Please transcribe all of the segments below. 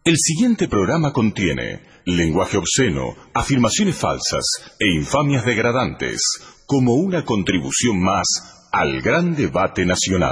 El siguiente programa contiene lenguaje obsceno, afirmaciones falsas e infamias degradantes, como una contribución más al gran debate nacional.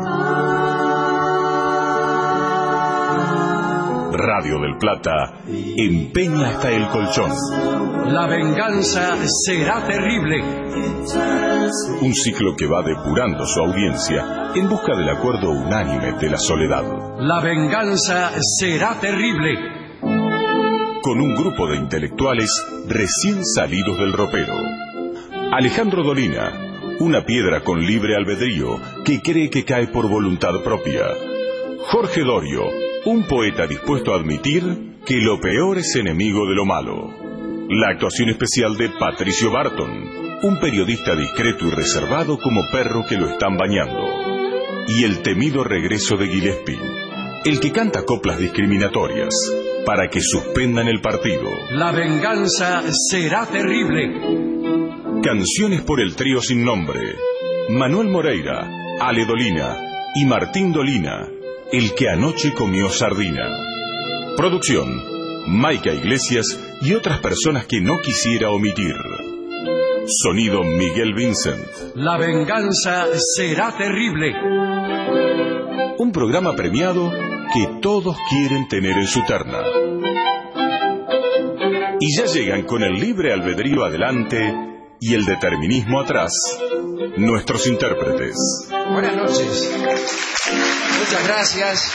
Radio del Plata empeña hasta el colchón. La venganza será terrible. Un ciclo que va depurando su audiencia en busca del acuerdo unánime de la soledad. La venganza será terrible. Con un grupo de intelectuales recién salidos del ropero. Alejandro Dolina, una piedra con libre albedrío que cree que cae por voluntad propia. Jorge Dorio, un poeta dispuesto a admitir que lo peor es enemigo de lo malo. La actuación especial de Patricio Barton, un periodista discreto y reservado como perro que lo están bañando. Y el temido regreso de Gillespie, el que canta coplas discriminatorias para que suspendan el partido. La venganza será terrible. Canciones por el trío sin nombre: Manuel Moreira, Ale Dolina y Martín Dolina, el que anoche comió sardina. Producción: Maica Iglesias y otras personas que no quisiera omitir. Sonido: Miguel Vincent. La venganza será terrible. Un programa premiado que todos quieren tener en su terna. Y ya llegan con el libre albedrío adelante y el determinismo atrás, nuestros intérpretes. Buenas noches. Muchas gracias.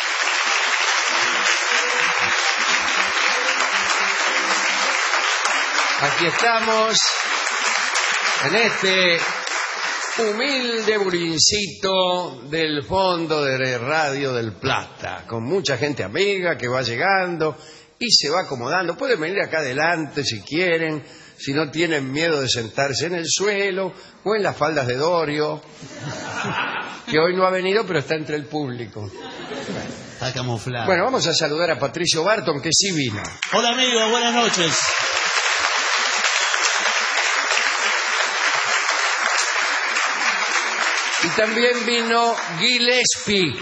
Aquí estamos en este humilde burincito del fondo de Radio del Plata, con mucha gente amiga que va llegando y se va acomodando. Pueden venir acá adelante si quieren, si no tienen miedo de sentarse en el suelo o en las faldas de Dorio, que hoy no ha venido pero está entre el público. Está camuflado. Bueno, vamos a saludar a Patricio Barton, que sí vino. Hola amigos, buenas noches. Y también vino Gillespie.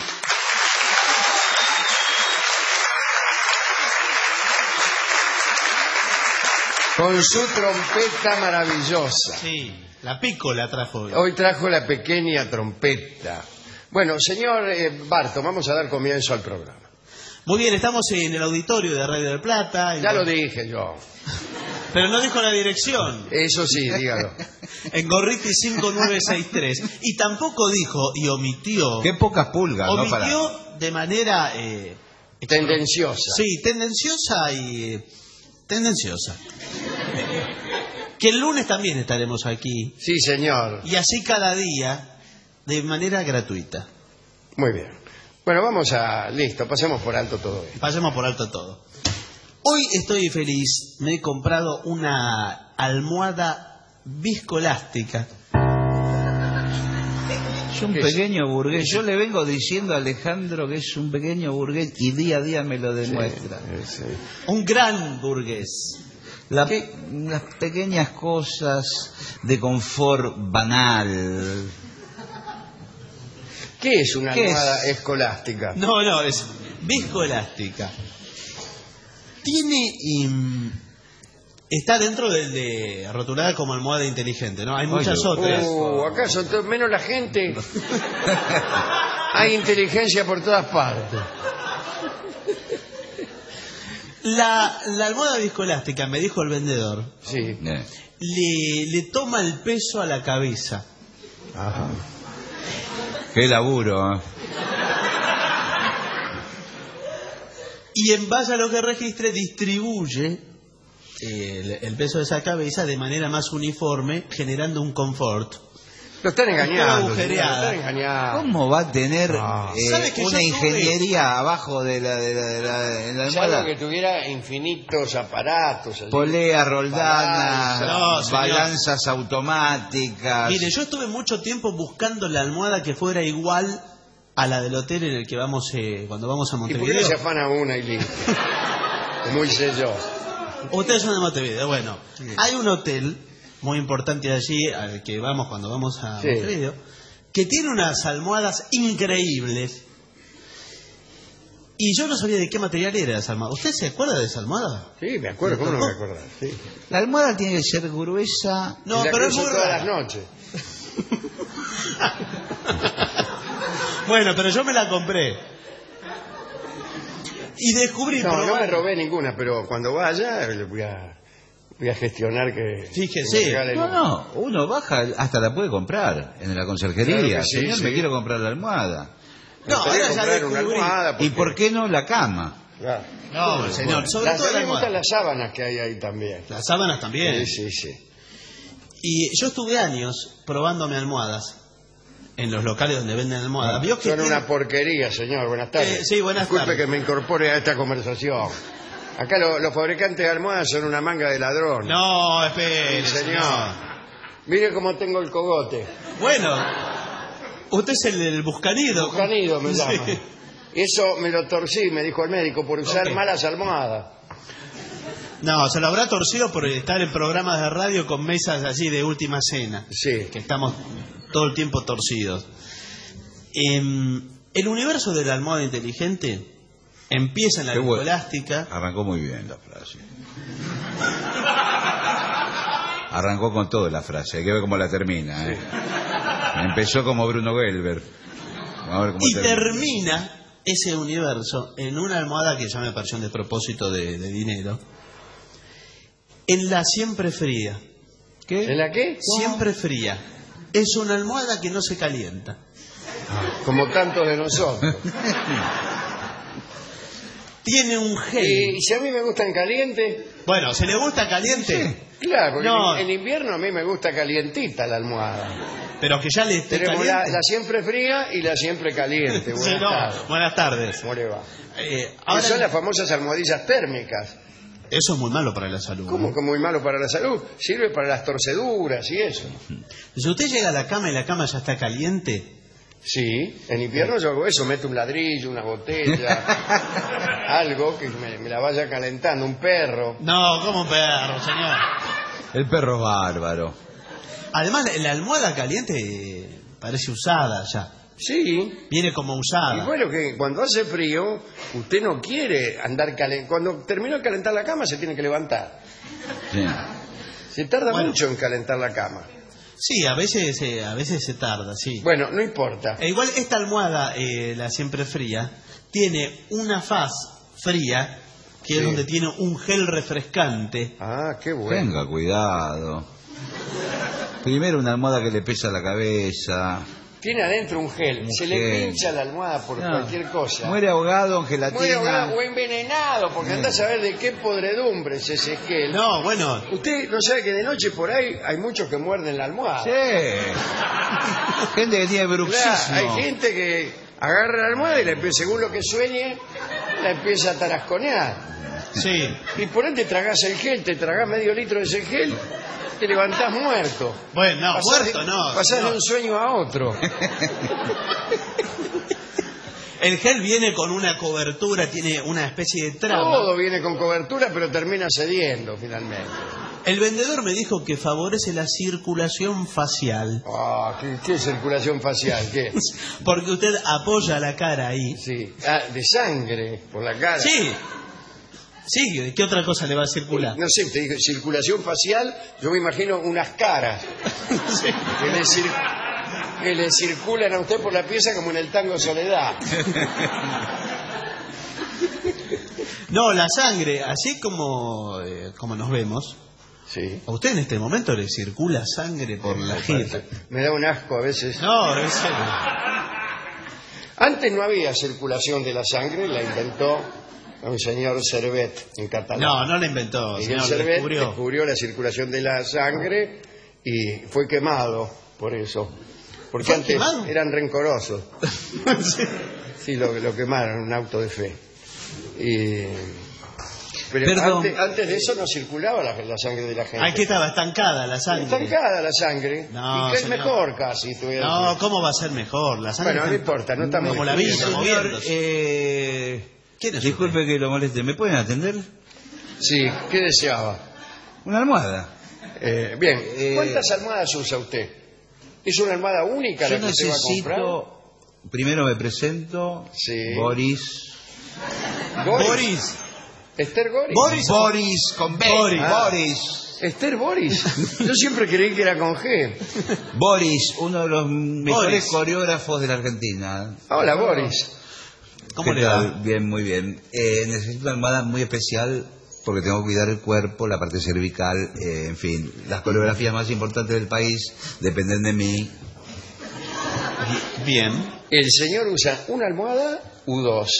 Con su trompeta maravillosa. Sí, la pícola trajo hoy. Hoy trajo la pequeña trompeta. Bueno, señor Barton, vamos a dar comienzo al programa. Muy bien, estamos en el auditorio de Radio del Plata. Ya lo dije yo. Pero no dijo la dirección. Eso sí, dígalo. En Gorriti 5963. Y tampoco dijo y omitió. Qué pocas pulgas, ¿no? Omitió de manera... tendenciosa. Sí, tendenciosa y... tendenciosa. Que el lunes también estaremos aquí. Sí, señor. Y así cada día, de manera gratuita. Muy bien. Bueno, vamos a... Listo, pasemos por alto todo esto. Pasemos por alto todo. Hoy estoy feliz. Me he comprado una almohada viscoelástica. Es un pequeño burgués. Yo le vengo diciendo a Alejandro que es un pequeño burgués y día a día me lo demuestra. Sí. Un gran burgués. Las pequeñas cosas de confort banal. ¿Qué es una almohada escolástica? No, es viscoelástica. Tiene... está dentro de rotulada como almohada inteligente, ¿no? Hay muchas otras. Acá son menos la gente. Hay inteligencia por todas partes. La almohada viscoelástica, me dijo el vendedor, Sí. le toma el peso a la cabeza. Ajá. Qué laburo, ¿eh? Y en base a lo que registre, distribuye el peso de esa cabeza de manera más uniforme, generando un confort. Lo están engañando. Agujereada. Señor, lo están engañando. ¿Cómo va a tener ¿Sabe que una yo ingeniería abajo de la Es algo almohada? que tuviera infinitos aparatos. así. Polea, roldana, No, señor. balanzas automáticas. Mire, yo estuve mucho tiempo buscando la almohada que fuera igual a la del hotel en el que vamos cuando vamos a ¿Y por qué no Montevideo. se afana una y listo? Como hice yo. Ustedes son de Montevideo. Bueno, hay un hotel muy importante allí al que vamos cuando vamos a Sí. Montevideo, que tiene unas almohadas increíbles Y yo no sabía de qué material era esa almohada. ¿Usted se acuerda de esa almohada? Sí, me acuerdo, ¿cómo no me acuerdo? Sí. La almohada tiene que ser gruesa. No, La pero es cruzo muy todas rara. las noches. Bueno, pero yo me la compré. Y descubrí... No me robé ninguna, pero cuando vaya le voy a gestionar que... Fíjese. que me regalen una. No, uno baja, hasta la puede comprar en la conserjería. Claro que sí, Señor, sí. me quiero comprar la almohada. Me No, gustaría ahora ya comprar una descubrí. almohada. ¿Y por qué no la cama? Claro. No, señor, sobre todo la me gustan almohada. las sábanas que hay ahí también. Las sábanas también. Sí, sí, sí. Y yo estuve años probándome almohadas en los locales donde venden almohadas. ¿Vio que Son tiene- una porquería, señor. Buenas tardes. sí, buenas Disculpe tardes. que me incorpore a esta conversación. Acá los fabricantes de almohadas son una manga de ladrón. No, espere, Sí, señor. señor. Mire cómo tengo el cogote. Bueno, usted es el del Buscanido. Buscanido me Sí. llama. Eso me lo torcí, me dijo el médico, por usar Ok. malas almohadas. No, se lo habrá torcido por estar en programas de radio con mesas así de última cena. Sí. Que estamos todo el tiempo torcidos. El universo de la almohada inteligente empieza en la Qué bueno. viscoelástica. Arrancó muy bien la frase. Arrancó con todo la frase, hay que ver cómo la termina. Empezó como Bruno Gelber. Vamos a ver cómo Y termina ese universo en una almohada que ya me pareció un despropósito de dinero. En la siempre fría. ¿Qué? ¿En la qué? Siempre fría. Es una almohada que no se calienta. Como tantos de nosotros. Tiene un gel. Y si a mí me gustan calientes, Bueno, ¿se le gusta caliente? claro, porque No. en invierno a mí me gusta calientita la almohada. Pero que ya le esté Tenemos caliente. la siempre fría y la siempre caliente. Sí, Buenas no. tardes. Buenas tardes. ¿Cómo le va? Ahora, Son las famosas almohadillas térmicas. eso es muy malo para la salud. ¿Cómo ¿no? que muy malo para la salud? Sirve para las torceduras y eso. Si usted llega a la cama y la cama ya está caliente, Sí, en invierno yo hago eso, meto un ladrillo, una botella, algo que me la vaya calentando, un perro. no, como un perro, señor. El perro es bárbaro. Además, la almohada caliente parece usada ya. Sí, Viene como y usada. bueno, que cuando hace frío, usted no quiere andar calentando. Cuando terminó de calentar la cama, se tiene que levantar. Sí. Se tarda Bueno. mucho en calentar la cama. Sí, a veces se tarda, sí. Bueno, no importa. E igual esta almohada, la siempre fría, tiene una faz fría, que Sí. es donde tiene un gel refrescante. Ah, qué bueno. Tenga cuidado. Primero una almohada que le pesa la cabeza. Tiene adentro un gel. Un Se le gel. pincha la almohada por No. cualquier cosa. Muere ahogado en gelatina. Muere ahogado o envenenado, porque anda a saber de qué podredumbre es ese gel. No, bueno, Usted no sabe que de noche por ahí hay muchos que muerden la almohada. Sí. Gente que tiene bruxismo. Claro, hay gente que agarra la almohada y la empieza, según lo que sueñe, la empieza a tarasconear. sí. Y por ahí te tragás el gel, te tragás medio litro de ese gel, te levantás muerto. Bueno, no, Pasás muerto no. Pasás no. de un sueño a otro. El gel viene con una cobertura, tiene una especie de trama. Todo viene con cobertura, pero termina cediendo finalmente. El vendedor me dijo que favorece la circulación facial. Ah, ¿qué circulación facial? ¿Qué? Porque usted apoya la cara ahí. Sí. Ah, de sangre por la cara. Sí. Sí, ¿qué otra cosa le va a circular? No sé, te dije circulación facial, yo me imagino unas caras Sí. que le circulan a usted por la pieza como en el tango Soledad. No, la sangre, así como nos vemos, Sí. a usted en este momento le circula sangre por la jeta. Me da un asco a veces. No, en serio. Antes no había circulación de la sangre, la inventó un señor Servet en catalán. No, no la inventó, Miguel señor, Servet lo descubrió la circulación de la sangre y fue quemado por eso. Porque ¿Fue antes quemado? eran rencorosos. Sí. Sí, lo quemaron, un auto de fe. Pero Perdón. antes de eso no circulaba la sangre de la gente. Aquí estaba estancada la sangre. Estancada la sangre. No, y que es señor. mejor casi. te voy a No, decir. ¿cómo va a ser mejor? La sangre Bueno, no está importa, no estamos como la discutiendo. vida, Señor, moviéndose. ¿Quién es disculpe que lo moleste. ¿Me pueden atender? Sí, ¿qué deseaba? Una almohada. Bien, ¿cuántas almohadas usa usted? ¿Es una almohada única Yo la que usted va a comprar? necesito... Primero me presento. Sí. Boris. Boris. ¿Esther Boris? Boris con B. Boris. Boris. ¿Esther Boris? Yo siempre creí que era con G. Boris, uno de los mejores Boris. coreógrafos de la Argentina. Hola, Boris. ¿Cómo ¿Qué le va? tal? Bien, muy bien. Necesito una almohada muy especial porque tengo que cuidar el cuerpo, la parte cervical, en fin. Las coreografías más importantes del país dependen de mí. Bien. El señor usa una almohada U2.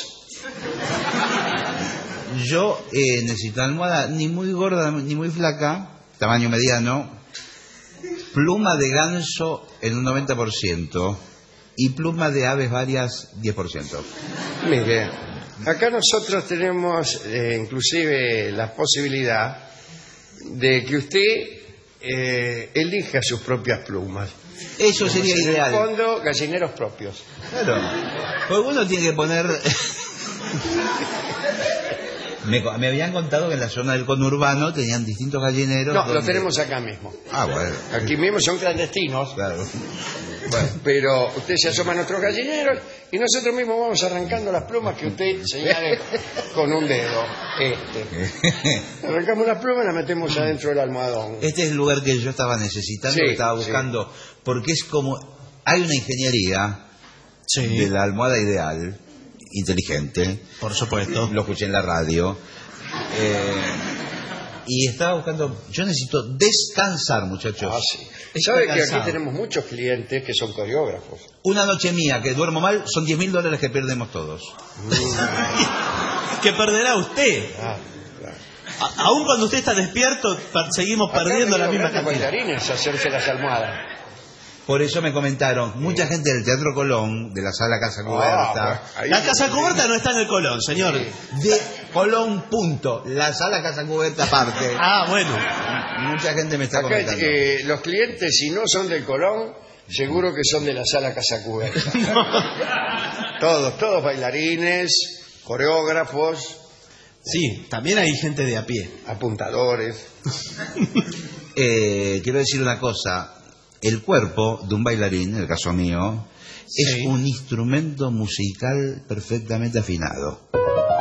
Yo necesito una almohada ni muy gorda ni muy flaca, tamaño mediano, pluma de ganso en un 90% y pluma de aves varias 10%. Mire, acá nosotros tenemos inclusive la posibilidad de que usted elija sus propias plumas. Eso sería En el ideal. fondo, gallineros propios. Claro. Pues uno tiene que poner... Me habían contado que en la zona del conurbano tenían distintos gallineros. No, donde- lo tenemos acá mismo. Ah, bueno. Aquí mismo son clandestinos, Claro. pero usted se asoma a nuestros gallineros y nosotros mismos vamos arrancando las plumas que usted señale con un dedo. Arrancamos las plumas y las metemos adentro del almohadón. Este es el lugar que yo estaba necesitando, Sí, que estaba sí. buscando, porque es como... Hay una ingeniería Sí. de la almohada ideal, inteligente, Por supuesto. lo escuché en la radio, y estaba buscando... Yo necesito descansar, muchachos. Ah, sí. Está ¿Sabe que aquí cansado. tenemos muchos clientes que son coreógrafos? Una noche mía que duermo mal son $10.000 que perdemos todos. Que perderá usted. Ah, claro. Aún cuando usted está despierto, seguimos Acá perdiendo han la venido misma grandes cantidad. bailarines a hacerse las almohadas. Por eso me comentaron, mucha gente del Teatro Colón, de la Sala Casa Cubierta, ahí- La casa cubierta no está en el Colón, señor. de Colón, punto, la Sala Casa Cubierta aparte. Ah, bueno. Mucha gente me está Acá comentando. los clientes, si no son del Colón, seguro que son de la Sala Casa Cubierta. Todos bailarines, coreógrafos, Sí, también hay gente de a pie. apuntadores. Quiero decir una cosa, el cuerpo de un bailarín, en el caso mío, es Sí. un instrumento musical perfectamente afinado.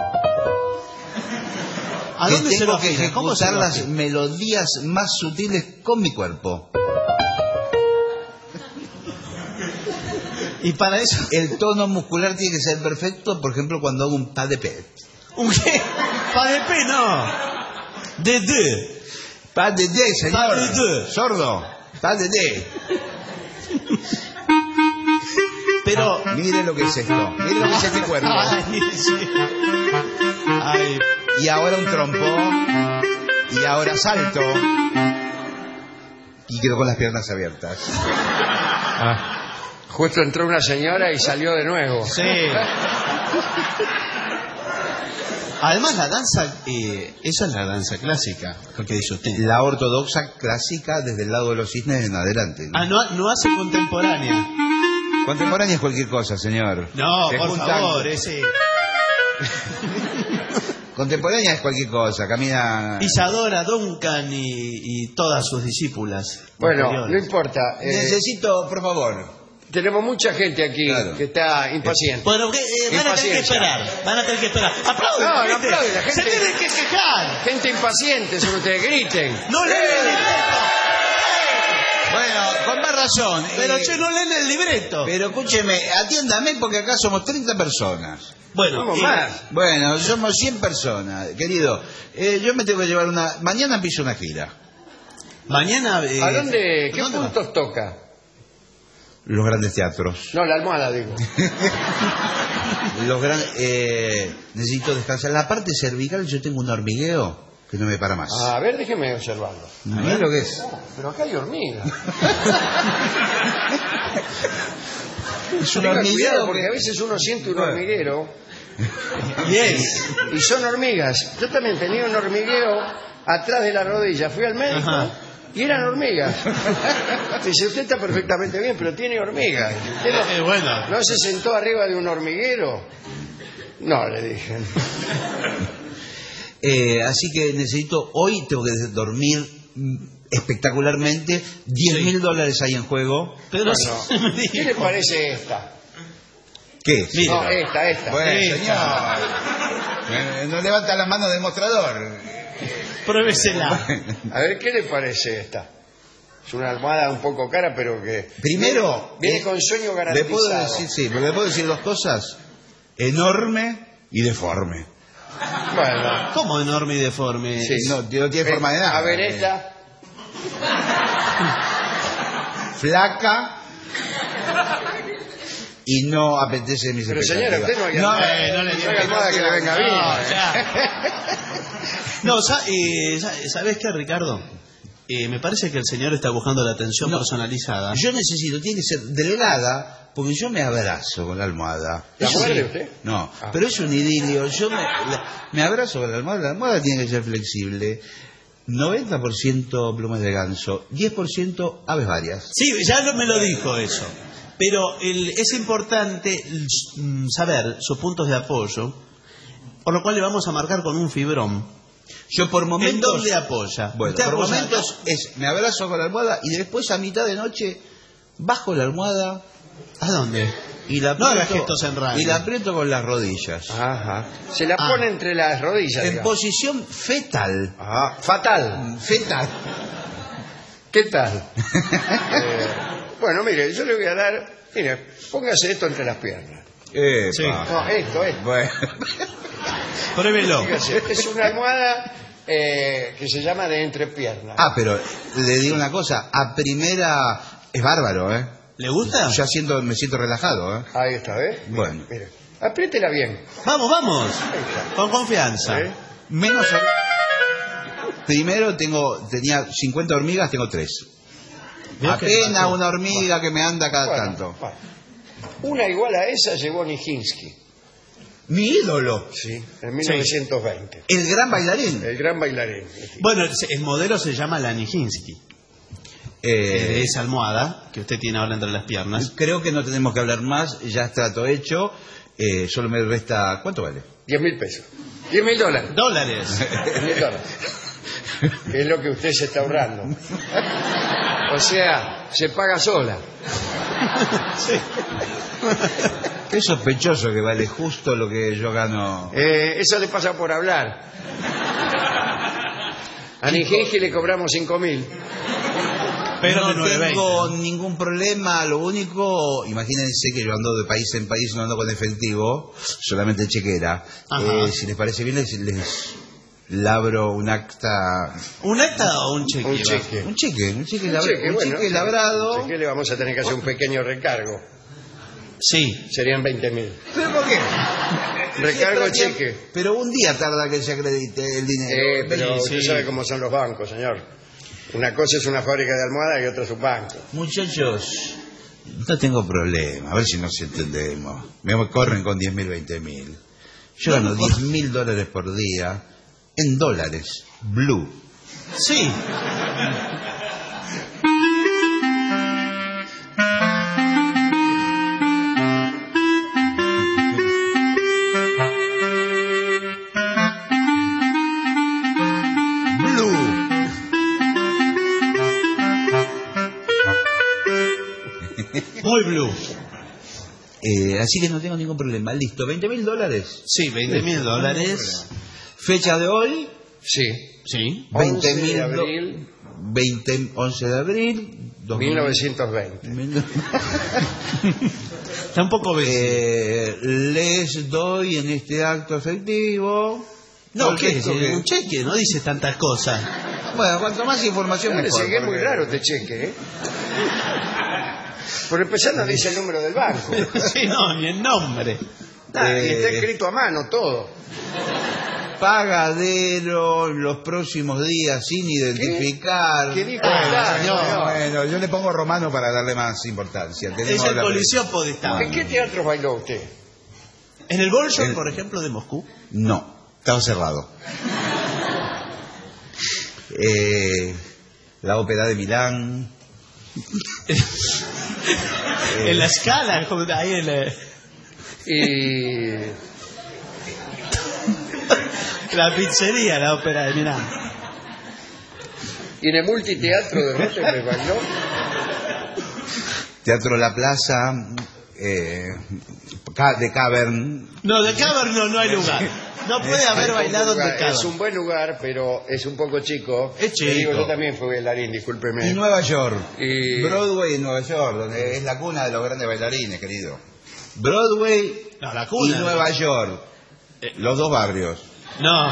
¿A dónde se lo tengo que afina? ¿Cómo se ejecutar lo las afina? melodías más sutiles con mi cuerpo. Y para eso... El tono muscular tiene que ser perfecto, por ejemplo, cuando hago un pas de pé. ¿Un qué? Pa de P, no. De D. Pas de D, señor. Pas de D. Sordo. Pas de D. Pero... Mire lo que es esto. Mire lo que es este cuerpo. Ay, sí. Ay, Y ahora un trompo. Y ahora salto. Y quedo con las piernas abiertas. Justo entró una señora y salió de nuevo. sí. Además, la danza... eso es la danza clásica, lo que dice usted. La ortodoxa clásica desde el lado de los cisnes en adelante. ¿no? Ah, no hace contemporánea. Contemporánea es cualquier cosa, señor. No, Se por juntan- favor, sí. Contemporánea es cualquier cosa, camina... Isadora Duncan y todas sus discípulas. Bueno, posteriores. no importa. Necesito, por favor. Tenemos mucha gente aquí Claro. que está impaciente. Bueno, van a tener que Impaciencia. esperar. Van a tener que esperar. ¡Aplauden! No, no gente! aplauden, la gente- Se tienen que quejar. Gente impaciente, son ustedes, griten. No leen el libreto. Bueno, con más razón. Pero che, no leen el libreto. Pero escúcheme, atiéndame porque acá somos 30 personas. Bueno, Vamos más. Bueno, somos 100 personas, querido. Yo me tengo que llevar una... Mañana empiezo una gira. mañana... ¿A dónde? ¿Qué ¿dónde va? puntos toca? Los grandes teatros. No, la almohada, digo. Los necesito descansar. La parte cervical yo tengo un hormigueo que no me para más. A ver, déjeme observarlo. Mira lo que es. Pero acá hay hormigas. Es un Tenga hormigueo cuidado, porque que- a veces uno siente un Bueno. hormiguero Bien. y son hormigas. Yo también tenía un hormigueo atrás de la rodilla. Fui al médico Ajá. y eran hormigas. Dice, usted está perfectamente bien, pero tiene hormigas. ¿Usted Bueno. no se sentó arriba de un hormiguero? No, le dije. Así que necesito, hoy tengo que dormir espectacularmente. $10.000 hay en juego. Pero Bueno, ¿qué le parece esta? ¿Qué? Mire. No, esta. Bueno, Esta. señor. No levanta la mano del mostrador. Pruébesela. A ver, ¿qué le parece esta? Es una almohada un poco cara, pero que... Primero, Viene con sueño le garantizado. puedo decir, sí, pero le puedo decir dos cosas. Enorme y deforme. Bueno, ¿Cómo enorme y deforme? sí. No tiene forma de nada. A ver, esta... Flaca y no apetece mis Pero señora, usted no hay No, almohada, no le no hay almohada que le venga bien. No, ya. No, ¿sabes qué, Ricardo? Me parece que el señor está buscando la atención personalizada. Yo necesito, tiene que ser delgada, porque yo me abrazo con la almohada. ¿La Eso muerde sí. usted? No, Ah. pero es un idilio. Yo me abrazo con la almohada tiene que ser flexible. 90% plumas de ganso, 10% aves varias. Sí, ya me lo dijo eso. Pero es importante saber sus puntos de apoyo, por lo cual le vamos a marcar con un fibrón. Yo por ¿En momentos... dónde apoya? Bueno, Usted por apoya momentos me abrazo con la almohada y después a mitad de noche bajo la almohada ¿A dónde? y la No haga aprieto, gestos en radio. y la aprieto con las rodillas. Ajá. Se la Ah. pone entre las rodillas, En digamos. posición fetal. Ah, fatal. Fetal. ¿Qué tal? Bueno, mire, yo le voy a dar... Mire, póngase esto entre las piernas. Sí. No, esto. Bueno. Pruébelo. Fíjese, es una almohada que se llama de entrepiernas. Ah, pero le digo una cosa, a primera es bárbaro, ¿eh? ¿Le gusta? Me siento relajado, ¿eh? Ahí está, ¿ves? Bueno. Mire, apriétela bien. Vamos, vamos. Ahí está. Con confianza. ¿Eh? Menos... Primero tenía 50 hormigas, tengo 3. Veo que Apenas pasó. una hormiga que me anda cada Bueno, tanto. bueno. Una igual a esa llevó Nijinsky, Mi ídolo, ¿sí? En 1920. el gran bailarín. El gran bailarín. Bueno, el modelo se llama la Nijinsky. De esa almohada que usted tiene ahora entre las piernas. Creo que no tenemos que hablar más, ya está todo hecho. Solo me resta... ¿Cuánto vale? 10.000 pesos. 10.000 dólares. Dólares. 10.000 dólares. Que es lo que usted se está ahorrando. O sea, se paga sola. Sí. Qué sospechoso que vale justo lo que yo gano. Eso le pasa por hablar. A Nijinsky le cobramos 5.000. Pero de no 9.20. tengo ningún problema, lo único, imagínense que yo ando de país en país, no ando con efectivo, solamente chequera. Ajá. Si les parece bien, les labro un acta, ¿Un acta o un cheque? Un cheque. un cheque Un cheque, bueno, cheque labrado. un cheque le vamos a tener que hacer un pequeño recargo. Sí. Serían 20.000. ¿Pero por qué? Recargo Siempre bien, cheque. Pero un día tarda que se acredite el dinero. Pero Sí, usted sí. sabe cómo son los bancos, señor. Una cosa es una fábrica de almohadas y otra es un banco. Muchachos, no tengo problema, a ver si nos entendemos. Me corren con 10.000, 20.000. Yo gano 10.000 dólares por día en dólares. Blue. Sí. Blue. Muy blue. Así que no tengo ningún problema. Listo, 20.000 dólares. Sí, 20.000 dólares. Fecha de hoy, Sí. Sí. 11 de 20.000 abril 11 de abril 1920. 2000. Está un poco vencido. Les doy en este acto efectivo. No, ¿qué Porque es? esto que- Un cheque, no dice tantas cosas. Bueno, cuanto más información No, le mejor. sigue muy porque- raro este cheque, ¿eh? Por empezar no dice el número del banco. Sí, no, ni el nombre. Y está escrito a mano todo. Pagadero los próximos días sin identificar. ¿Qué dijo? No, bueno, yo le pongo romano para darle más importancia. Es Tenemos el la- Coliseo Podestá. ¿En qué teatro bailó usted? ¿En el Bolshoi, por ejemplo, de Moscú? No, estaba cerrado. La ópera de Milán. En la escala, como ahí en Y la pizzería, la ópera de Milán. en el multiteatro de Rotterdam bailó. Teatro La Plaza. de Cavern. No, de Cavern no hay lugar. No puede haber bailado en The Es Cavern. un buen lugar, pero es un poco chico. Es chico. Le digo, yo también fui bailarín, discúlpeme. Y Nueva York. Y- Broadway en Nueva York, donde es la cuna de los grandes bailarines, querido. Broadway No, la cuna. y Nueva York. Los dos barrios. No.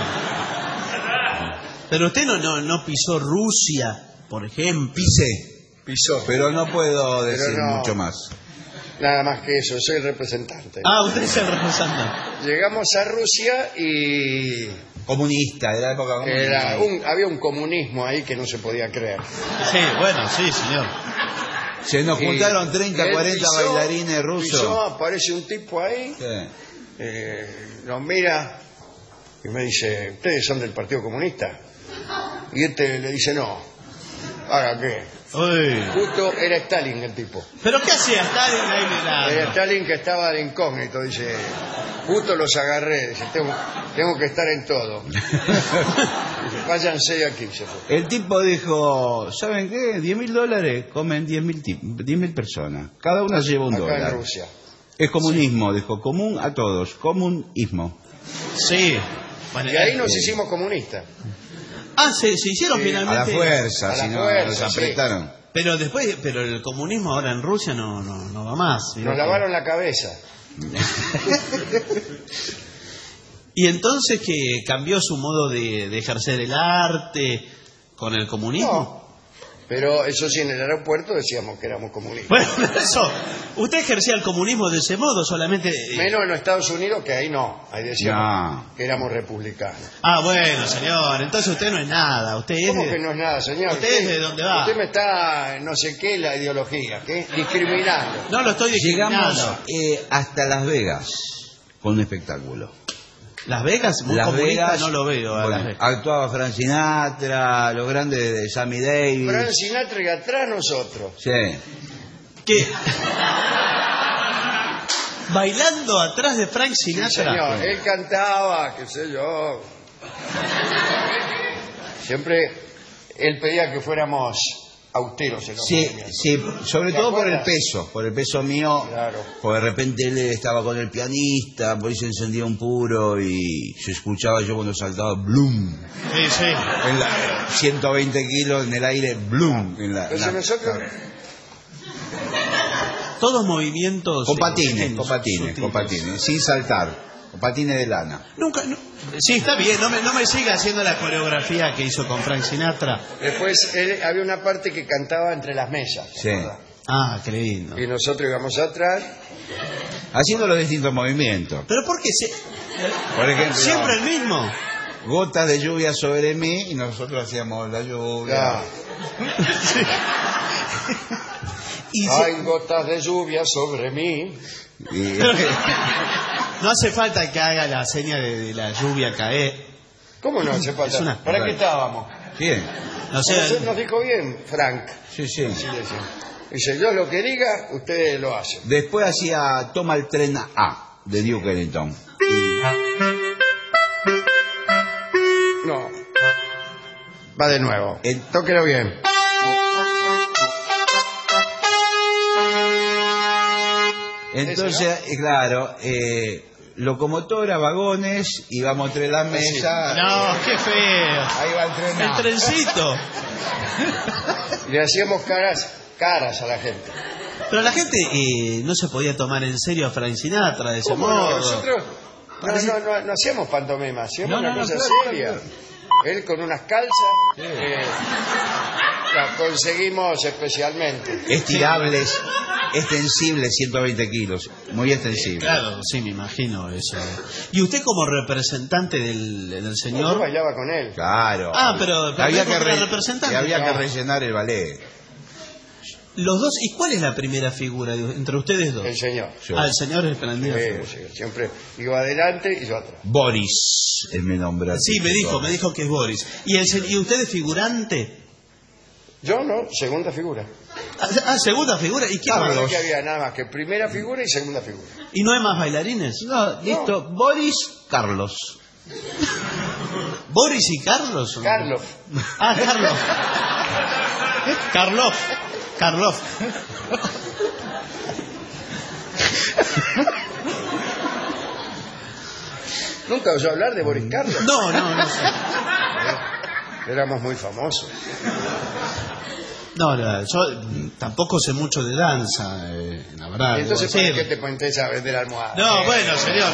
Pero usted no pisó Rusia, por ejemplo. Pisó. Pero no puedo Pero decir no. mucho más. Nada más que eso, soy representante. Usted es el representante. Llegamos a Rusia y Comunista, de la época comunista. había un comunismo ahí que no se podía creer. Sí, bueno, sí, señor. Se nos juntaron Y 30, él 40 pisó, bailarines rusos. pisó, aparece un tipo ahí, Sí. nos mira y me dice, ¿ustedes son del Partido Comunista? Y este le dice, no. ¿Ahora qué? Uy. Justo era Stalin el tipo. ¿Pero qué hacía Stalin ahí Era mirando? Stalin que estaba de incógnito, dice, justo los agarré, dice, tengo que estar en todo. Dice, váyanse de aquí, se fue. El tipo dijo, ¿saben qué? $10.000 comen 10.000 personas. Cada una lleva Acá en $1. Rusia. Es comunismo, dijo, común a todos, comunismo. Sí. Bueno, Y ahí nos hicimos comunistas. se hicieron Sí, finalmente. A la fuerza, A la si no, fuerza, nos sí. apretaron. Pero el comunismo ahora en Rusia no va más. Nos lavaron la cabeza. Y entonces que cambió su modo de ejercer el arte con el comunismo. No. Pero eso sí, en el aeropuerto decíamos que éramos comunistas. Bueno, eso. Usted ejercía el comunismo de ese modo, solamente. Menos en los Estados Unidos, que ahí no. Ahí decíamos No. que éramos republicanos. Bueno, señor. Entonces usted no es nada. Usted es. ¿Cómo que no es nada, señor? ¿Usted es de dónde va? Usted me está, no sé qué, la ideología, ¿qué? Discriminando. No lo estoy discriminando. Llegamos hasta Las Vegas con un espectáculo. Las Vegas, muy Las comunista, Vegas, no lo veo. A bueno, Las Vegas. actuaba Frank Sinatra, los grandes de Sammy Davis. Frank Sinatra y atrás nosotros. Sí. ¿Qué? Bailando atrás de Frank Sí, Sinatra. señor, él cantaba, qué sé yo. Siempre él pedía que fuéramos austeros en los Sí, movimientos. sí, sobre ¿Te todo por el acuerdas? peso mío, Claro. porque de repente él estaba con el pianista, por ahí se encendía un puro y se escuchaba yo cuando saltaba Bloom, Sí, sí. en la, 120 kilos en el aire, Bloom, en la, Entonces nosotros, Todos movimientos. con patines, pequeños, con patines, sutiles. con patines, sin saltar, con patines de lana. Nunca. Sí, está bien. No me siga haciendo la coreografía que hizo con Frank Sinatra. después había una parte que cantaba entre las mesas. Sí, Qué lindo. Y nosotros íbamos atrás. haciendo los distintos movimientos. Pero ¿por qué? Por ejemplo, Siempre el mismo. gotas de lluvia sobre mí y nosotros hacíamos la lluvia. Ya. Y Hay gotas de lluvia sobre mí. Y- no hace falta que haga la seña de la lluvia caer. ¿Cómo no hace falta? Es una- ¿Para qué estábamos? Bien, No sé. Nos dijo bien, Frank. sí, sí. Así decía. Dice, yo lo que diga, ustedes lo hacen. Después hacía Toma el tren A de Duke Ellington. No. Va de nuevo. El- Tóquelo bien. Entonces, claro, locomotora, vagones, íbamos entre las mesas. No, qué feo. Ahí va el tren El A. trencito. Le hacíamos caras a la gente. Pero la gente no se podía tomar en serio a Frank Sinatra de ese ¿Cómo no? modo. Nosotros no hacíamos pantomima, hacíamos No, una no, cosa claro, seria. Él con unas calzas las conseguimos especialmente. Estirables, extensibles, 120 kilos. Muy extensibles. Claro, sí, me imagino eso. ¿Y usted como representante del Yo señor? bailaba con él. Claro. Pero había dijo que, que era representante. y había que Claro. rellenar el ballet. Los dos, ¿y cuál es la primera figura entre ustedes dos? El señor. Yo. El señor es la primera figura. Sí, siempre iba adelante y yo atrás. Boris, él me nombra. Sí, me dijo que es Boris. ¿Y usted es figurante? Yo no, segunda figura. Segunda figura. ¿Y qué No, más? no que había nada más que primera figura y segunda figura. ¿Y no hay más bailarines? No, listo. Boris, Carlos. ¿Boris y Carlos? Carlos. Carlos. Carlos. ¿Nunca oyó hablar de Boris Karloff? No sé. Éramos muy famosos. No, yo tampoco sé mucho de danza, la verdad. ¿Y entonces debo por qué decir. te pones a vender almohadas? No, bueno, señor,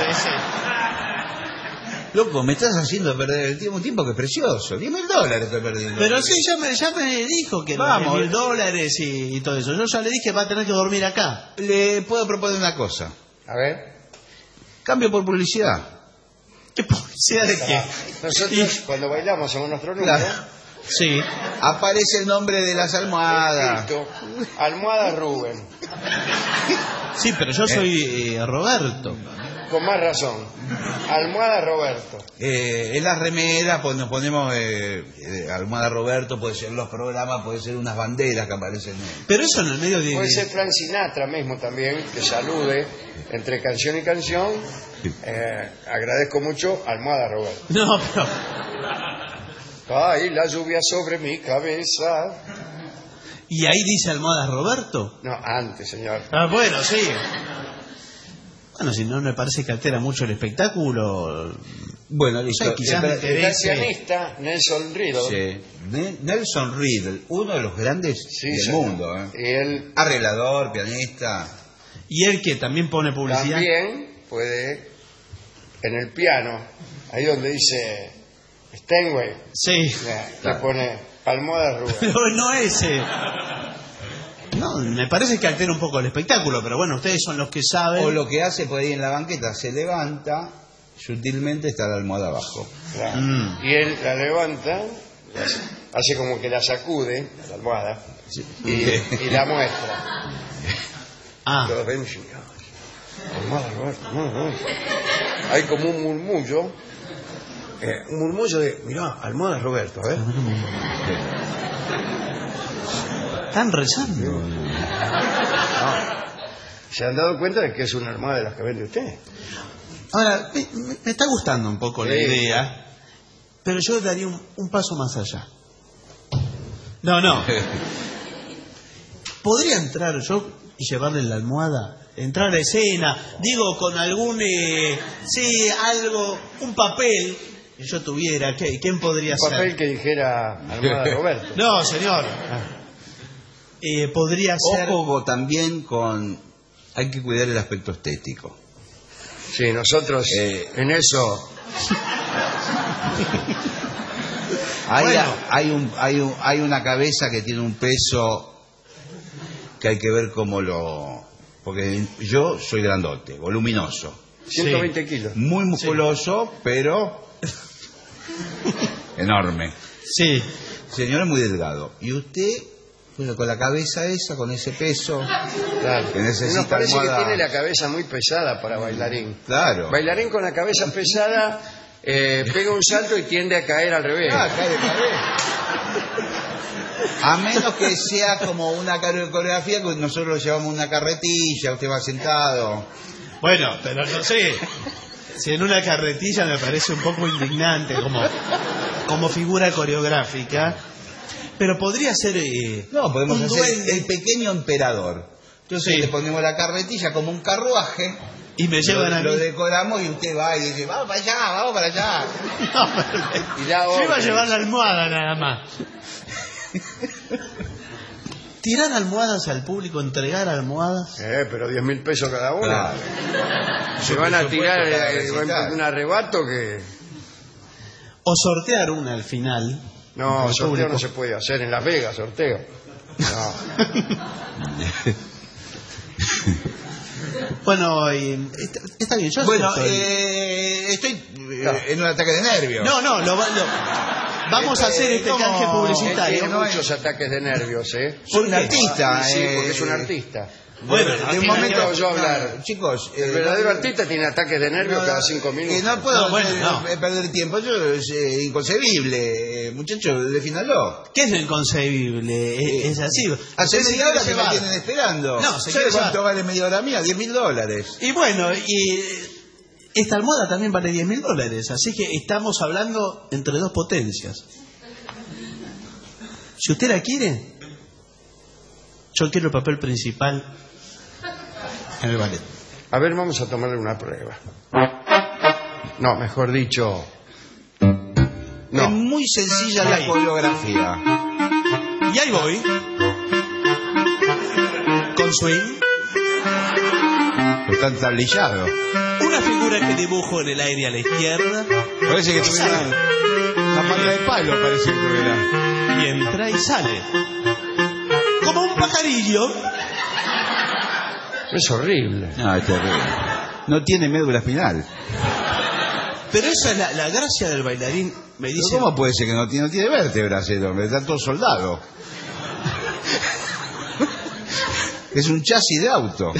Loco, me estás haciendo perder el tiempo, un tiempo que es precioso. $10.000 estoy perdiendo. Pero sí, ya me dijo que Vamos. $10.000 y todo eso. Yo ya le dije, va a tener que dormir acá. Le puedo proponer una cosa. A ver. Cambio por publicidad. ¿Qué publicidad de qué? Nosotros cuando bailamos en nuestro número, Claro. Sí. Aparece el nombre de las almohadas. escrito, Almohada Rubén. Sí, pero yo soy Roberto. Con más razón. Almohada Roberto. En las remeras pues, nos ponemos almohada Roberto, puede ser en los programas, puede ser unas banderas que aparecen. Pero eso en el medio de... Puede ser Frank Sinatra mismo también, que salude entre canción y canción. Agradezco mucho, Almohada Roberto. No, pero... Ay, la lluvia sobre mi cabeza. ¿Y ahí dice almohadas Roberto? No, antes, señor. Ah, bueno, sí. Bueno, si no me parece que altera mucho el espectáculo. Bueno, listo. Sí, quizás me El interese. pianista Nelson Riddle. Sí. Nelson Riddle, uno de los grandes Sí, del señor. mundo. Y él Arreglador, pianista. ¿Y él que también pone publicidad? también puede, en el piano, ahí donde dice Steinway, Sí. le pone Almohada Rubén. Pero no ese. No, me parece que altera un poco el espectáculo, pero bueno, ustedes son los que saben. O lo que hace por ahí en la banqueta, se levanta, sutilmente está la almohada abajo. Claro. Mm. Y él la levanta, hace como que la sacude, la almohada, y la muestra. Ah, Todos ven y dicen, "Ah, Almohada Roberto, no". Hay como un murmullo de, mirá, Almohada Roberto, ¿eh? están rezando. ¿Se han dado cuenta de que es una almohada de las que vende usted? Ahora, me está gustando un poco la Sí. idea, pero yo daría un paso más allá. No. ¿Podría entrar yo y llevarle la almohada? Entrar a escena, digo, con algún, algo, un papel que yo tuviera, ¿quién podría Un papel ser? que dijera Almohada Roberto. No, señor. Podría ser... Ojo también con... Hay que cuidar el aspecto estético. Sí, nosotros en eso... Hay una cabeza que tiene un peso que hay que ver cómo lo... Porque yo soy grandote, voluminoso, 120 kilos. muy musculoso, pero enorme. Sí. Señor es muy delgado. Y usted, bueno, con la cabeza esa, con ese peso, Claro. que necesita Nos parece almohada. que tiene la cabeza muy pesada para bailarín. Claro. Bailarín con la cabeza pesada pega un salto y tiende a caer al revés. Ah, cae de cabeza. A menos que sea como una coreografía que nosotros lo llevamos una carretilla, usted va sentado. Bueno, pero no sé. Si en una carretilla me parece un poco indignante como figura coreográfica. Pero podría ser No, podemos un hacer duende el pequeño emperador. Entonces Sí. le ponemos la carretilla como un carruaje, y me llevan a lo mí. decoramos y usted va y dice, vamos para allá, vamos para allá. No, pero- Y la yo iba a orden. llevar la almohada nada más. Tirar almohadas al público, entregar almohadas. Pero 10.000 pesos cada una. Claro. Se van a tirar Necesitar. un arrebato que... O sortear una al final. No, Al sorteo público. no se puede hacer en Las Vegas, sorteo. No. Bueno, está bien, yo Bueno, acepto estoy en un ataque de nervios. No, vamos a hacer este ¿cómo? canje Él publicitario. tiene muchos ataques de nervios, ¿eh? Soy un artista. Sí, porque es un artista. Bueno, de un tiene momento que- oyó hablar. Chicos, El verdadero artista tiene ataques de nervios cada 5 minutos. Que no puedo No, bueno, no. perder tiempo. Yo es inconcebible. Muchachos, defínalo. ¿Qué es lo inconcebible? Es así. Hace Usted se media hora quiere que me llevar. tienen esperando. No, se ¿Sabe quiere cuánto llevar. vale media hora mía? $10.000. Y bueno, esta almohada también vale $10.000, así que estamos hablando entre dos potencias. Si usted la quiere, yo quiero el papel principal en el ballet. A ver, vamos a tomarle una prueba. No, mejor dicho... No. Es muy sencilla la coreografía. Y ahí voy. Con swing. Están tablillados. Una figura que dibujo en el aire a la izquierda. Parece que tuviera la pata de palo, parece que tuviera. Y entra y sale. Como un pajarillo. Es horrible. No, es terrible. No tiene médula espinal. Pero esa es la gracia del bailarín. Me dice... ¿Pero cómo puede ser que no tiene vértebras el hombre? Está todo soldado. Es un chasis de auto.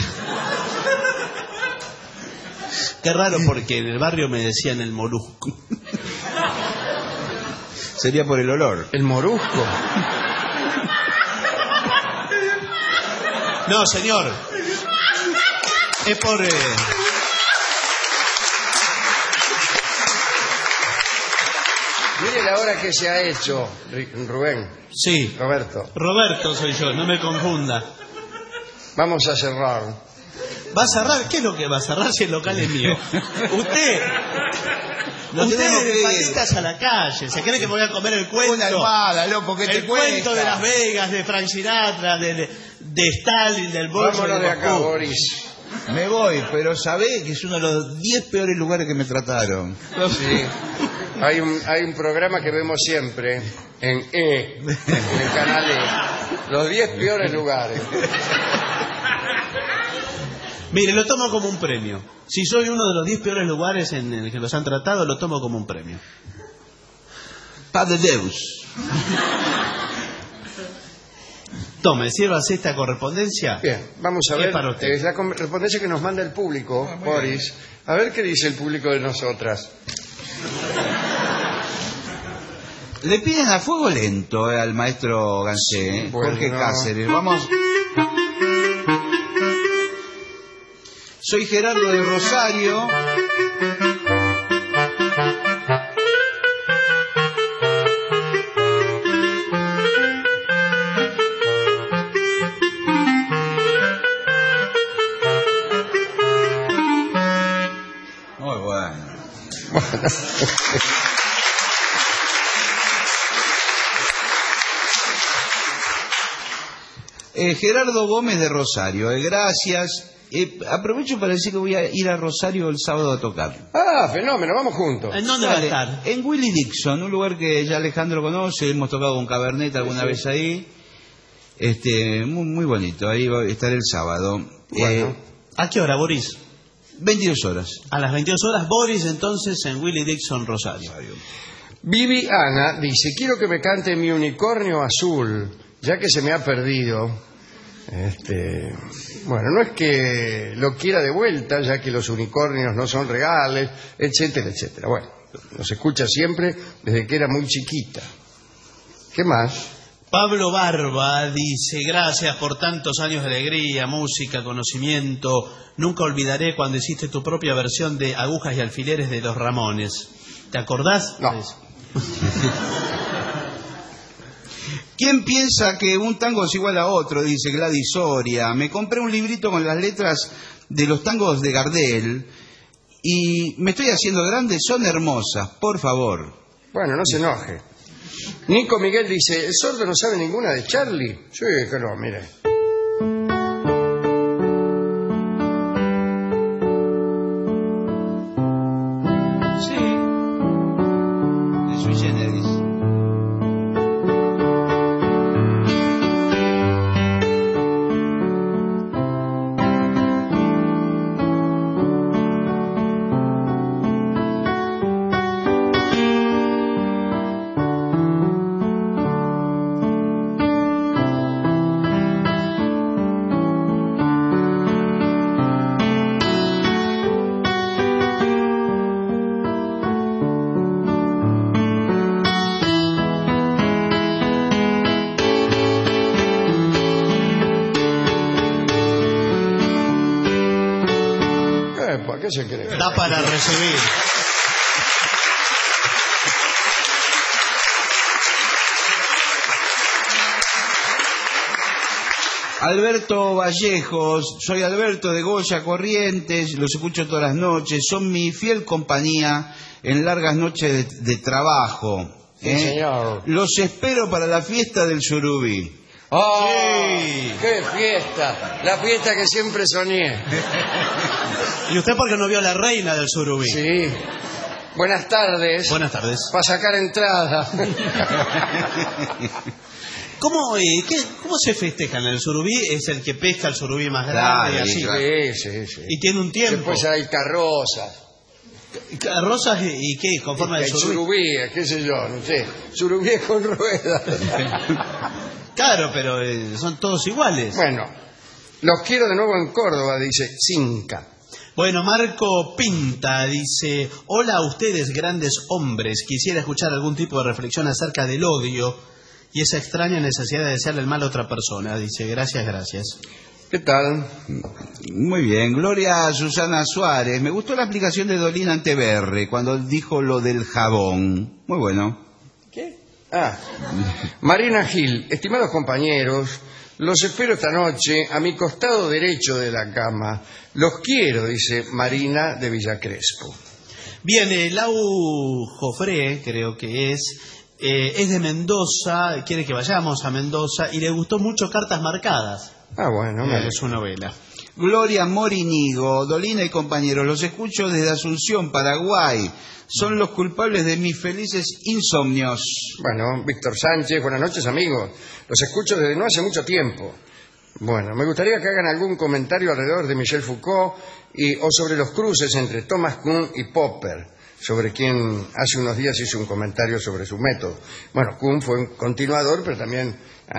Qué raro, porque en el barrio me decían el molusco. Sería por el olor. ¿El morusco? No, señor. Es por... Mire la hora que se ha hecho, Rubén. Sí. Roberto. Roberto soy yo, no me confunda. Vamos a cerrar. ¿Va a cerrar? ¿Qué es lo que va a cerrar si el local es mío? Usted de patitas a la calle. ¿Se cree que me voy a comer el cuento? Una almohada, loco, ¿qué te el cuento cuesta? de Las Vegas, de Frank Sinatra, de Stalin, del bolso. Vámonos de acá, Moscú. Boris. Me voy, pero sabés que es uno de los 10 peores lugares que me trataron. Sí. Hay un programa que vemos siempre en el canal E. Los 10 peores lugares. Mire, lo tomo como un premio. Si soy uno de los 10 peores lugares en el que los han tratado, lo tomo como un premio. Padre Deus. Tome, sírvase esta correspondencia. Bien, vamos a ¿Qué ver. es para usted? Es la correspondencia que nos manda el público, Boris. A ver qué dice el público de nosotras. Le piden a fuego lento al maestro Gansé, Bueno. Jorge Cáceres. Vamos. Soy Gerardo de Rosario. Muy bueno. Gerardo Gómez de Rosario, gracias. Aprovecho para decir que voy a ir a Rosario el sábado a tocar. Ah, fenómeno, vamos juntos. ¿En dónde va a estar? En Willie Dixon, un lugar que ya Alejandro conoce, hemos tocado con Cabernet alguna vez ahí. Muy, muy bonito, ahí estaré el sábado. Bueno. ¿A qué hora, Boris? 22 horas. A las 22 horas, Boris, entonces, en Willie Dixon, Rosario. Vivi Ana dice, quiero que me cante Mi unicornio azul, ya que se me ha perdido. Bueno, no es que lo quiera de vuelta, ya que los unicornios no son reales, etcétera, etcétera. Bueno, nos escucha siempre desde que era muy chiquita. ¿Qué más? Pablo Barba dice, gracias por tantos años de alegría, música, conocimiento. Nunca olvidaré cuando hiciste tu propia versión de Agujas y Alfileres de Los Ramones. ¿Te acordás? No. ¿Quién piensa que un tango es igual a otro? Dice Gladys Soria. Me compré un librito con las letras de los tangos de Gardel y me estoy haciendo grande, son hermosas, por favor. Bueno, no se enoje. Nico Miguel dice, ¿el sordo no sabe ninguna de Charlie? Sí, que no, mire. Sí. De Sui Generis. ¿Qué se cree? Da para recibir. Alberto Vallejos, soy Alberto de Goya Corrientes, los escucho todas las noches, son mi fiel compañía en largas noches de trabajo. Sí, señor. Los espero para la fiesta del Surubí. ¡Oh! Sí. ¡Qué fiesta! La fiesta que siempre soñé. ¿Y usted por qué no vio a la reina del Surubí? Sí. Buenas tardes. Buenas tardes. Para sacar entrada. ¿Cómo se festeja en el Surubí? Es el que pesca el surubí más grande, Claro, así. claro. Sí. Y tiene un tiempo. Después hay carrozas. ¿Rosas y qué? ¿Con forma de Hay surubí? surubíes, qué sé yo, no sé. Surubíes con ruedas. Claro, pero son todos iguales. Bueno, los quiero de nuevo en Córdoba, dice Cinca. Bueno, Marco Pinta dice: hola a ustedes, grandes hombres. Quisiera escuchar algún tipo de reflexión acerca del odio y esa extraña necesidad de desearle el mal a otra persona. Dice: gracias. ¿Qué tal? Muy bien, Gloria Susana Suárez. Me gustó la explicación de Dolín Anteberre cuando dijo lo del jabón. Muy bueno. ¿Qué? Marina Gil, estimados compañeros, los espero esta noche a mi costado derecho de la cama. Los quiero, dice Marina de Villa Crespo. Bien, Lau Jofré, creo que es de Mendoza, quiere que vayamos a Mendoza y le gustó mucho Cartas Marcadas. Bueno, Es su novela. Gloria Morinigo, Dolina y compañeros, los escucho desde Asunción, Paraguay. Son los culpables de mis felices insomnios. Bueno, Víctor Sánchez, buenas noches, amigos. Los escucho desde no hace mucho tiempo. Bueno, me gustaría que hagan algún comentario alrededor de Michel Foucault o sobre los cruces entre Thomas Kuhn y Popper, sobre quien hace unos días hizo un comentario sobre su método. Bueno, Kuhn fue un continuador, pero también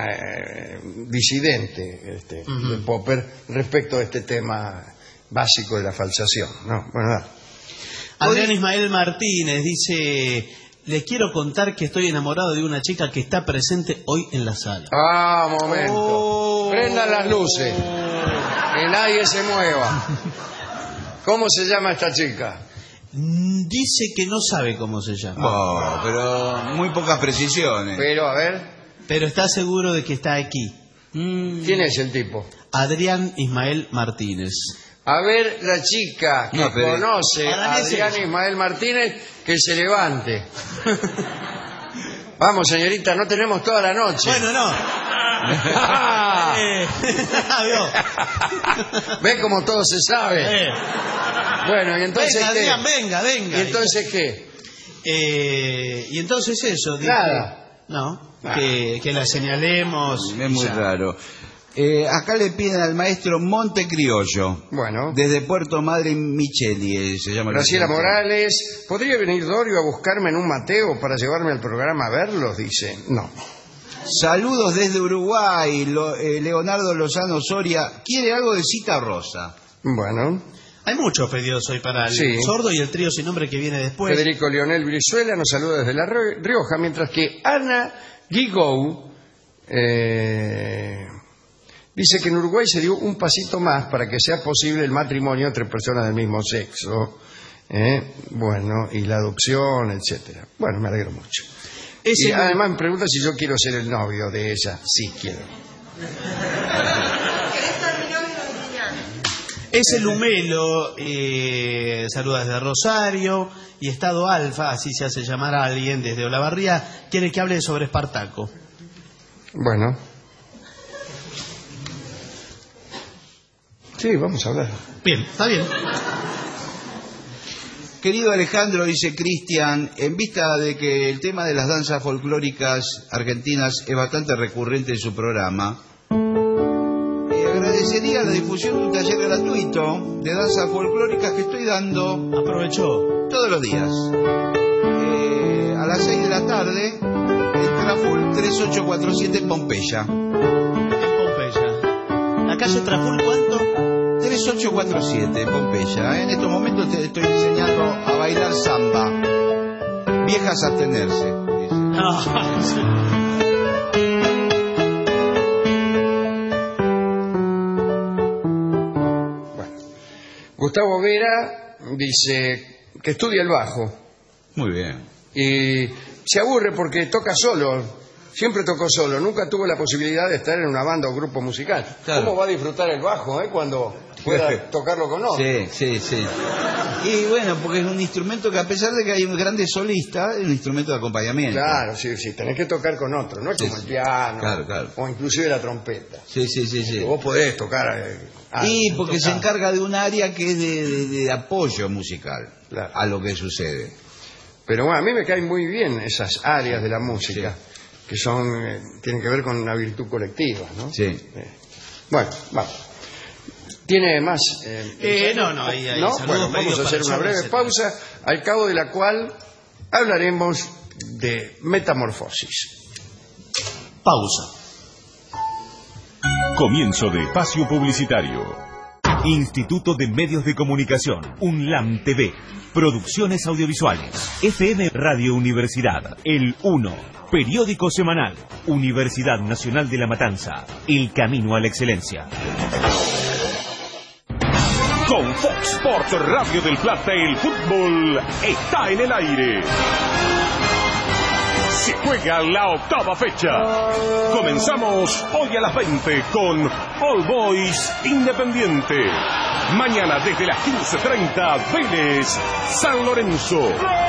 disidente de Popper respecto a este tema básico de la falsación, ¿no? Bueno, dale. Adrián Ismael Martínez dice: le quiero contar que estoy enamorado de una chica que está presente hoy en la sala. Momento. Prendan las luces. Que nadie se mueva. ¿Cómo se llama esta chica? Dice que no sabe cómo se llama. Oh, pero muy pocas precisiones. Pero, a ver, Pero está seguro de que está aquí. ¿quién es el tipo? Adrián Ismael Martínez. A ver, la chica que No, pero- conoce Para a mí es Adrián ella. Ismael Martínez, que se levante. Vamos, señorita, no tenemos toda la noche. Bueno, no. ¿Vio? ¿Ve cómo todo se sabe? Bueno, y entonces Venga, ¿qué? Adrián, venga. ¿Y entonces qué? Y entonces eso. Dice, Nada. No, que la señalemos. Es muy ya. raro. Acá le piden al maestro Montecriollo, Bueno, desde Puerto Madre Micheli, se llama. Graciela Morales, ¿podría venir Dorio a buscarme en un Mateo para llevarme al programa a verlos? Dice, no. Saludos desde Uruguay, Leonardo Lozano Soria. ¿Quiere algo de Cita Rosa? Bueno, Hay muchos pedidos hoy para el Sí. sordo y el trío sin nombre que viene después. Federico Leonel Brizuela nos saluda desde La Rioja, mientras que Ana Guigou dice que en Uruguay se dio un pasito más para que sea posible el matrimonio entre personas del mismo sexo, bueno, y la adopción, etcétera. Bueno, me alegro mucho. Y además me pregunta si yo quiero ser el novio de ella. Sí, quiero. Ese Lumelo saluda desde Rosario y Estado Alfa, así se hace llamar a alguien desde Olavarría, quiere que hable sobre Espartaco. Bueno. Sí, vamos a hablar. Bien, está bien. Querido Alejandro, dice Cristian, en vista de que el tema de las danzas folclóricas argentinas es bastante recurrente en su programa, agradecería la difusión de un taller gratuito de danzas folclóricas que estoy dando Aprovechó. todos los días. A las 6 de la tarde, en Traful 3847 Pompeya. En Pompeya. ¿La calle Traful cuánto? 3847 Pompeya. En estos momentos te estoy enseñando a bailar samba. Viejas a abstenerse, dice. No. Gustavo Vera dice que estudia el bajo Muy bien. y se aburre porque toca solo. siempre tocó solo, nunca tuvo la posibilidad de estar en una banda o grupo musical. Claro. ¿Cómo va a disfrutar el bajo cuando pueda tocarlo con otro? Sí. Y bueno, porque es un instrumento que a pesar de que hay un grande solista, es un instrumento de acompañamiento. Claro, sí, tenés que tocar con otro, no es como el piano, claro. o inclusive la trompeta. Sí. Que vos podés tocar. Porque se encarga de un área que es de apoyo musical a lo que sucede. Pero bueno, a mí me caen muy bien esas áreas de la música, que tienen que ver con una virtud colectiva, ¿no? Sí. Bueno, vamos. ¿Tiene más? No, ahí saludos. Bueno, vamos a hacer una breve pausa, al cabo de la cual hablaremos de metamorfosis. Pausa. Comienzo de espacio publicitario. Instituto de Medios de Comunicación, UNLAM TV, Producciones Audiovisuales, FM Radio Universidad, El 1, Periódico Semanal, Universidad Nacional de La Matanza, El Camino a la Excelencia. Con Fox Sports Radio del Plata, el fútbol está en el aire. Se juega la octava fecha. Comenzamos hoy a las 20 con All Boys Independiente. Mañana desde las 15:30, Vélez San Lorenzo.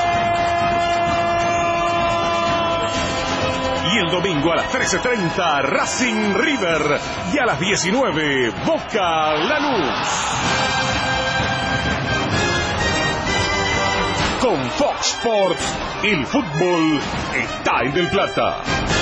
Y el domingo a las 13:30, Racing River. Y a las 19, Boca Lanús. Con Fox Sports, el fútbol está en Del Plata.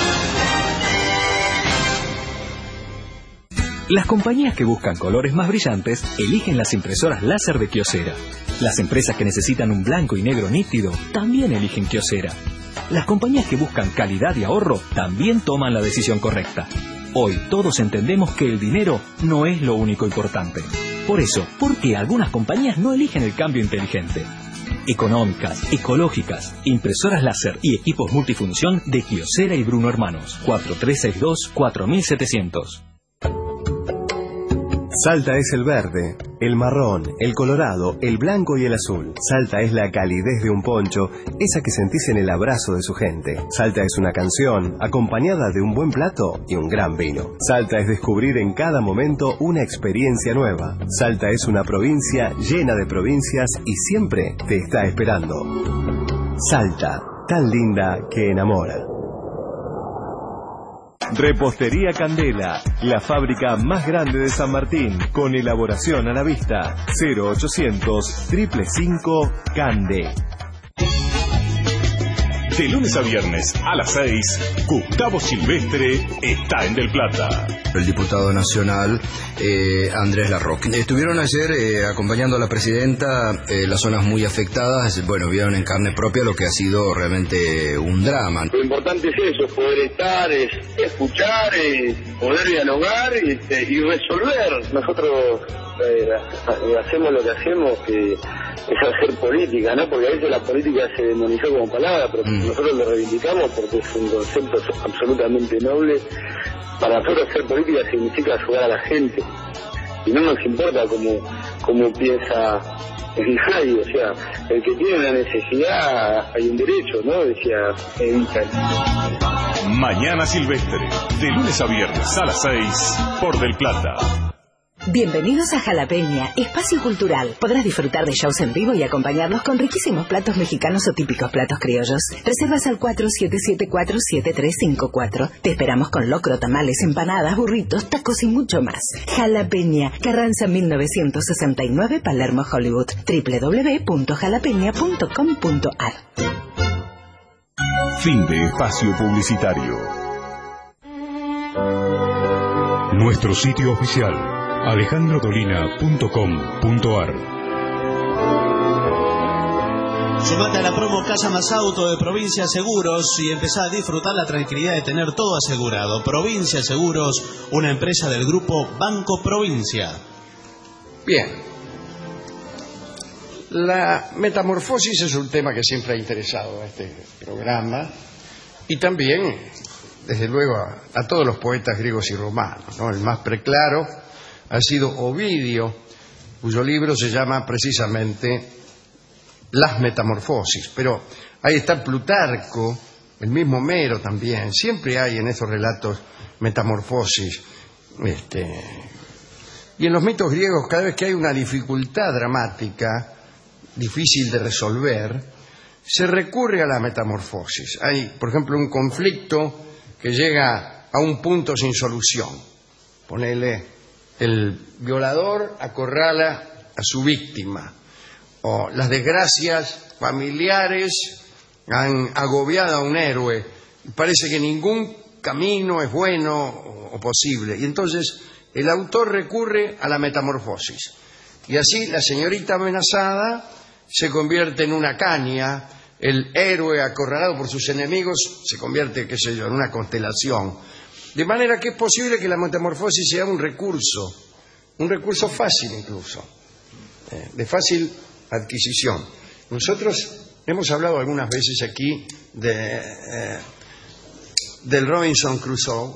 Las compañías que buscan colores más brillantes eligen las impresoras láser de Kyocera. Las empresas que necesitan un blanco y negro nítido también eligen Kyocera. Las compañías que buscan calidad y ahorro también toman la decisión correcta. Hoy todos entendemos que el dinero no es lo único importante. Por eso, ¿por qué algunas compañías no eligen el cambio inteligente? Económicas, ecológicas, impresoras láser y equipos multifunción de Kyocera y Bruno Hermanos. 4362-4700. Salta es el verde, el marrón, el colorado, el blanco y el azul. Salta es la calidez de un poncho, esa que sentís en el abrazo de su gente. Salta es una canción, acompañada de un buen plato y un gran vino. Salta es descubrir en cada momento una experiencia nueva. Salta es una provincia llena de provincias y siempre te está esperando. Salta, tan linda que enamora. Repostería Candela, la fábrica más grande de San Martín, con elaboración a la vista. 0800-555 Cande. De lunes a viernes a las 6, Gustavo Silvestre está en Del Plata. El diputado nacional Andrés Larroque. Estuvieron ayer acompañando a la presidenta las zonas muy afectadas. Bueno, vieron en carne propia lo que ha sido realmente un drama. Lo importante es eso, poder estar, es escuchar, poder dialogar y resolver. Nosotros hacemos lo que hacemos, que es hacer política, ¿no? Porque a veces la política se demonizó como palabra, pero nosotros lo reivindicamos porque es un concepto absolutamente noble. Para nosotros hacer política significa ayudar a la gente y no nos importa cómo piensa nadie, o sea, el que tiene una necesidad hay un derecho, ¿no? Decía Einstein. Mañana Silvestre, de lunes a viernes a las 6, por Del Plata. Bienvenidos a Jalapeña, espacio cultural. Podrás disfrutar de shows en vivo y acompañarnos con riquísimos platos mexicanos o típicos platos criollos. Reservas al 4774-7354. Te esperamos con locro, tamales, empanadas, burritos, tacos y mucho más. Jalapeña, Carranza 1969, Palermo, Hollywood. www.jalapeña.com.ar. Fin de espacio publicitario. Nuestro sitio oficial, alejandrodolina.com.ar. Sumate a la promo Casa Más Auto de Provincia Seguros y empezá a disfrutar la tranquilidad de tener todo asegurado. Provincia Seguros, una empresa del grupo Banco Provincia. Bien. La metamorfosis es un tema que siempre ha interesado a este programa y también, desde luego, a todos los poetas griegos y romanos, ¿no? El más preclaro ha sido Ovidio, cuyo libro se llama precisamente Las Metamorfosis. Pero ahí está Plutarco, el mismo Homero también. Siempre hay en estos relatos metamorfosis. Y en los mitos griegos, cada vez que hay una dificultad dramática, difícil de resolver, se recurre a la metamorfosis. Hay, por ejemplo, un conflicto que llega a un punto sin solución. Ponele, el violador acorrala a su víctima, o las desgracias familiares han agobiado a un héroe. Parece que ningún camino es bueno o posible. Y entonces el autor recurre a la metamorfosis. Y así la señorita amenazada se convierte en una caña, el héroe acorralado por sus enemigos se convierte, qué sé yo, en una constelación. De manera que es posible que la metamorfosis sea un recurso fácil incluso, de fácil adquisición. Nosotros hemos hablado algunas veces aquí del Robinson Crusoe,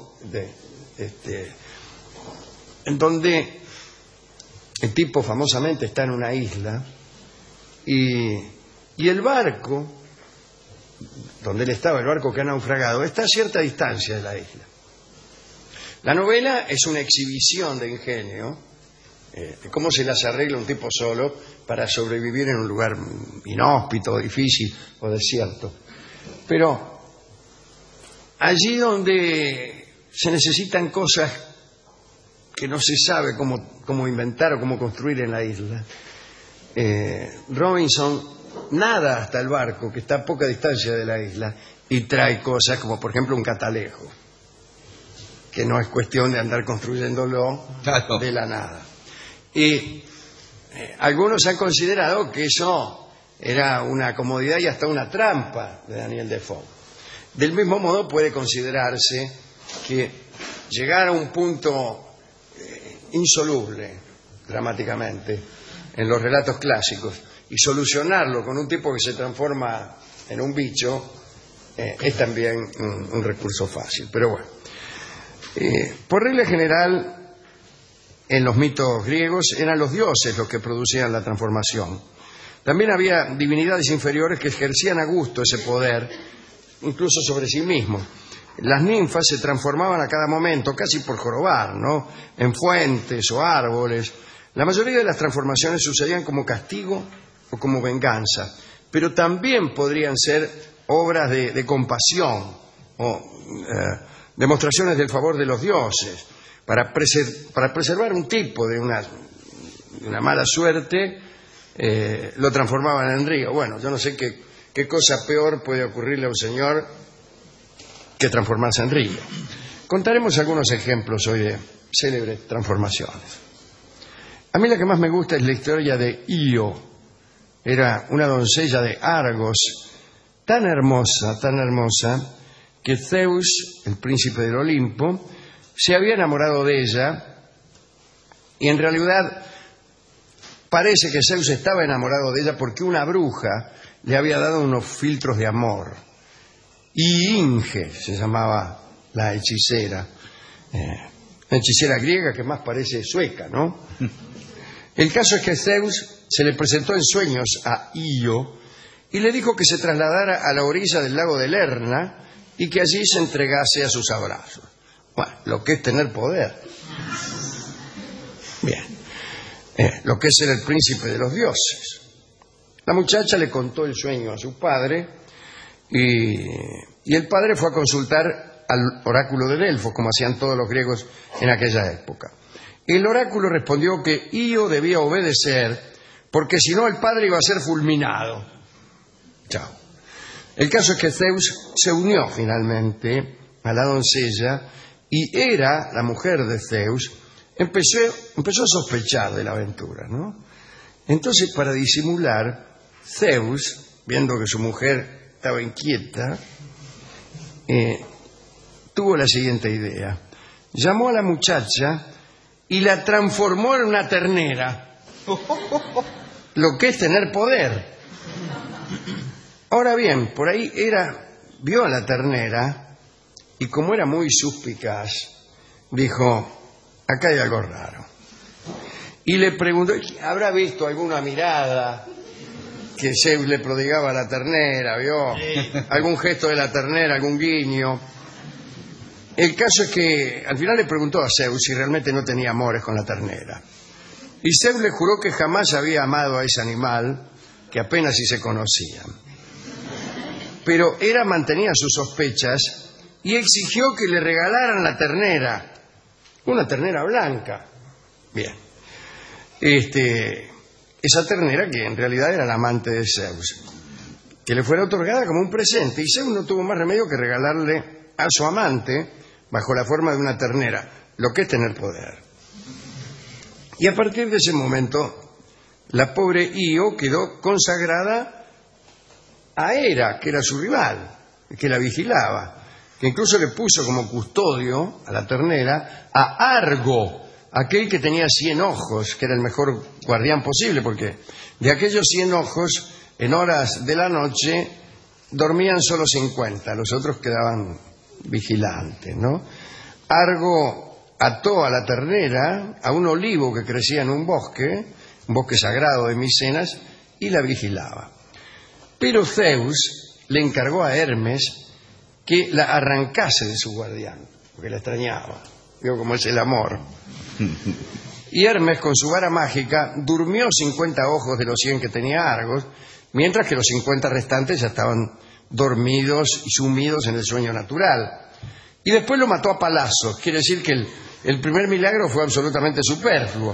en donde el tipo famosamente está en una isla y el barco donde él estaba, el barco que ha naufragado, está a cierta distancia de la isla. La novela es una exhibición de ingenio, de cómo se las arregla un tipo solo para sobrevivir en un lugar inhóspito, difícil o desierto. Pero allí donde se necesitan cosas que no se sabe cómo inventar o cómo construir en la isla, Robinson nada hasta el barco, que está a poca distancia de la isla, y trae cosas como, por ejemplo, un catalejo, que no es cuestión de andar construyéndolo de la nada. Y algunos han considerado que eso era una comodidad y hasta una trampa de Daniel Defoe. Del mismo modo puede considerarse que llegar a un punto insoluble dramáticamente en los relatos clásicos y solucionarlo con un tipo que se transforma en un bicho es también un recurso fácil. Pero bueno, por regla general, en los mitos griegos eran los dioses los que producían la transformación. También había divinidades inferiores que ejercían a gusto ese poder, incluso sobre sí mismos. Las ninfas se transformaban a cada momento, casi por jorobar, ¿no?, en fuentes o árboles. La mayoría de las transformaciones sucedían como castigo o como venganza, pero también podrían ser obras de compasión o demostraciones del favor de los dioses para preservar un tipo de una mala suerte. Lo transformaban en río. Bueno, yo no sé qué cosa peor puede ocurrirle a un señor que transformarse en río. Contaremos algunos ejemplos hoy de célebres transformaciones. A mí la que más me gusta es la historia de Io. Era una doncella de Argos, tan hermosa, que Zeus, el príncipe del Olimpo, se había enamorado de ella, y en realidad parece que Zeus estaba enamorado de ella porque una bruja le había dado unos filtros de amor. Inge se llamaba la hechicera, una hechicera griega que más parece sueca, ¿no? El caso es que Zeus se le presentó en sueños a Io y le dijo que se trasladara a la orilla del lago de Lerna y que allí se entregase a sus abrazos. Bueno, lo que es tener poder. Bien, lo que es ser el príncipe de los dioses. La muchacha le contó el sueño a su padre y el padre fue a consultar al oráculo de Delfos, como hacían todos los griegos en aquella época. El oráculo respondió que Io debía obedecer porque si no el padre iba a ser fulminado. Chao. El caso es que Zeus se unió finalmente a la doncella y Hera, la mujer de Zeus, empezó a sospechar de la aventura, ¿no? Entonces, para disimular, Zeus, viendo que su mujer estaba inquieta, tuvo la siguiente idea. Llamó a la muchacha y la transformó en una ternera. Lo que es tener poder. Ahora bien, por ahí vio a la ternera y como era muy suspicaz, dijo, acá hay algo raro. Y le preguntó, ¿habrá visto alguna mirada que Zeus le prodigaba a la ternera, ¿vio? Sí. Algún gesto de la ternera, algún guiño. El caso es que al final le preguntó a Zeus si realmente no tenía amores con la ternera. Y Zeus le juró que jamás había amado a ese animal, que apenas si se conocían. Pero Hera mantenía sus sospechas y exigió que le regalaran la ternera, una ternera blanca. Bien. Esa ternera que en realidad era la amante de Zeus, que le fuera otorgada como un presente, y Zeus no tuvo más remedio que regalarle a su amante bajo la forma de una ternera, lo que es tener poder. Y a partir de ese momento, la pobre Io quedó consagrada a Hera, que era su rival, que la vigilaba, que incluso le puso como custodio a la ternera a Argo, aquel que tenía 100 ojos, que era el mejor guardián posible, porque de aquellos 100 ojos, en horas de la noche, dormían solo 50, los otros quedaban vigilantes, ¿no? Argo ató a la ternera a un olivo que crecía en un bosque sagrado de Micenas, y la vigilaba. Pero Zeus le encargó a Hermes que la arrancase de su guardián, porque la extrañaba. Vio cómo es el amor. Y Hermes, con su vara mágica, durmió 50 ojos de los 100 que tenía Argos, mientras que los 50 restantes ya estaban dormidos y sumidos en el sueño natural. Y después lo mató a palazos. Quiere decir que el primer milagro fue absolutamente superfluo.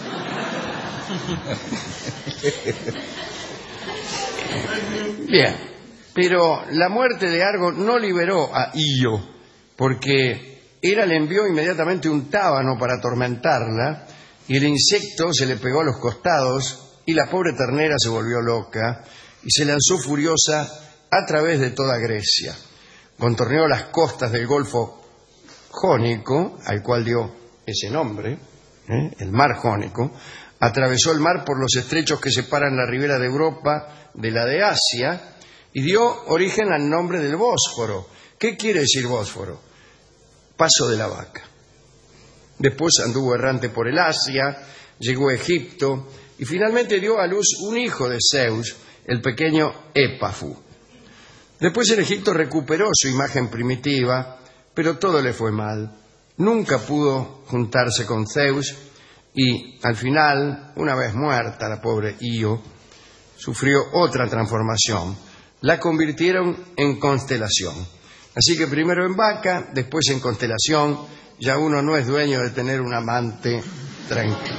Bien, pero la muerte de Argo no liberó a Io, porque Hera le envió inmediatamente un tábano para atormentarla, y el insecto se le pegó a los costados, y la pobre ternera se volvió loca y se lanzó furiosa a través de toda Grecia. Contorneó las costas del Golfo Jónico, al cual dio ese nombre, el mar Jónico. Atravesó el mar por los estrechos que separan la ribera de Europa de la de Asia y dio origen al nombre del Bósforo. ¿Qué quiere decir Bósforo? Paso de la vaca. Después anduvo errante por el Asia, llegó a Egipto y finalmente dio a luz un hijo de Zeus, el pequeño Épafu. Después en Egipto recuperó su imagen primitiva, pero todo le fue mal. Nunca pudo juntarse con Zeus y al final, una vez muerta la pobre Io, sufrió otra transformación. La convirtieron en constelación. Así que primero en vaca, después en constelación, ya uno no es dueño de tener un amante tranquilo.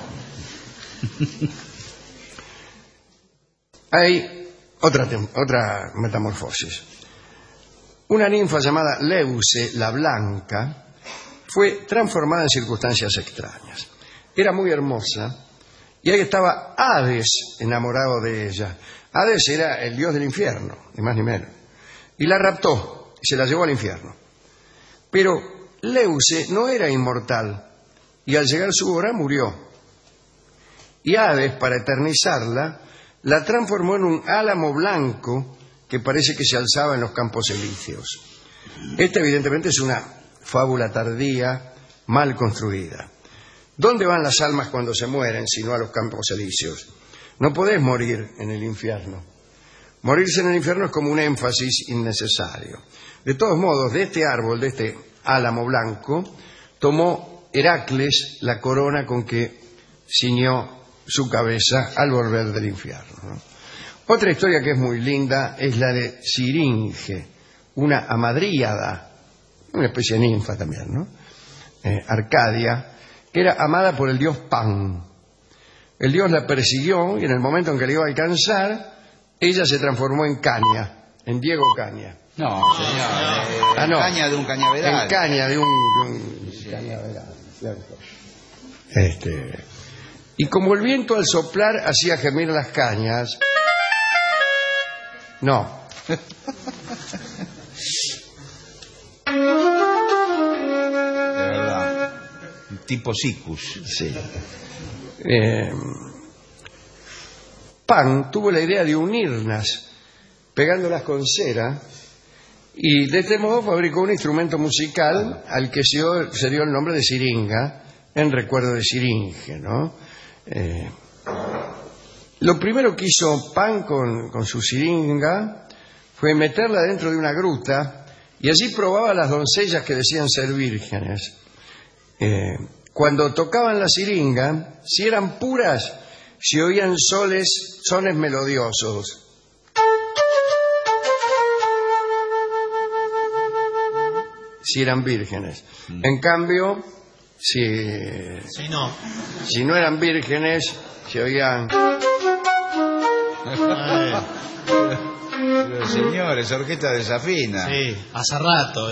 Hay otra metamorfosis. Una ninfa llamada Leuce, la Blanca, fue transformada en circunstancias extrañas. Era muy hermosa y ahí estaba Hades enamorado de ella. Hades era el dios del infierno, ni más ni menos. Y la raptó y se la llevó al infierno. Pero Leuce no era inmortal y al llegar su hora murió. Y Hades, para eternizarla, la transformó en un álamo blanco que parece que se alzaba en los campos elíseos. Esta evidentemente es una fábula tardía, mal construida. ¿Dónde van las almas cuando se mueren, sino a los campos elíseos? No podés morir en el infierno. Morirse en el infierno es como un énfasis innecesario. De todos modos, de este árbol, de este álamo blanco, tomó Heracles la corona con que ciñó su cabeza al volver del infierno, ¿no? Otra historia que es muy linda es la de Siringe, una amadríada, una especie de ninfa también, ¿no? Arcadia, que era amada por el dios Pan. El dios la persiguió y en el momento en que le iba a alcanzar, ella se transformó en caña, en Diego Caña. No, señor. No. Caña de un cañaveral. En caña de un cañaveral, cierto. Y como el viento al soplar hacía gemir las cañas. No. De verdad. Tipo Sicus. Sí. Pan tuvo la idea de unirlas, pegándolas con cera, y de este modo fabricó un instrumento musical al que se dio el nombre de siringa, en recuerdo de Siringe, ¿no? Lo primero que hizo Pan con su siringa fue meterla dentro de una gruta y allí probaba a las doncellas que decían ser vírgenes. Cuando tocaban la siringa, si eran puras, se oían sones melodiosos. Si eran vírgenes. En cambio, si no eran vírgenes, se oían... Pero señores, orquesta desafina. Sí, hace rato.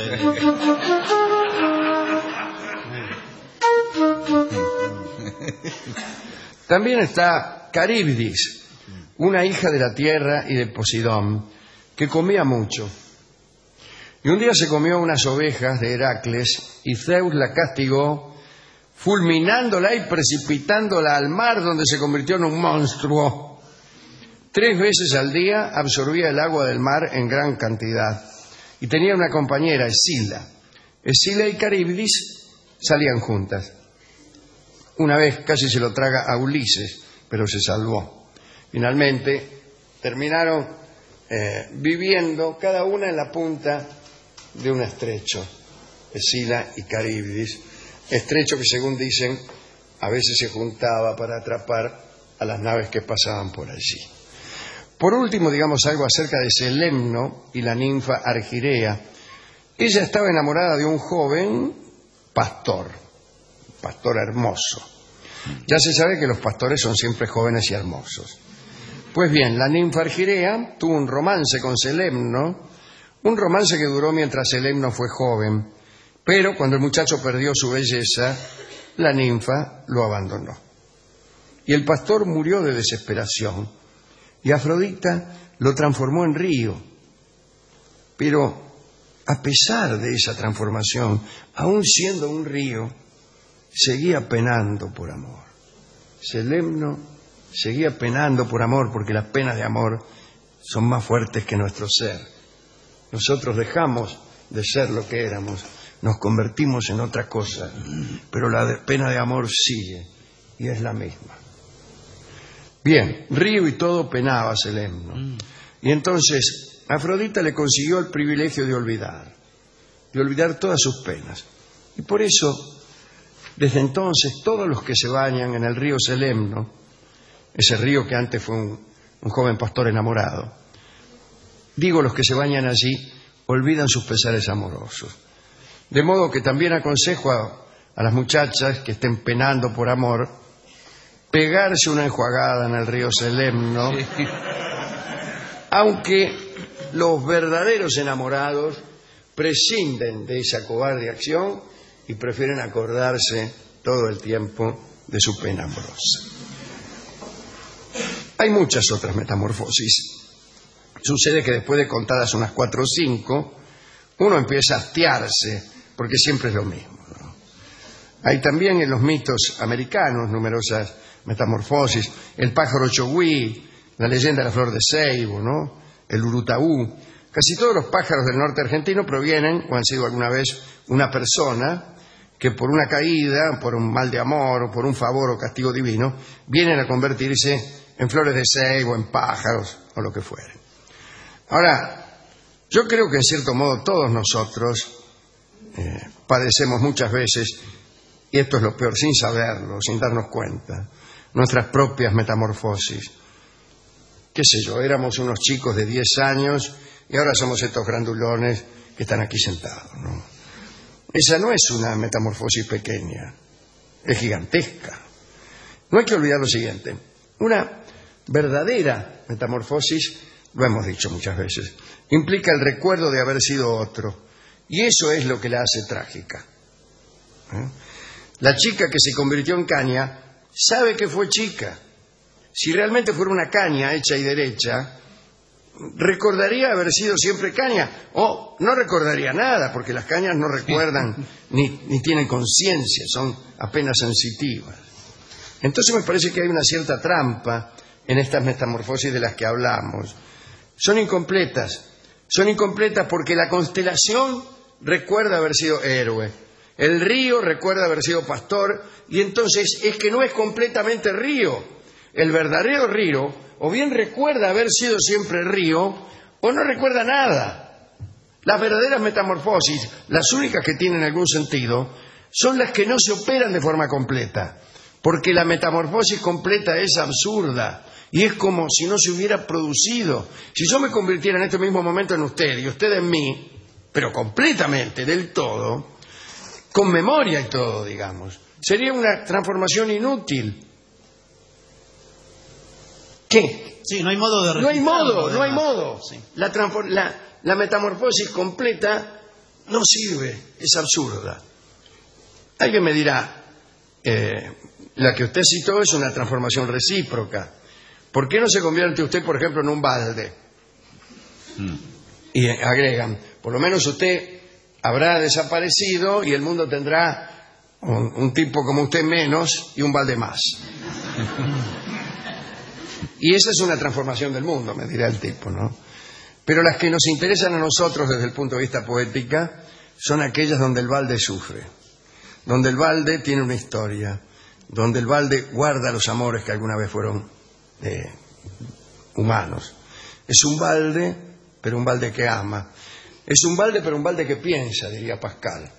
También está Caribdis, una hija de la tierra y de Posidón, que comía mucho. Y un día se comió unas ovejas de Heracles y Zeus la castigó, fulminándola y precipitándola al mar, donde se convirtió en un monstruo. 3 veces al día absorbía el agua del mar en gran cantidad. Y tenía una compañera, Escila. Escila y Caribdis salían juntas. Una vez casi se lo traga a Ulises, pero se salvó. Finalmente terminaron viviendo cada una en la punta de un estrecho, Escila y Caribdis, estrecho que, según dicen, a veces se juntaba para atrapar a las naves que pasaban por allí. Por último, digamos algo acerca de Selemno y la ninfa Argirea. Ella estaba enamorada de un joven pastor hermoso. Ya se sabe que los pastores son siempre jóvenes y hermosos. Pues bien, la ninfa Argirea tuvo un romance con Selemno, un romance que duró mientras Selemno fue joven, pero cuando el muchacho perdió su belleza, la ninfa lo abandonó. Y el pastor murió de desesperación, y Afrodita lo transformó en río. Pero a pesar de esa transformación, aún siendo un río, seguía penando por amor. Selemno seguía penando por amor, porque las penas de amor son más fuertes que nuestro ser. Nosotros dejamos de ser lo que éramos, nos convertimos en otra cosa, pero la pena de amor sigue y es la misma. Bien, río y todo penaba Selemno. Y entonces Afrodita le consiguió el privilegio de olvidar todas sus penas. Y por eso, desde entonces, todos los que se bañan en el río Selemno, ese río que antes fue un joven pastor enamorado, digo, los que se bañan allí olvidan sus pesares amorosos. De modo que también aconsejo a las muchachas que estén penando por amor, pegarse una enjuagada en el río Selemno, sí. Aunque los verdaderos enamorados prescinden de esa cobarde acción y prefieren acordarse todo el tiempo de su pena amorosa. Hay muchas otras metamorfosis. Sucede que después de contadas unas 4 o 5, uno empieza a hastiarse, porque siempre es lo mismo, ¿no? Hay también en los mitos americanos numerosas metamorfosis. El pájaro chogüí, la leyenda de la flor de ceibo, ¿no? El urutaú. Casi todos los pájaros del norte argentino provienen, o han sido alguna vez, una persona que por una caída, por un mal de amor, o por un favor o castigo divino, vienen a convertirse en flores de ceibo, en pájaros, o lo que fuere. Ahora, yo creo que en cierto modo todos nosotros padecemos muchas veces, y esto es lo peor, sin saberlo, sin darnos cuenta, nuestras propias metamorfosis. Qué sé yo, éramos unos chicos de 10 años y ahora somos estos grandulones que están aquí sentados, ¿no? Esa no es una metamorfosis pequeña, es gigantesca. No hay que olvidar lo siguiente, una verdadera metamorfosis, lo hemos dicho muchas veces, implica el recuerdo de haber sido otro, y eso es lo que la hace trágica. La chica que se convirtió en caña sabe que fue chica. Si realmente fuera una caña hecha y derecha, recordaría haber sido siempre caña, o no recordaría nada, porque las cañas no recuerdan ni tienen conciencia, son apenas sensitivas. Entonces me parece que hay una cierta trampa en estas metamorfosis de las que hablamos. Son incompletas porque la constelación recuerda haber sido héroe, el río recuerda haber sido pastor, y entonces es que no es completamente río, el verdadero río o bien recuerda haber sido siempre río o no recuerda nada. Las verdaderas metamorfosis, las únicas que tienen algún sentido, son las que no se operan de forma completa, porque la metamorfosis completa es absurda y es como si no se hubiera producido. Si yo me convirtiera en este mismo momento en usted y usted en mí, pero completamente, del todo, con memoria y todo, digamos, sería una transformación inútil. ¿Qué? Sí, no hay modo de No hay modo, registrarlo, no hay además. modo. Sí. La metamorfosis completa no sirve, es absurda. Alguien me dirá, la que usted citó es una transformación recíproca. ¿Por qué no se convierte usted, por ejemplo, en un balde? Y agregan, por lo menos usted habrá desaparecido y el mundo tendrá un tipo como usted menos y un balde más. Y esa es una transformación del mundo, me dirá el tipo, ¿no? Pero las que nos interesan a nosotros desde el punto de vista poética son aquellas donde el balde sufre, donde el balde tiene una historia, donde el balde guarda los amores que alguna vez fueron humanos. Es un balde, pero un balde que ama. Es un balde, pero un balde que piensa, diría Pascal.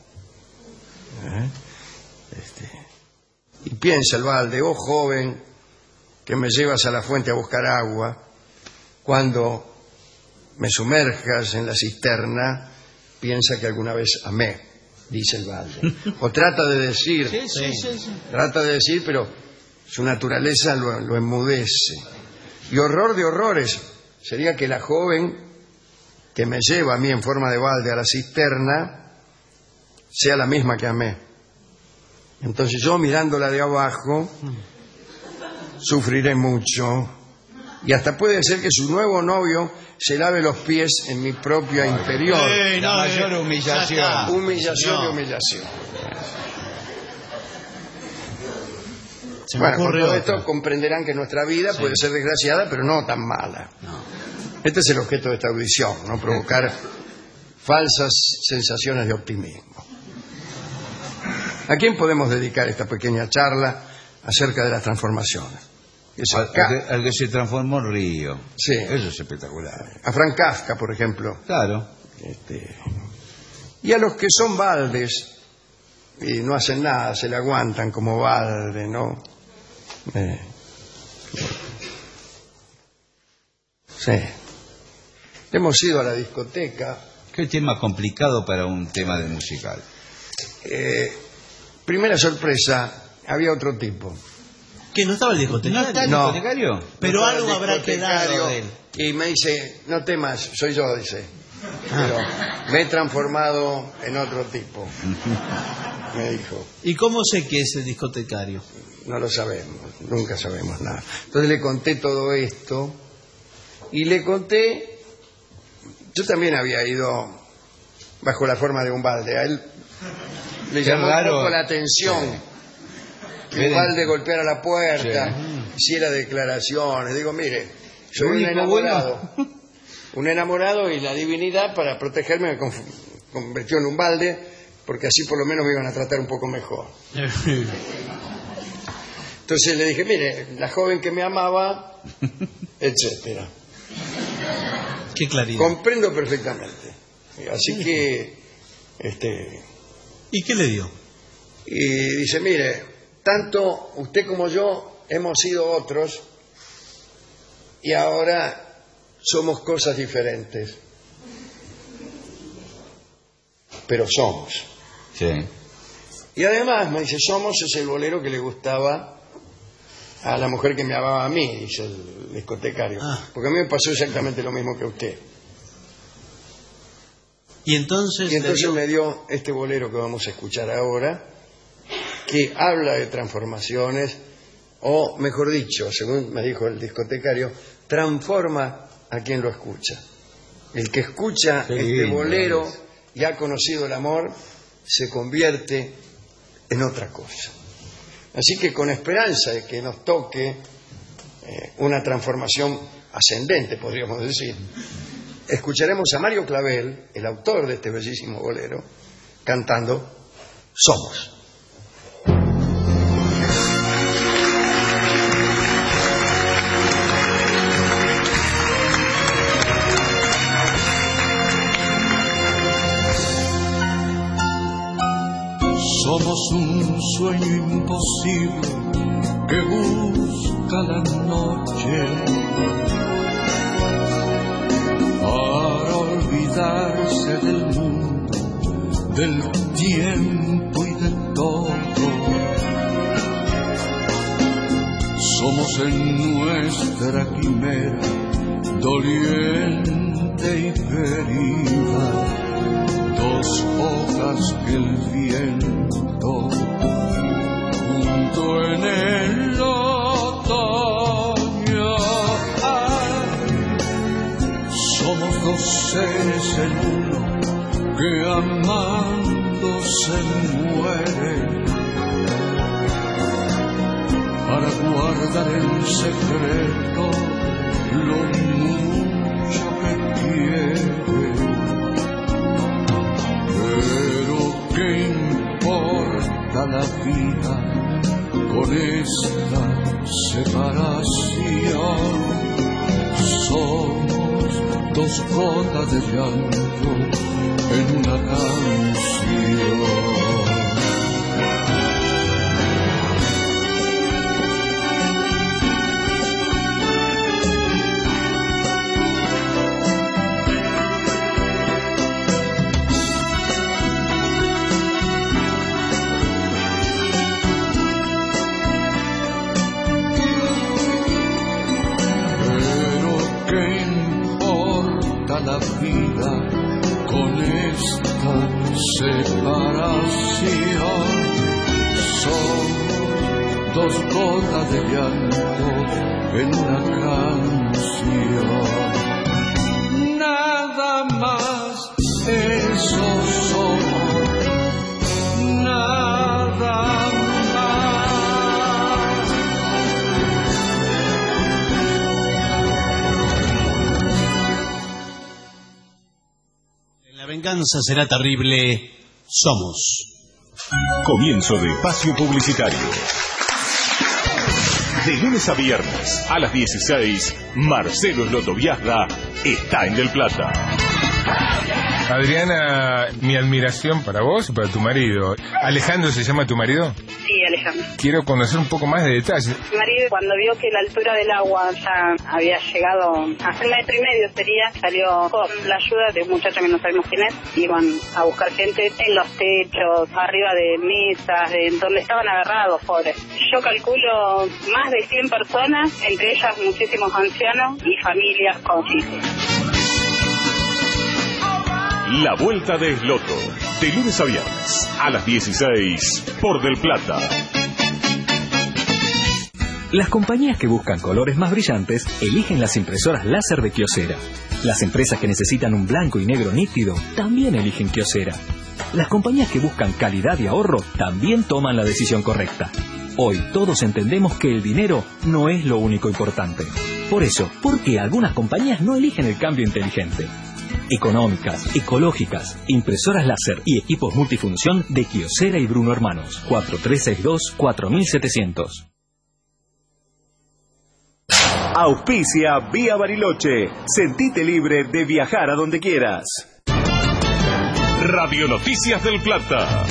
Y piensa el balde, oh joven, que me llevas a la fuente a buscar agua, cuando me sumerjas en la cisterna, piensa que alguna vez amé, dice el balde. O trata de decir, trata de decir, pero su naturaleza lo enmudece. Y horror de horrores, sería que la joven que me lleva a mí en forma de balde a la cisterna sea la misma que amé. Entonces yo, mirándola de abajo, sufriré mucho y hasta puede ser que su nuevo novio se lave los pies en mi propio interior. La mayor humillación. Humillación y humillación. Se me Bueno, con ocurre todo otra. esto comprenderán que nuestra vida puede ser desgraciada, pero no tan mala. Este es el objeto de esta audición, ¿no? Provocar falsas sensaciones de optimismo. ¿A quién podemos dedicar esta pequeña charla acerca de las transformaciones? Es Al que se transformó en río. Sí. Eso es espectacular. A Franz Kafka, por ejemplo. Claro. Y a los que son baldes y no hacen nada, se le aguantan como balde, ¿no? Sí. Hemos ido a la discoteca. Qué tema complicado para un tema de musical. Primera sorpresa, había otro tipo. ¿Que no estaba el discotecario? ¿No está el No. discotecario? Pero No, algo el habrá discotecario, quedado de él. Y me dice, no temas, soy yo, dice. Pero me he transformado en otro tipo. Me dijo. ¿Y cómo sé que es el discotecario? No lo sabemos, nunca sabemos nada. Entonces le conté todo esto y le conté, yo también había ido bajo la forma de un balde. A él le llamó un poco la atención que el balde golpeara la puerta, hiciera declaraciones. Digo, mire, soy un enamorado. Un enamorado y la divinidad, para protegerme, me convirtió en un balde, porque así por lo menos me iban a tratar un poco mejor. Entonces le dije, mire, la joven que me amaba, etcétera. Qué claridad. Comprendo perfectamente. Así que, ¿Y qué le dio? y dice, mire, tanto usted como yo hemos sido otros y ahora somos cosas diferentes. Pero somos. Sí. Y además, me dice, somos es el bolero que le gustaba a la mujer que me amaba a mí, dice el discotecario. Porque a mí me pasó exactamente lo mismo que a usted. Y entonces, me dio este bolero que vamos a escuchar ahora, que habla de transformaciones, o mejor dicho, según me dijo el discotecario, transforma a quien lo escucha. El que escucha este bolero y ha conocido el amor, se convierte en otra cosa. Así que con esperanza de que nos toque una transformación ascendente, podríamos decir, escucharemos a Mario Clavel, el autor de este bellísimo bolero, cantando Somos. Somos un sueño imposible que busca la noche para olvidarse del mundo, del tiempo y de todo. Somos en nuestra quimera doliente y ferida, dos hojas que el viento junto en el otoño. Ay, somos dos seres en uno que amando se mueren para guardar en secreto lo mucho que quieren. Pero ¿qué importa la vida con esta separación? Somos dos gotas de llanto en una canción. La vida con esta separación, somos dos gotas de llanto en una canción. Nada más, eso somos, nada más. La venganza será terrible. Somos. Comienzo de espacio publicitario. De lunes a viernes a las 16, Marcelo Slotoviazda está en Del Plata. Adriana, mi admiración para vos y para tu marido. ¿Alejandro se llama tu marido? Sí, Alejandro. Quiero conocer un poco más de detalles. Mi marido, cuando vio que la altura del agua ya había llegado a 1,5 metros sería, salió con la ayuda de un muchacho que no sabemos quién es. Iban a buscar gente en los techos, arriba de mesas, de donde estaban agarrados, pobres. Yo calculo más de 100 personas, entre ellas muchísimos ancianos y familias con hijos. La Vuelta de Esloto, de lunes a viernes a las 16 por Del Plata. Las compañías que buscan colores más brillantes eligen las impresoras láser de Kyocera. Las empresas que necesitan un blanco y negro nítido también eligen Kyocera. Las compañías que buscan calidad y ahorro también toman la decisión correcta. Hoy todos entendemos que el dinero no es lo único importante. Por eso, ¿por qué algunas compañías no eligen el cambio inteligente? Económicas, ecológicas, impresoras láser y equipos multifunción de Kyocera y Bruno Hermanos. 4362-4700. Auspicia Vía Bariloche. Sentite libre de viajar a donde quieras. Radio Noticias del Plata.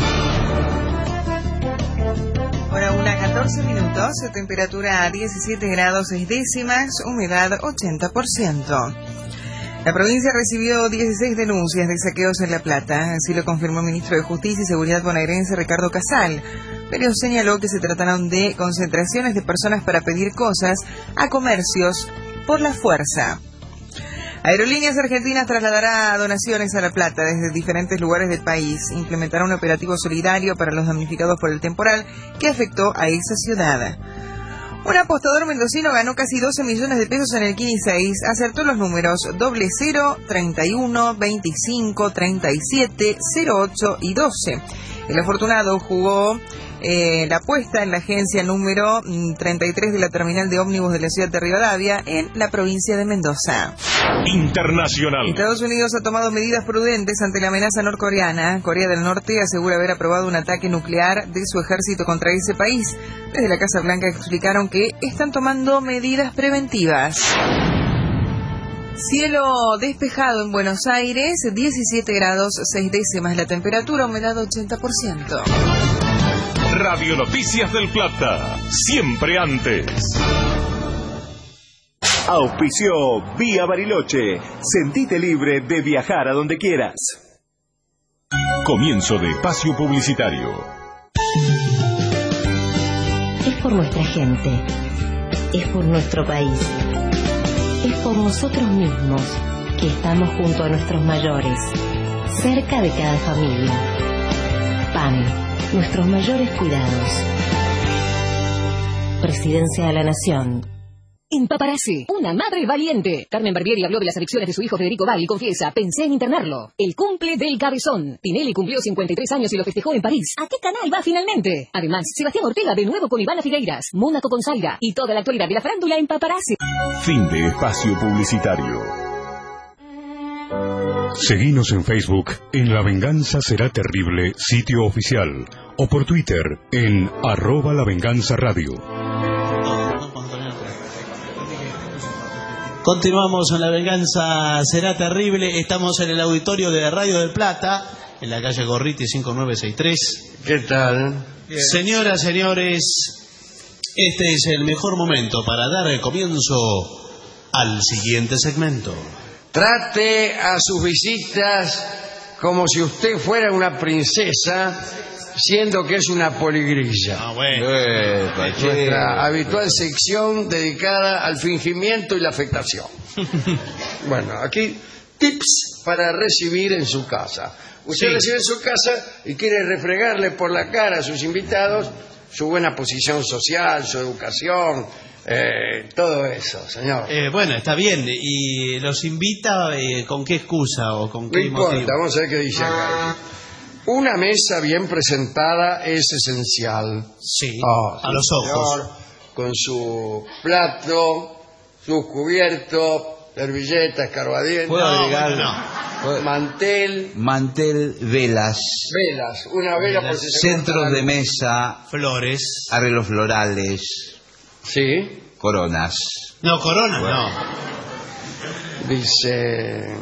Hora 1:14 minutos, temperatura a 17 grados 6 décimas, humedad 80%. La provincia recibió 16 denuncias de saqueos en La Plata, así lo confirmó el ministro de Justicia y Seguridad bonaerense Ricardo Casal, pero señaló que se trataron de concentraciones de personas para pedir cosas a comercios por la fuerza. Aerolíneas Argentinas trasladará donaciones a La Plata desde diferentes lugares del país. Implementará un operativo solidario para los damnificados por el temporal que afectó a esa ciudad. Un apostador mendocino ganó casi 12 millones de pesos en el Kini 6, acertó los números 00, 31, 25, 37, 08 y 12. El afortunado jugó la apuesta en la agencia número 33 de la terminal de ómnibus de la ciudad de Rivadavia, en la provincia de Mendoza. Internacional. Estados Unidos ha tomado medidas prudentes ante la amenaza norcoreana. Corea del Norte asegura haber aprobado un ataque nuclear de su ejército contra ese país. Desde la Casa Blanca explicaron que están tomando medidas preventivas. Cielo despejado en Buenos Aires, 17 grados 6 décimas la temperatura, humedad 80%. Radio Noticias del Plata, siempre antes. Auspició Vía Bariloche. Sentite libre de viajar a donde quieras. Comienzo de espacio publicitario. Es por nuestra gente. Es por nuestro país. Es por nosotros mismos, que estamos junto a nuestros mayores, cerca de cada familia. PAN, nuestros mayores cuidados. Presidencia de la Nación. En Paparazzi, una madre valiente. Carmen Barbieri habló de las adicciones de su hijo Federico Val y confiesa, pensé en internarlo. El cumple del cabezón. Tinelli cumplió 53 años y lo festejó en París. ¿A qué canal va finalmente? Además, Sebastián Ortega de nuevo con Ivana Figueiras, Mónaco con Zaira y toda la actualidad de la farándula en Paparazzi. Fin de espacio publicitario. Seguinos en Facebook en La Venganza Será Terrible, sitio oficial, o por Twitter en @lavenganzaradio. Continuamos en La Venganza Será Terrible. Estamos en el auditorio de Radio del Plata, en la calle Gorriti 5963. ¿Qué tal? Bien. Señoras, señores, este es el mejor momento para dar el comienzo al siguiente segmento. Trate a sus visitas como si usted fuera una princesa, siendo que es una poligrilla. Ah, bueno. Nuestra habitual sección dedicada al fingimiento y la afectación. Bueno, aquí tips para recibir en su casa. Usted recibe en su casa y quiere refregarle por la cara a sus invitados su buena posición social, su educación, todo eso, señor. Bueno, está bien. ¿Y los invita con qué excusa o con qué motivo? motivo? No importa, vamos a ver qué dice acá. Una mesa bien presentada es esencial. Sí, a los ojos. Señor, con su plato, su cubierto, servilleta, escarbadiente. ¿Puedo agregar? Mantel. Mantel, velas. Velas, una vela por si se centros corta de mesa. Flores. Arreglos florales. Sí. Coronas. No, coronas no. Dice...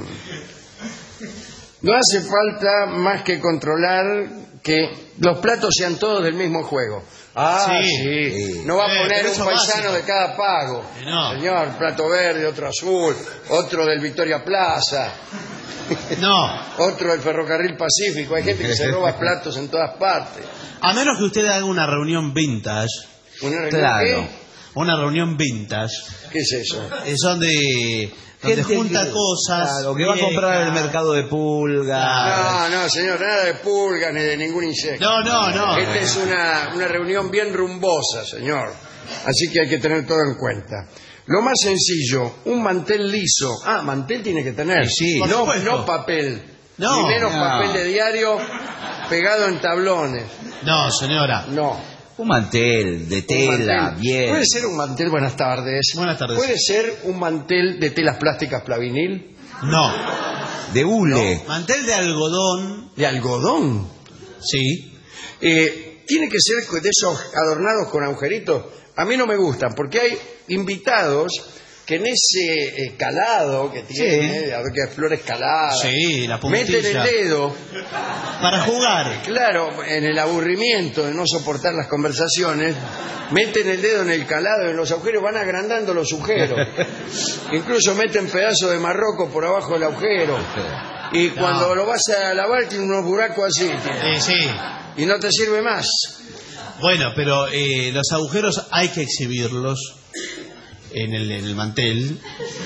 No hace falta más que controlar que los platos sean todos del mismo juego. Sí. No va a poner un paisano de cada pago. No. Señor, plato verde, otro azul, otro del Victoria Plaza. No. Otro del Ferrocarril Pacífico. Hay gente que se roba platos en todas partes. A menos que usted haga una reunión vintage. ¿Una reunión qué? Una reunión vintage. ¿Qué es eso? Donde junta cosas. Claro, que va a comprar el mercado de pulgas. No, señor, nada de pulgas ni de ningún insecto. No. Esta es una reunión bien rumbosa, señor. Así que hay que tener todo en cuenta. Lo más sencillo, un mantel liso. Mantel tiene que tener. Sí, no papel. Ni menos papel de diario pegado en tablones. No, señora. No. Un mantel de tela, bien. ¿Puede ser un mantel? Buenas tardes. Buenas tardes. ¿Puede ser un mantel de telas plásticas Plavinil? No. De hule. No. Mantel de algodón. ¿De algodón? Sí. ¿Tiene que ser de esos adornados con agujeritos? A mí no me gustan, porque hay invitados que en ese calado que tiene, que hay flores caladas, la puntilla, meten el dedo para jugar. Claro, en el aburrimiento de no soportar las conversaciones, meten el dedo en el calado, en los agujeros, van agrandando los agujeros. Incluso meten pedazos de marroco por abajo del agujero. Y cuando lo vas a lavar, tiene unos buracos así. Y no te sirve más. Bueno, pero los agujeros hay que exhibirlos en el mantel,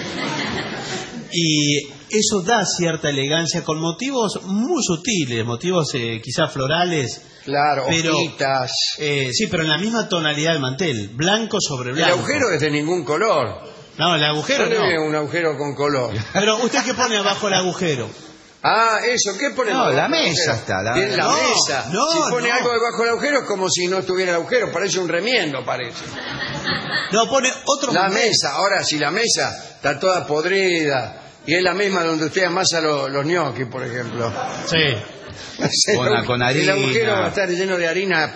y eso da cierta elegancia con motivos muy sutiles, motivos quizás florales. Claro, pero, hojitas. Sí, pero en la misma tonalidad del mantel, blanco sobre blanco. El agujero es de ningún color. No, el agujero no. No. Un agujero con color. Pero ¿usted qué pone abajo el agujero? Eso, ¿qué pone? No, la mesa está. La mesa. Si pone algo debajo del agujero es como si no estuviera el agujero, parece un remiendo, parece. No, pone otro La mantel. mesa, ahora si la mesa está toda podrida y es la misma donde usted amasa los ñoquis, por ejemplo. Sí. Con harina. El agujero va a estar lleno de harina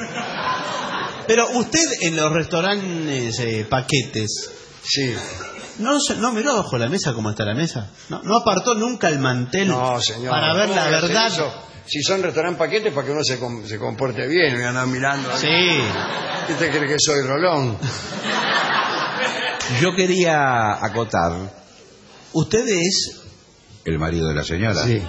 podrida. Pero usted en los restaurantes paquetes, sí, No miró bajo la mesa cómo está la mesa. No apartó nunca el mantel para ver la verdad. Si son restaurante paquetes, para que uno se comporte bien, y andar mirando. Sí. ¿Qué te cree que soy, Rolón? Yo quería acotar. ¿Usted es? El marido de la señora. Sí.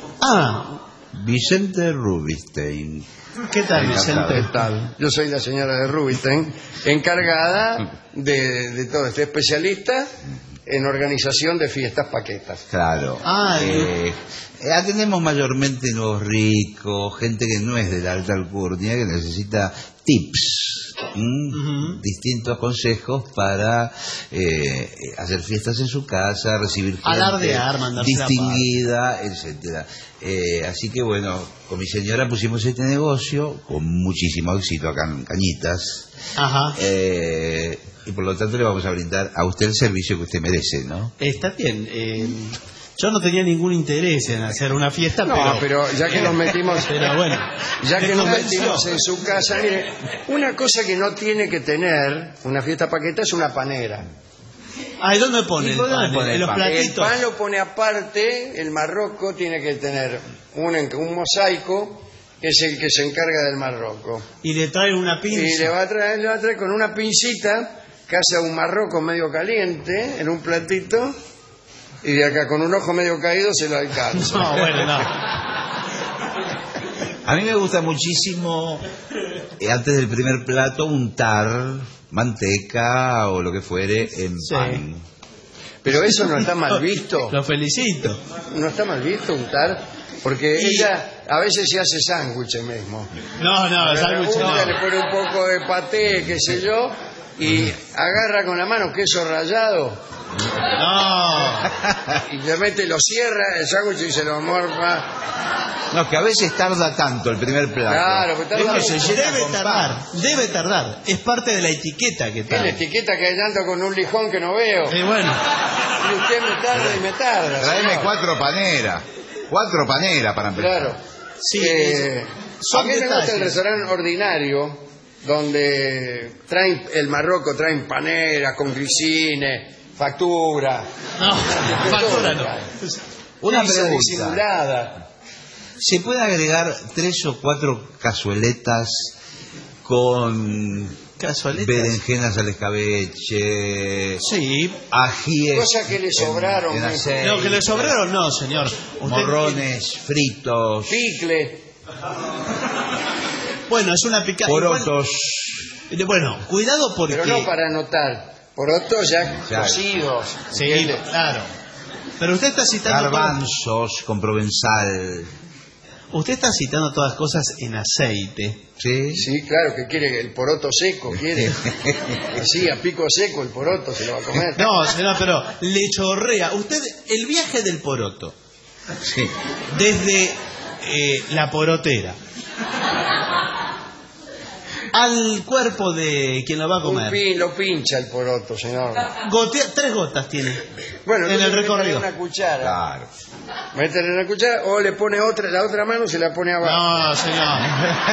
Vicente Rubinstein. ¿Qué tal, Vicente? ¿Qué tal? Yo soy la señora de Rubinstein, encargada de todo este especialista en organización de fiestas paquetas. Claro. Atendemos mayormente nuevos ricos, gente que no es de la alta alcurnia, que necesita tips, distintos consejos para hacer fiestas en su casa, recibir gente alardear, mandarse distinguida, etcétera. Así que bueno, con mi señora pusimos este negocio con muchísimo éxito acá en Cañitas. Ajá. Y por lo tanto le vamos a brindar a usted el servicio que usted merece, ¿no? Está bien. Yo no tenía ningún interés en hacer una fiesta, pero ya que nos metimos, pero bueno, ya que nos metimos en su casa, mire, una cosa que no tiene que tener una fiesta paqueta es una panera. ¿Y dónde pone el pan? En los platitos. El pan lo pone aparte. El marroco tiene que tener un mosaico, que es el que se encarga del marroco. Y le trae una pinza. Y le va a traer con una pincita, que hace un marroco medio caliente en un platito. Y de acá con un ojo medio caído se lo alcanza. No, bueno, no. A mí me gusta muchísimo, antes del primer plato, untar manteca o lo que fuere en pan. Pero eso no está mal visto. Lo felicito. No está mal visto untar, porque ella a veces se hace sándwiches mismo. No, sándwiches no. Le pone un poco de paté, qué sé yo, y agarra con la mano queso rallado. No. Y de repente lo cierra el sándwich y se lo morfa. No, que a veces tarda tanto el primer plato. Claro, que debe tardar. Es parte de la etiqueta que tarda. Es la etiqueta que ando con un lijón que no veo. Y bueno. Y usted me tarda. Traeme 4 paneras. 4 paneras para empezar. Claro. Sí. A mí me gusta el restaurante ordinario, donde traen el marroco, traen paneras con grisines, factura. No, factura no. Una pregunta. Disimulada. ¿Se puede agregar 3 o 4 cazueletas con berenjenas al escabeche? Sí. Ajíes. Cosas que le sobraron. No, que le sobraron no, señor. Morrones fritos. Picle. Bueno, es una picada. Porotos. Bueno, cuidado porque... Pero no para anotar. Porotos ya cocidos. Sí, claro. Pero usted está citando... Garbanzos con provenzal. Usted está citando todas cosas en aceite. Sí. Sí, claro, que quiere el poroto seco, quiere. Sí, a pico seco el poroto se lo va a comer. No, señor, pero le chorrea. Usted, el viaje del poroto. Sí. Desde la porotera al cuerpo de quien lo va a comer. Lo pincha el poroto, señor. 3 gotas tiene. Bueno, en el recorrido. Una cuchara. Claro. Métele una cuchara o le pone la otra mano se la pone abajo. No, señor.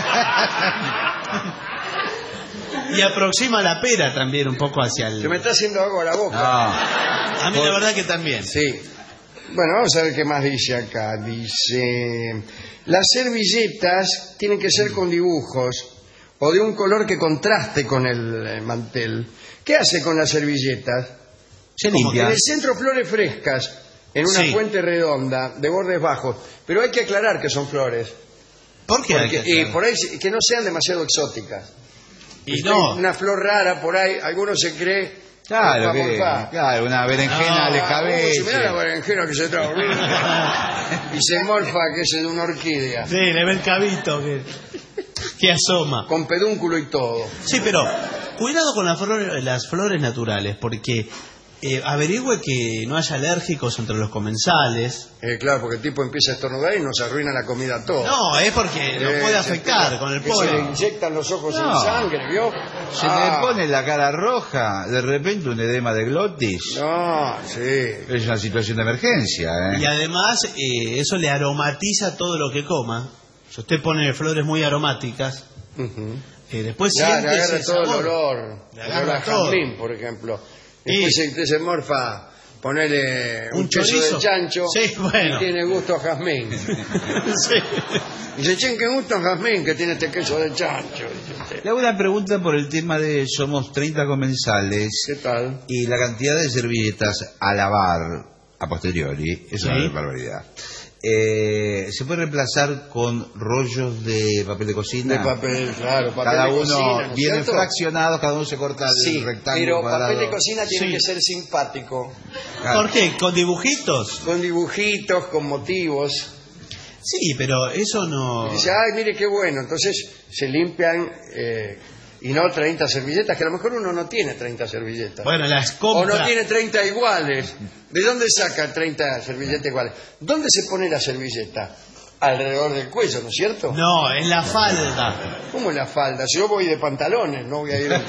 Y aproxima la pera también un poco hacia el... Se me está haciendo agua a la boca. No. A mí la verdad que también. Sí. Bueno, vamos a ver qué más dice acá. Dice, las servilletas tienen que ser con dibujos o de un color que contraste con el mantel. ¿Qué hace con las servilletas? Se limpia. En el centro flores frescas, en una fuente redonda, de bordes bajos. Pero hay que aclarar que son flores. ¿Por qué? Y por ahí que no sean demasiado exóticas. Y no. Una flor rara por ahí, algunos se cree... Claro, claro, una berenjena al escabeche. Mira la berenjena que se trae. Y se morfa que es de una orquídea. Sí, le ve el cabito que asoma. Con pedúnculo y todo. Sí, pero cuidado con las flores naturales, porque averigüe que no haya alérgicos entre los comensales. Claro, porque el tipo empieza a estornudar y nos arruina la comida todo. No, es porque nos puede afectar con el polen. Se le inyectan los ojos en sangre, ¿vio? Se le pone la cara roja, de repente un edema de glotis. No, sí. Es una situación de emergencia, ¿eh? Y además, eso le aromatiza todo lo que coma. Si usted pone flores muy aromáticas, después ya, siente le agarra ese todo sabor. el olor. Le agarra el todo. jazmín, por ejemplo. Después usted se morfa, ponele un queso chorizo de chancho, sí, bueno. y tiene gusto a jazmín. Sí. Dice, che, qué gusto a jazmín que tiene este queso de chancho. Dice usted. Le hago una pregunta por el tema de somos 30 comensales. ¿Qué tal? Y la cantidad de servilletas a lavar a posteriori es Sí. una barbaridad. ¿Se puede reemplazar con rollos de papel de cocina? De papel, claro, papel Cada de uno cocina, ¿no es viene cierto? fraccionado, cada uno se corta el Sí, rectángulo pero cuadrado. papel de cocina tiene Sí. que ser simpático. Claro. ¿Por qué? ¿Con dibujitos? Con dibujitos, con motivos. Sí, pero eso no... Y dice, ay, mire qué bueno. Entonces se limpian y no 30 servilletas, que a lo mejor uno no tiene 30 servilletas. Bueno, las O compras... no tiene 30 iguales. ¿De dónde saca 30 servilletas iguales? ¿Dónde se pone la servilleta? Alrededor del cuello, ¿no es cierto? No, en la falda. ¿Cómo en la falda? Si yo voy de pantalones, no voy a ir de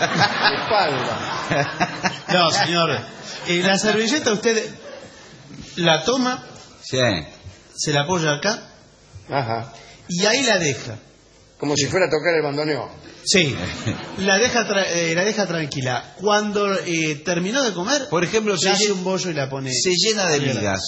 espalda. No, señor. La servilleta usted la toma, Sí. se la apoya acá Ajá. y ahí la deja. Como si fuera a tocar el bandoneón. Sí, la deja tranquila. Cuando terminó de comer, Por ejemplo, se hace un bollo y la pone... se llena de migas.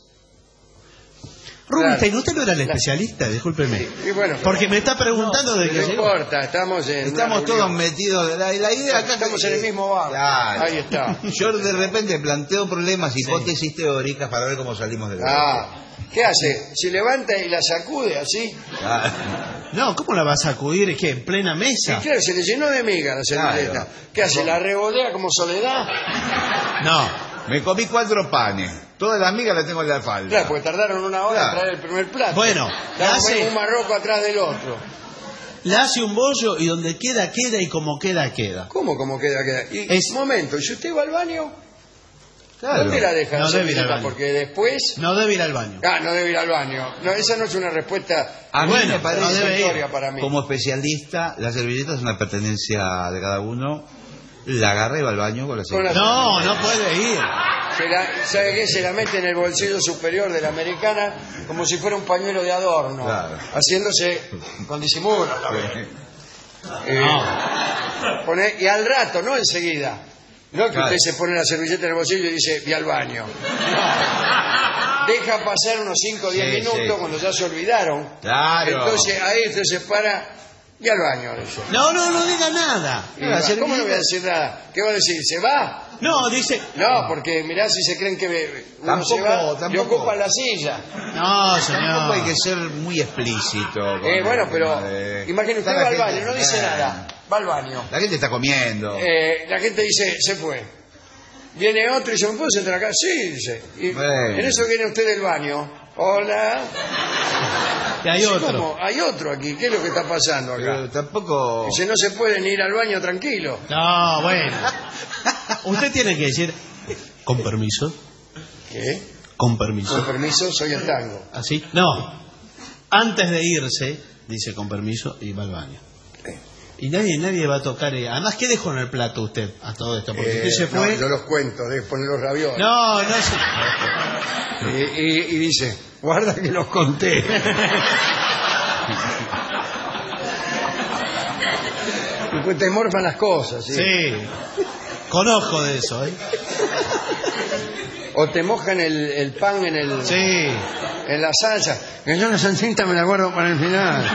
Rubinstein, ¿usted no era el especialista? Discúlpeme. Y bueno, Porque me está preguntando de no que llegó. importa, estamos en Estamos una todos reunión. metidos. La idea acá Estamos en el mismo bar. Claro. Ahí está. Yo de repente planteo problemas, hipótesis teóricas para ver cómo salimos de Ah, ¿qué hace? Se levanta y la sacude así. No, ¿cómo la va a sacudir? Es que en plena Y mesa. claro, se le llenó de miga la servilleta. Claro. ¿Qué hace? ¿La revolea como Soledad? No. Me comí 4 panes. Todas las migas las tengo en la falda. Claro, porque tardaron una hora en Claro. traer el primer plato. Bueno, Claro, hace- un marroco atrás del otro. Le hace un bollo y donde queda, queda y como queda, queda. ¿Cómo queda? Y un momento, ¿y si usted va al baño? Claro. ¿Dónde la deja No la debe ir al servilleta? baño. Porque después... No debe ir al baño. Ah, no debe ir al baño. No, esa no es una respuesta A mí Bueno, me no parece, debe ir. historia para mí. como especialista, la servilleta es una pertenencia de cada uno. La agarra y va al baño con la Con la- servilleta. No, no puede ir. ¿Sabe qué? Se la mete en el bolsillo superior de la americana como si fuera un pañuelo de adorno, Claro. haciéndose con disimulo. No. Y al rato, no enseguida. No que Claro. usted se pone la servilleta en el bolsillo y dice, vi al baño. Deja pasar unos 5 o 10 Sí, minutos sí. cuando ya se olvidaron. Claro. Entonces ahí usted se para y al baño. Dice. No diga nada. Y va. ¿Cómo no voy a decir nada? ¿Qué va a decir? ¿Se va? No, dice... No, porque mirá si se creen que uno Tampoco- se va y tampoco. ocupa la silla. No, Tampoco hay señor. que ser muy explícito. con Bueno, el pero tema de- imagine usted Está la va al gente- baño, no dice nada. Va al baño. La gente está comiendo. La gente dice, se fue. Viene otro y dice, ¿me puedo sentar acá? Sí, dice. Y Bueno. en eso viene usted del baño. Hola. Que hay Dice, otro. ¿cómo? Hay otro aquí. ¿Qué es lo que está pasando acá? Pero tampoco... Dice, no se pueden ir al baño tranquilo. No, bueno. Usted tiene que decir, con permiso, ¿Qué? con permiso. Con permiso, soy el tango. ¿Así? No. Antes de irse, dice con permiso y va al baño. Y nadie va a tocar. Además, ¿qué dejó en el plato usted a todo esto? Porque usted se no, fue. yo los cuento, de poner los ravioles. No se... Y dice, guarda que los conté. Y pues te morfan las cosas, ¿sí? Sí. Conozco de eso, ¿eh? O te mojan el pan en el Sí. en la salsa. Que yo la salsita me la guardo para el final.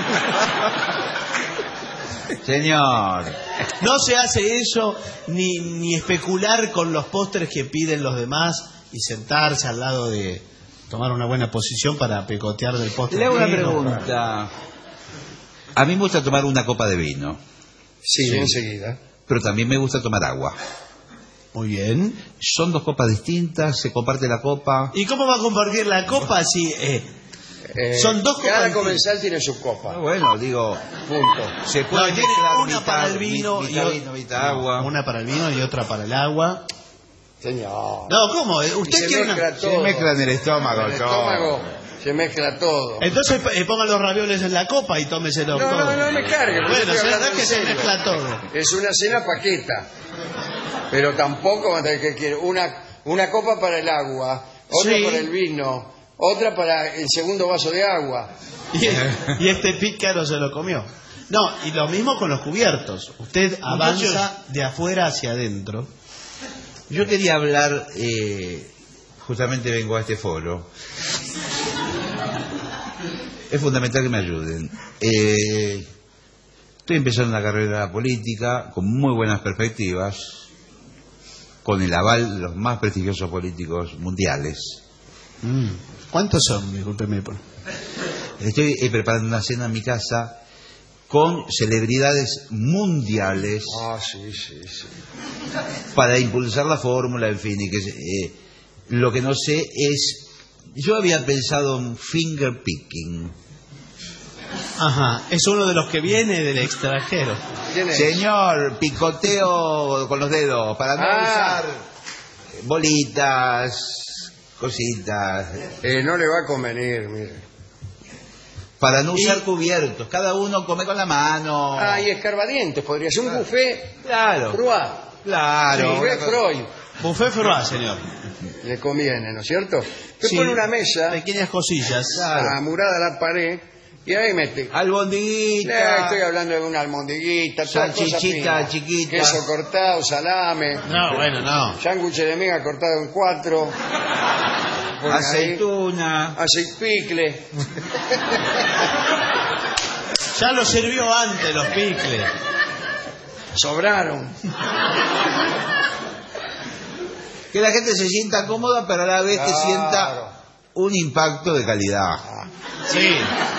Señor. No se hace eso ni especular con los postres que piden los demás y sentarse al lado de tomar una buena posición para pecotear del postre. Le hago una ajeno. pregunta. A mí me gusta tomar una copa de vino, Sí, enseguida. pero también me gusta tomar agua. Muy bien. Son 2 copas distintas, se comparte la copa. ¿Y cómo va a compartir la copa si son 2 copas? Cada distintas? comensal tiene su copa. Bueno, digo, Punto. se puede No, tiene mezclar una para el vino y mitad agua. Una para el vino y otra para el agua. Señor. No, ¿cómo? Y ¿Usted se quiere una...? mezcla todo. Se mezcla en el estómago. En el todo. estómago se mezcla todo. Entonces pongan los ravioles en la copa y tómeselo todo. No me cargue. porque Bueno, estoy se hablando verdad en que se serio. mezcla todo. Es una cena paqueta. Pero tampoco va a tener que quiere una copa para el agua, otra Sí. para el vino, otra para el segundo vaso de agua. Y este pícaro se lo comió. No, y lo mismo con los cubiertos. Usted avanza de afuera hacia adentro Yo quería hablar, justamente vengo a este foro. Es fundamental que me ayuden. Estoy empezando una carrera política con muy buenas perspectivas, con el aval de los más prestigiosos políticos mundiales. ¿Cuántos son? Discúlpeme. Estoy preparando una cena en mi casa con celebridades mundiales. Sí. Para impulsar la fórmula, en fin. Y que, lo que no sé es... Yo había pensado en finger picking. Ajá, es uno de los que viene del extranjero. Señor, picoteo con los dedos para no usar bolitas, cositas. No le va a convenir, mire. Para no usar cubiertos, cada uno come con la mano. Y escarbadientes, podría ser un buffet. Claro. Froid. Claro. Buffet Freud. Buffet Froid, señor. Le conviene, ¿no es cierto? Usted Sí, pone una mesa, pequeñas cosillas. amurada a la pared, y ahí mete. Albondiguita. Estoy hablando de una albondiguita, salchichita chiquita. Queso cortado, salame. No, bueno, no. Sándwich de miga cortado en 4. Aceituna. Picle. Ya lo sirvió antes los picles. Sobraron. Que la gente se sienta cómoda, pero a la vez que sienta un impacto de calidad. Sí.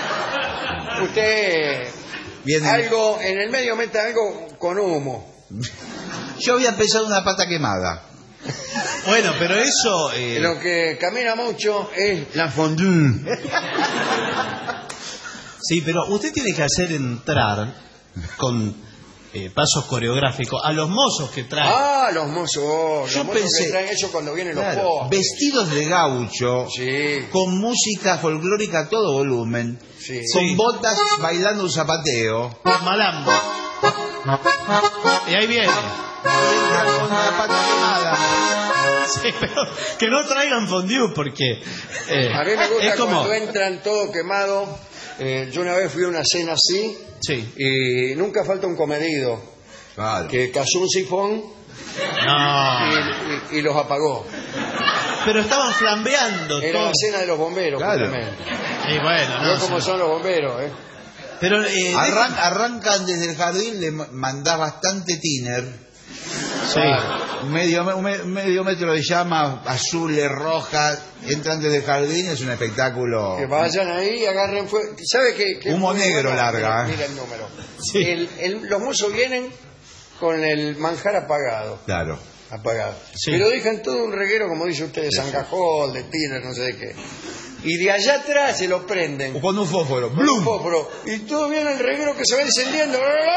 Usted algo en el medio mete algo con humo. Yo había pensado una pata quemada. Bueno, pero eso... Lo que camina mucho es la fondue. Sí, pero usted tiene que hacer entrar con pasos coreográficos a los mozos que traen. Los mozos. Yo pensé, que traen eso cuando vienen los postres. Vestidos de gaucho, con música folclórica a todo volumen, con botas bailando un zapateo. Malambo. Y ahí viene. Con la pata quemada. Sí, pero que no traigan fondue porque... a mí me gusta es como... cuando entran todo quemado. Yo una vez fui a una cena así, y nunca falta un comedido que cazó un sifón y los apagó. Pero estaban flambeando. Era la cena de los bomberos, justamente. Y bueno, no como son los bomberos, Pero arrancan desde el jardín, le mandás bastante tiner. Medio metro de llama, azules, rojas, entran desde el jardín, es un espectáculo. Que vayan ahí y agarren fuego. ¿Sabe qué? Humo negro larga. Mira el número. Los mozos vienen con el manjar apagado. Claro. Apagado. Pero dejan todo un reguero, como dice usted, de Sangajol, de tiner, no sé de qué. Y de allá atrás se lo prenden. O con un fósforo. Con un fósforo. Y todo viene el reguero que se va encendiendo.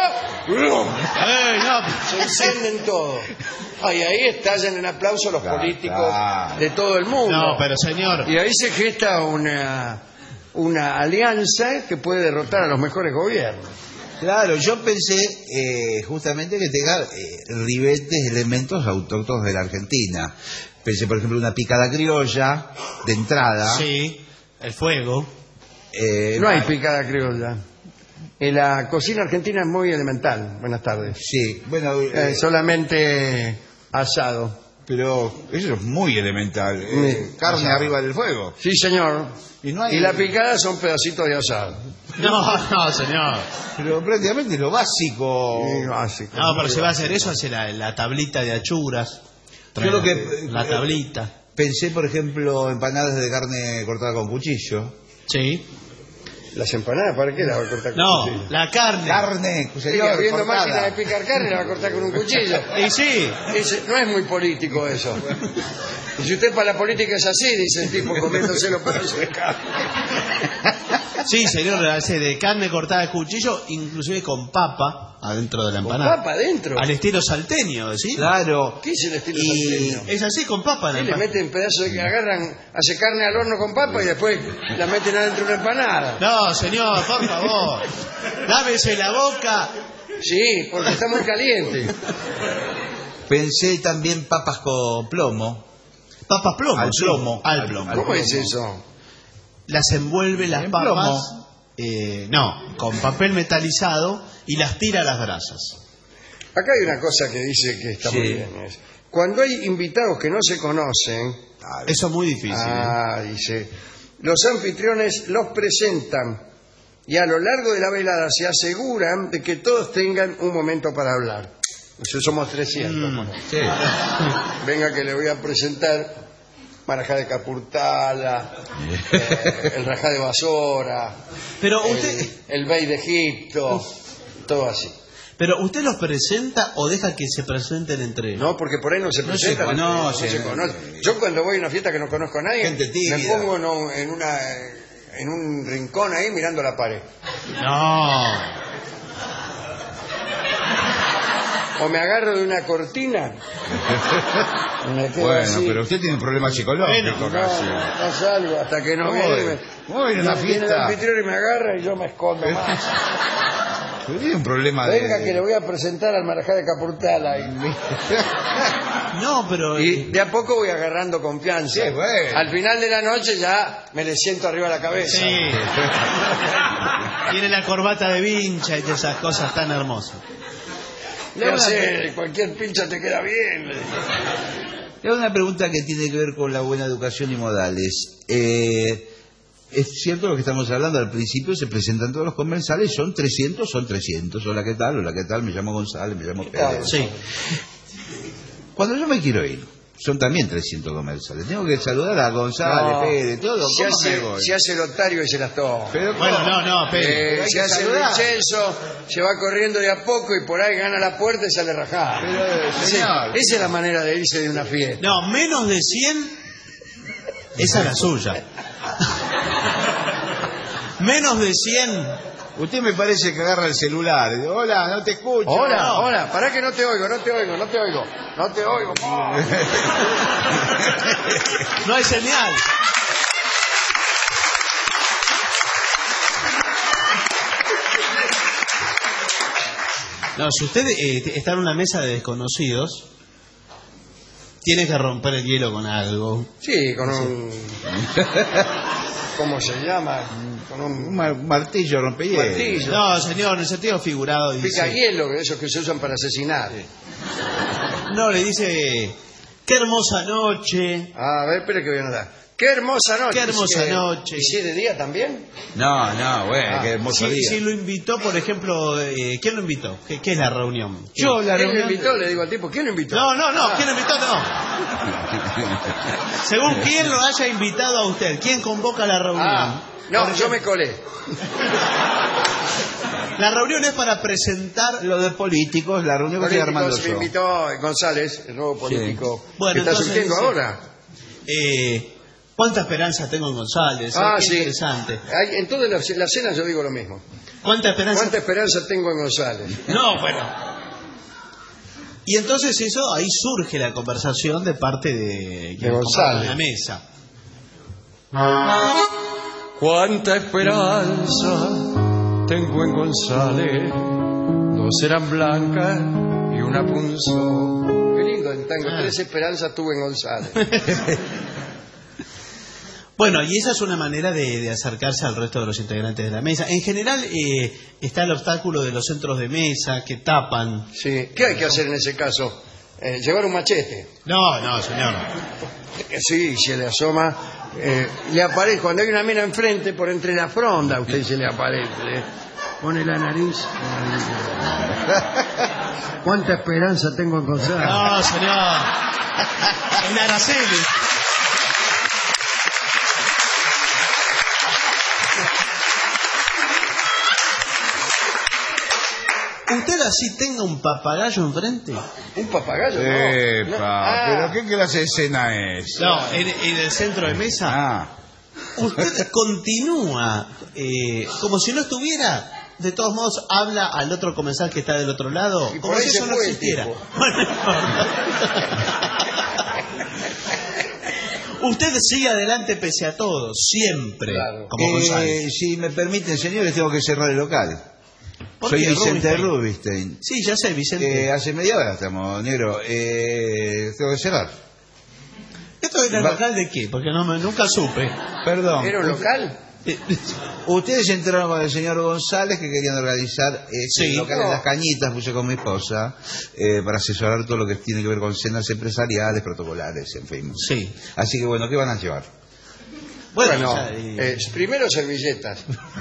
Se encienden todo. Y ahí estallan en aplauso los políticos de todo el mundo. No, pero señor. Y ahí se gesta una alianza que puede derrotar a los mejores gobiernos. Claro, yo pensé justamente que tenga ribetes, elementos autóctonos de la Argentina. Pensé, por ejemplo, una picada criolla de entrada. Sí, el fuego. No hay picada criolla. La cocina argentina es muy elemental. Buenas tardes. Sí, bueno... solamente asado. Pero eso es muy elemental. Carne arriba del fuego. Sí, señor. Y la picada son pedacitos de asado. No, señor. Pero prácticamente lo básico. Sí, básico. No, pero si va a hacer eso, hace la tablita de achuras. Yo lo que la tablita. Pensé, por ejemplo, empanadas de carne cortada con cuchillo. Sí. ¿Las empanadas para qué las va a cortar con cuchillo? No, la carne. Carne, señor, habiendo cortada. máquina de picar carne, la va a cortar con un cuchillo. Y sí. No es muy político eso. Y si usted para la política es así, dice el tipo comiéndose los pedazos de carne. Sí, señor, hace de carne cortada de cuchillo, inclusive con papa adentro de la empanada. ¿Con papa adentro? Al estilo salteño, ¿sí? Claro. ¿Qué es el estilo salteño? Es así, con papa en la Le empanada. meten pedazos de que agarran, hace carne al horno con papa y después la meten adentro de una empanada. No, señor, por favor. Lávese la boca. Sí, porque está muy caliente. Pensé también papas con plomo. Papas plomo. Al plomo. Al plomo. ¿Cómo es eso? Las envuelve las papas, no, con papel metalizado y las tira a las brasas. Acá hay una cosa que dice que está muy bien. Cuando hay invitados que no se conocen... Eso es muy difícil. Dice, los anfitriones los presentan y a lo largo de la velada se aseguran de que todos tengan un momento para hablar. Nosotros somos 300. Sí. Venga que le voy a presentar Marajá de Capurtala, el Rajá de Basora, pero usted... el Bey de Egipto, todo así. ¿Pero usted los presenta o deja que se presenten entre ellos? No, porque por ahí no se presentan. No se conocen. Yo cuando voy a una fiesta que no conozco a nadie, me pongo en un rincón ahí mirando la pared. No. O me agarro de una cortina. Bueno, así. pero usted tiene un problema psicológico casi. No salgo hasta que no viene. Viene una Viene el fiesta. anfitrión y me agarra y yo me escondo más. Tiene un problema Venga que le voy a presentar al Marajá de Capurtala. No, pero... Y de a poco voy agarrando confianza. Sí, bueno. Al final de la noche ya me le siento arriba de la cabeza. Sí. Tiene la corbata de vincha y esas cosas tan hermosas. No sé, cualquier pincha te queda bien. Le hago una pregunta que tiene que ver con la buena educación y modales. Es cierto lo que estamos hablando, al principio se presentan todos los comensales, son 300. Hola, ¿qué tal? Me llamo González, me llamo Pérez. Sí. Cuando yo me quiero ir, son también 300 comensales. Tengo que saludar a González, Pérez, todo. Se hace el otario y se las toma. Pero, bueno, pero se hace el Vincenzo, se va corriendo de a poco y por ahí gana la puerta y sale rajada. Esa es la manera de irse de una fiesta. No, menos de 100, esa es la suya. Menos de 100. Usted me parece que agarra el celular. Hola, no te escucho. Hola, pará que no te oigo. No hay señal. No, si usted está en una mesa de desconocidos, tiene que romper el hielo con algo. Sí, con un... ¿Cómo se llama? Con un martillo, rompehielo. Martillo. No, señor, en el sentido figurado dice... Pica hielo, esos que se usan para asesinar. No, le dice... ¡Qué hermosa noche! A ver, espere que voy a anotar. ¡Qué hermosa noche! ¡Qué hermosa noche! ¿Y si es de día también? No, bueno, qué hermoso día. Si lo invitó, por ejemplo... ¿Quién lo invitó? ¿Qué es la reunión? Yo, la ¿Quién reunión... lo invitó? Le digo al tipo, ¿quién lo invitó? No, ¿quién lo invitó? No. Según quién lo haya invitado a usted, ¿quién convoca la reunión? No, yo me colé. La reunión es para presentar... Lo de políticos, la reunión que estoy armando yo. Me invitó González, el nuevo político. Sí. Bueno, que está surgiendo dice, ahora. ¿Cuánta esperanza tengo en González? Qué sí. Interesante. En todas las cenas yo digo lo mismo. ¿Cuánta esperanza tengo en González? No, bueno. Y entonces ahí surge la conversación de parte de González. La mesa. Cuánta esperanza tengo en González, dos eran blancas y una punzó. Qué lindo el tango, 3 esperanzas tuve en González. Bueno, y esa es una manera de acercarse al resto de los integrantes de la mesa. En general está el obstáculo de los centros de mesa que tapan. Sí, ¿qué hay que hacer en ese caso? ¿Llevar un machete? No, señor. Sí, se le asoma. Le aparece, cuando hay una mina enfrente, por entre la fronda, usted se le aparece. Pone la nariz. ¿Cuánta esperanza tengo en González? No, señor. En Araceli. ¿Usted así tenga un papagayo enfrente? ¿Un papagayo? ¿Pero qué clase de escena es? No, en el centro de mesa. Usted continúa como si no estuviera. De todos modos, habla al otro comensal que está del otro lado, como si eso no existiera. Bueno, usted sigue adelante pese a todo, siempre. Claro. Como González. Si me permiten, señores, tengo que cerrar el local. Soy Vicente Rubinstein. Sí, ya sé, Vicente. Hace media hora estamos, negro. Tengo que cerrar. ¿Esto era el local de qué? Porque nunca supe. Perdón. ¿Era un local? Ustedes entraron con el señor González, que querían organizar local en Las Cañitas, puse con mi esposa, para asesorar todo lo que tiene que ver con cenas empresariales, protocolares, en fin. Sí. Así que bueno, ¿qué van a llevar? Bueno, primero servilletas.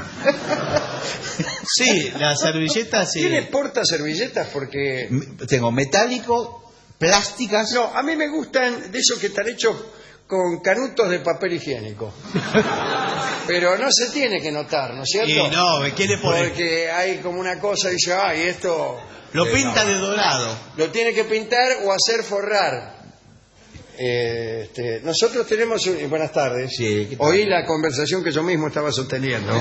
Sí, las servilletas... ¿Tiene porta servilletas? Porque... Tengo metálico, plásticas... No, a mí me gustan de esos que están hechos con canutos de papel higiénico. Pero no se tiene que notar, ¿no es cierto? Y no, ¿qué le pone? Porque hay como una cosa y dice, ay, esto... Lo pinta de dorado. Lo tiene que pintar o hacer forrar. Nosotros tenemos... buenas tardes. Sí, oí la conversación que yo mismo estaba sosteniendo.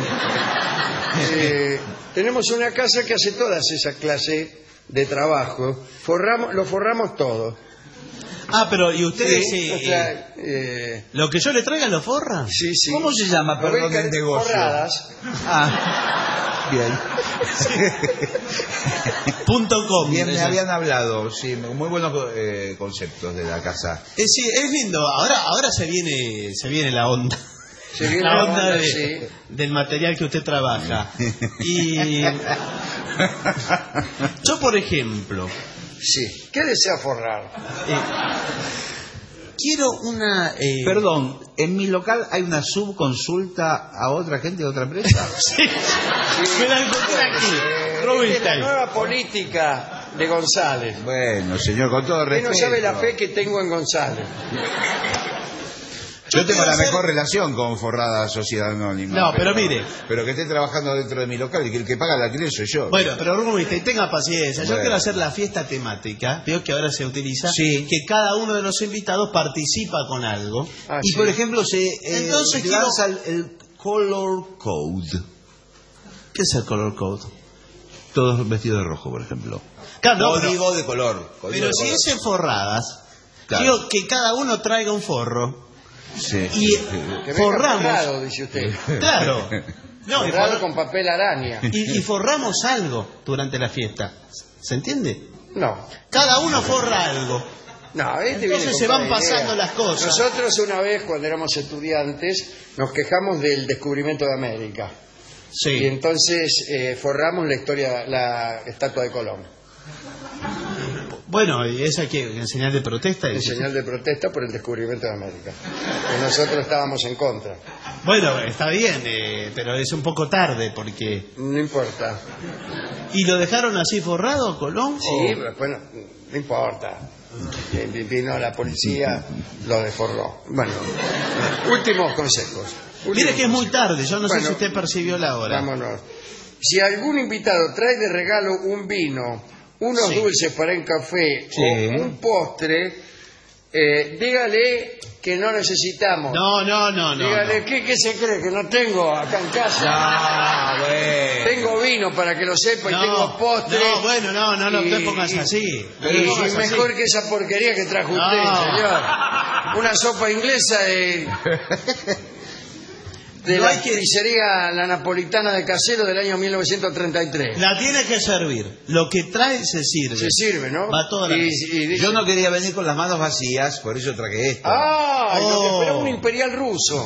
Tenemos una casa que hace todas esa clase de trabajo. Lo forramos todo. Ah, pero ¿y ustedes lo que yo le traiga lo forran? Sí, sí. ¿Cómo se llama, perdón, el negocio? Forradas. Bien. .com. Bien, me habían hablado, sí, muy buenos conceptos de la casa. Sí, es lindo. Ahora se viene la onda. Se viene la onda sí. del material que usted trabaja. Y yo, por ejemplo... Sí. ¿Qué desea forrar? Quiero una... Perdón, ¿en mi local hay una subconsulta a otra gente de otra empresa? Sí. Me la encontré aquí. Es la nueva política de González. Bueno, señor, con todo respeto. Usted no sabe la fe que tengo en González. Yo tengo la mejor relación con Forrada Sociedad Anónima. No, pero mire. Pero que esté trabajando dentro de mi local y que el que paga el alquiler soy yo. Bueno, pero Rubén, tenga paciencia. Yo quiero hacer la fiesta temática. Veo que ahora se utiliza. Sí. Que cada uno de los invitados participa con algo. Y por ejemplo, Entonces lanza el Color Code. ¿Qué es el Color Code? Todos vestidos de rojo, por ejemplo. Claro, código de color. Pero si es en forradas, claro. Quiero que cada uno traiga un forro. Sí. Y que forramos. Forrado, dice usted. Claro. No, forrado con papel araña. Y forramos algo durante la fiesta. ¿Se entiende? No. Cada uno forra algo. No, entonces se van pasando las cosas. Nosotros una vez, cuando éramos estudiantes, nos quejamos del descubrimiento de América. Sí. Y entonces forramos la estatua de Colón. Bueno, ¿y esa que en señal de protesta? En señal de protesta por el descubrimiento de América. Y nosotros estábamos en contra. Bueno, está bien, pero es un poco tarde porque... No importa. ¿Y lo dejaron así forrado, Colón? Sí, bueno, no importa. Vino la policía, lo deforró. Bueno, últimos consejos. Mire que es muy tarde, yo no sé si usted percibió la hora. Vámonos. Si algún invitado trae de regalo un vino, unos dulces para un café o un postre, dígale que no necesitamos. No. Dígale, ¿qué se cree? ¿Que no tengo acá en casa? No, bueno. Tengo vino para que lo sepa y tengo postre. No, bueno, no te pongas así. Y mejor que esa porquería que trajo usted, señor. Una sopa inglesa de la pizzería La Napolitana de Casero del año 1933. La tiene que servir. Lo que trae se sirve. Se sirve, ¿no? Va toda la... Yo no quería venir con las manos vacías, por eso traje esto. Lo que esperaba un imperial ruso.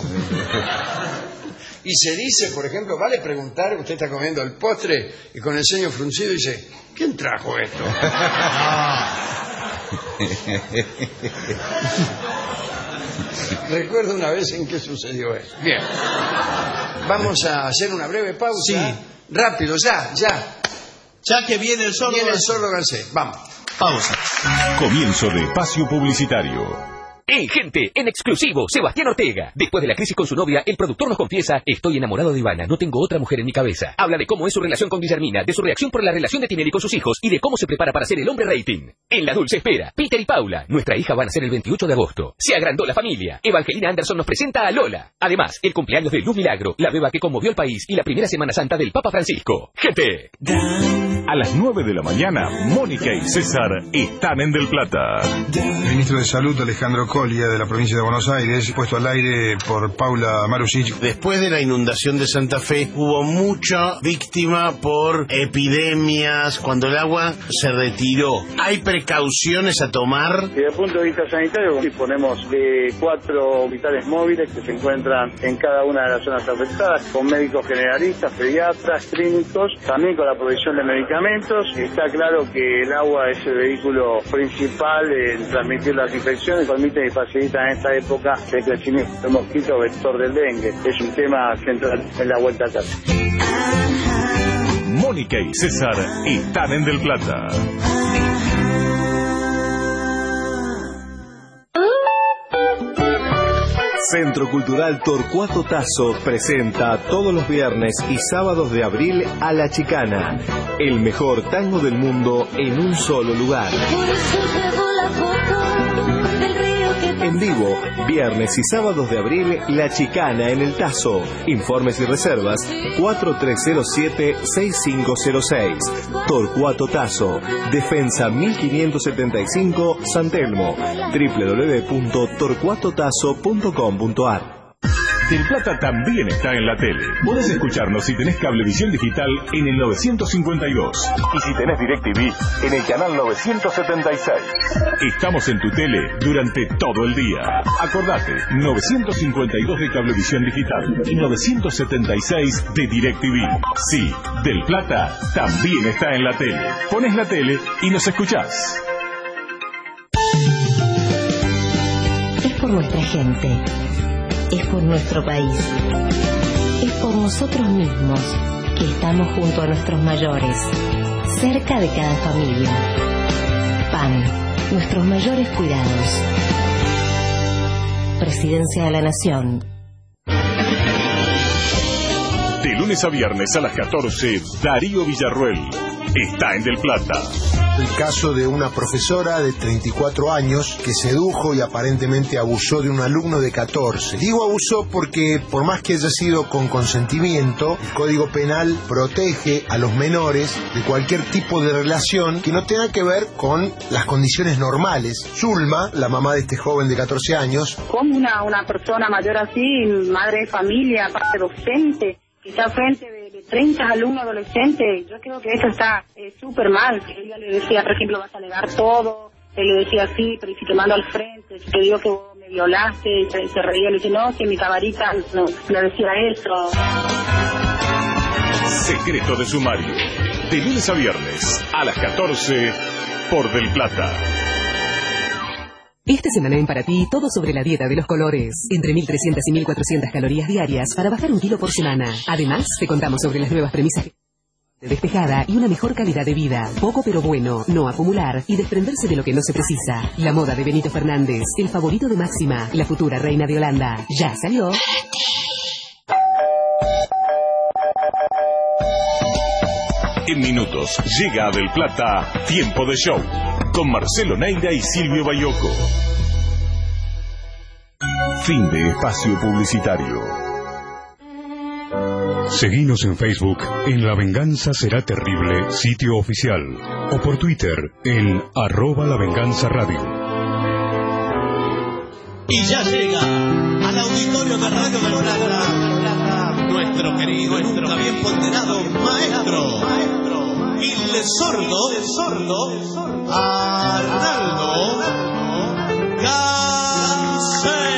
Y se dice, por ejemplo, vale preguntar, usted está comiendo el postre y con el ceño fruncido dice, ¿quién trajo esto? Recuerdo una vez en que sucedió eso. Bien. Vamos a hacer una breve pausa. Sí. Rápido, ya. Ya que viene el sordo. Viene el sordo Garcés. Vamos. Pausa. Comienzo de espacio publicitario. ¡Hey, gente! En exclusivo, Sebastián Ortega. Después de la crisis con su novia, el productor nos confiesa: estoy enamorado de Ivana, no tengo otra mujer en mi cabeza. Habla de cómo es su relación con Guillermina, de su reacción por la relación de Tinelli con sus hijos y de cómo se prepara para ser el hombre rating. En La Dulce Espera, Peter y Paula, nuestra hija, van a ser el 28 de agosto. Se agrandó la familia. Evangelina Anderson nos presenta a Lola. Además, el cumpleaños de Luz Milagro, la beba que conmovió al país, y la primera Semana Santa del Papa Francisco. ¡Gente! A las 9 de la mañana, Mónica y César están en Del Plata. Ministro de Salud Alejandro Colia, de la provincia de Buenos Aires, puesto al aire por Paula Marusic. Después de la inundación de Santa Fe, hubo mucha víctima por epidemias, cuando el agua se retiró. ¿Hay precauciones a tomar? Desde el punto de vista sanitario, disponemos de 4 hospitales móviles que se encuentran en cada una de las zonas afectadas, con médicos generalistas, pediatras, clínicos, también con la provisión de medicamentos. Está claro que el agua es el vehículo principal en transmitir las infecciones, permite y facilita en esta época el crecimiento del mosquito vector del dengue. Es un tema central en la vuelta a casa. Mónica y César están en Del Plata. Centro Cultural Torcuato Tasso presenta todos los viernes y sábados de abril a La Chicana, el mejor tango del mundo en un solo lugar. En vivo, viernes y sábados de abril, La Chicana en el Tasso. Informes y reservas 4307-6506. Torcuato Tasso, Defensa 1575, San Telmo. www.torcuatotasso.com.ar. Del Plata también está en la tele. Podés escucharnos si tenés Cablevisión Digital en el 952 y si tenés DirecTV en el canal 976. Estamos en tu tele durante todo el día. Acordate, 952 de Cablevisión Digital y 976 de DirecTV. Sí, Del Plata también está en la tele. Pones la tele y nos escuchás. Es por nuestra gente. Es por nuestro país. Es por nosotros mismos que estamos junto a nuestros mayores, cerca de cada familia. PAN, nuestros mayores cuidados. Presidencia de la Nación. De lunes a viernes a las 14, Darío Villarruel está en Del Plata. El caso de una profesora de 34 años que sedujo y aparentemente abusó de un alumno de 14. Digo abusó porque, por más que haya sido con consentimiento, el Código Penal protege a los menores de cualquier tipo de relación que no tenga que ver con las condiciones normales. Zulma, la mamá de este joven de 14 años. ¿Cómo una persona mayor así, madre de familia, aparte docente, que está frente de 30 alumnos adolescentes? Yo creo que eso está súper mal. Ella le decía, por ejemplo, vas a alegar todo. Él le decía así, pero si te mando al frente, si te digo que vos me violaste, y se reía, le dice, no, que mi camarita no le decía eso. Secreto de Sumario. De lunes a viernes a las 14 por Del Plata. Esta semana en Para Ti, todo sobre la dieta de los colores. Entre 1.300 y 1.400 calorías diarias para bajar 1 kilo por semana. Además, te contamos sobre las nuevas premisas de despejada y una mejor calidad de vida. Poco pero bueno, no acumular y desprenderse de lo que no se precisa. La moda de Benito Fernández, el favorito de Máxima, la futura reina de Holanda. Ya salió. En minutos llega a Del Plata Tiempo de Show con Marcelo Neira y Silvio Bayoco. Fin de espacio publicitario. Seguinos en Facebook en La Venganza Será Terrible, sitio oficial, o por Twitter en @lavenganzaradio. Y ya llega al auditorio de Radio del Plata nuestro querido, nunca bien ponderado maestro y le sordo Arnaldo Gansé.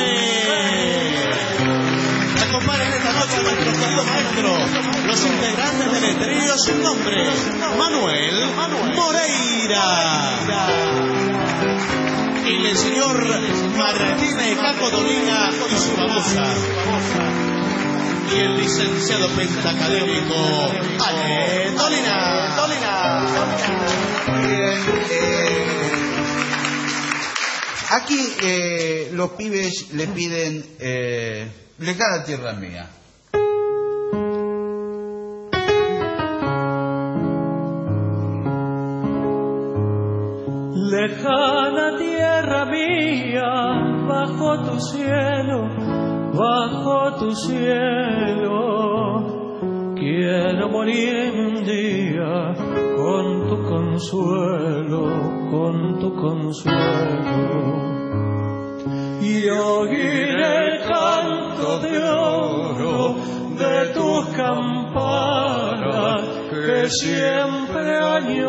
Acompañan esta noche a nuestro querido maestro, los integrantes del trío sin nombre, Manuel Moreira y el señor Martina y Caco Dolina y su babosa, y el licenciado pentacadémico Ale Dolina. Bien, aquí los pibes le piden Lejana Tierra Mía. Lejana tierra mía, bajo tu cielo, quiero morirme un día con tu consuelo. y oír el canto de oro de tus campanas que siempre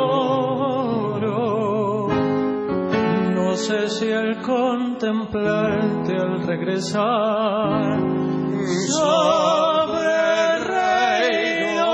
añoro. No sé si al contemplarte al regresar sobre el reino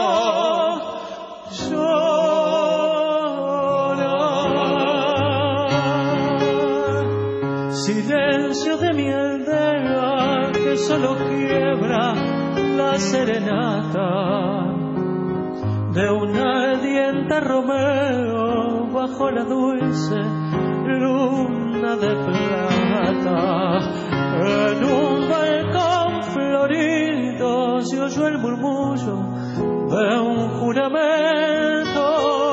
llorar. Silencio de mi aldea que solo quiebra la serenata de un ardiente Romeo bajo la dulce luna de plata. En un balcón florido se oyó el murmullo de un juramento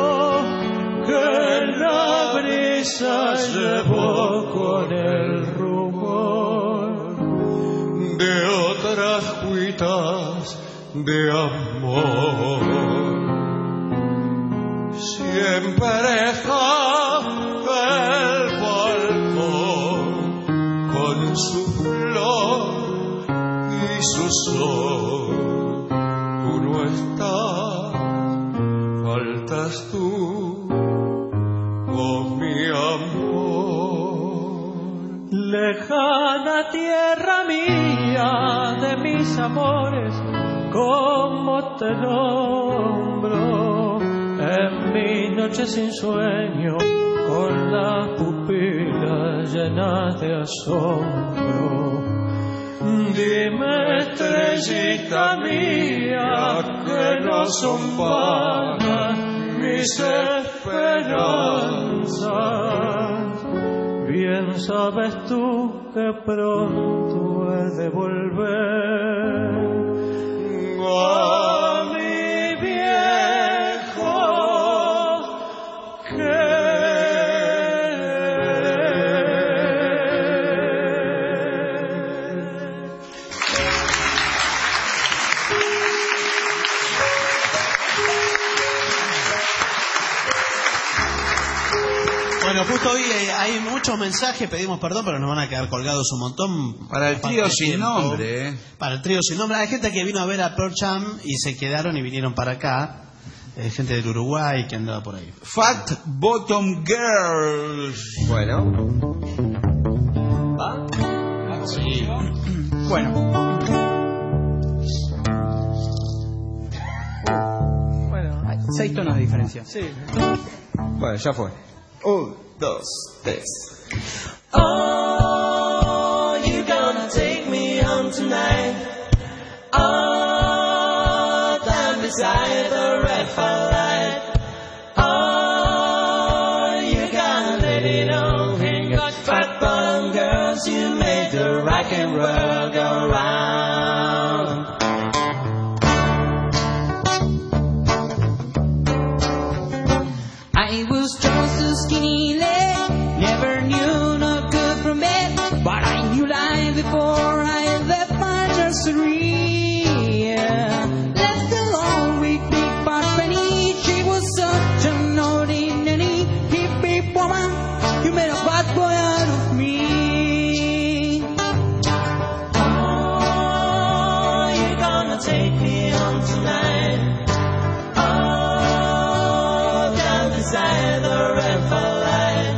que la brisa llevó con el rumor de otras cuitas de amor. Siempre el balcón con su flor y su sol. Tú no estás, faltas tú, oh mi amor. Lejana tierra mía de mis amores, como te nombro en mi noche sin sueño, con las pupilas llenas de asombro. Dime, estrellita mía, que no son vanas mis esperanzas. Bien sabes tú que pronto he de volver a mi viejo Bueno, justo hoy hay muchos mensajes, pedimos perdón, pero nos van a quedar colgados un montón. Para el trío sin nombre, ¿eh? Para el trío sin nombre. Hay gente que vino a ver a Pearl Jam y se quedaron y vinieron para acá. Gente del Uruguay que andaba por ahí. Fat Bottom Girls. Bueno. ¿Va? Sí. Bueno. Bueno, hay 6 tonos de diferencia. Sí. Bueno, ya fue. 1, 2, 3. Oh, you gonna take me home tonight. Oh, down beside the red light. Oh, you gonna let it on. And got fat bottom girls, you made the rock and roll go round. I was just a skinny leg, never knew no good from it, but I knew life before I left my nursery. Left alone with Big Bad Penny, she was such an ordinary hippie woman. You made a bad boy out of me. Oh, you're gonna take me home tonight. Oh, down beside the red light.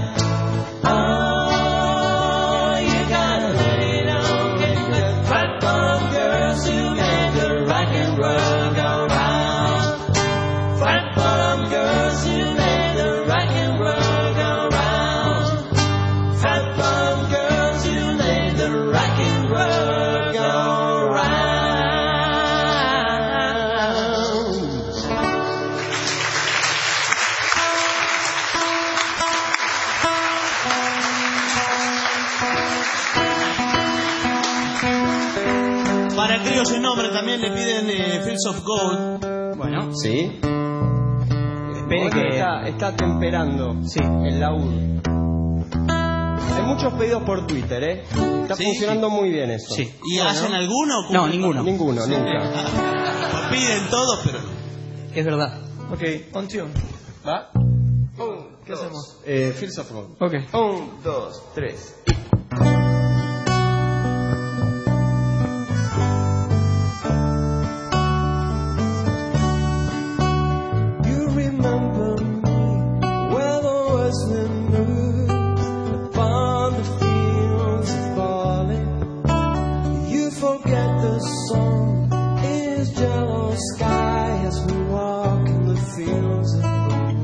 Oh, you gotta let it on. Get the fat bottom girls who made the rock and roll go round. Fat bottom girls who made the rock and roll go round. Fat bottom girls who made the rock and roll go round. Para el trío sin nombre también le piden Fields of Gold. Bueno. Sí. Espere que está temperando el laúd. Hay muchos pedidos por Twitter, ¿eh? Está funcionando muy bien eso. Sí. ¿Y hacen alguno? No, ninguno. Ninguno, nunca. Lo piden todos, pero... Es verdad. Ok, on tune. ¿Va? ¿Qué hacemos? Fields of Gold. Ok. 1, 2, 3. yellow sky as we walk in the fields of gold.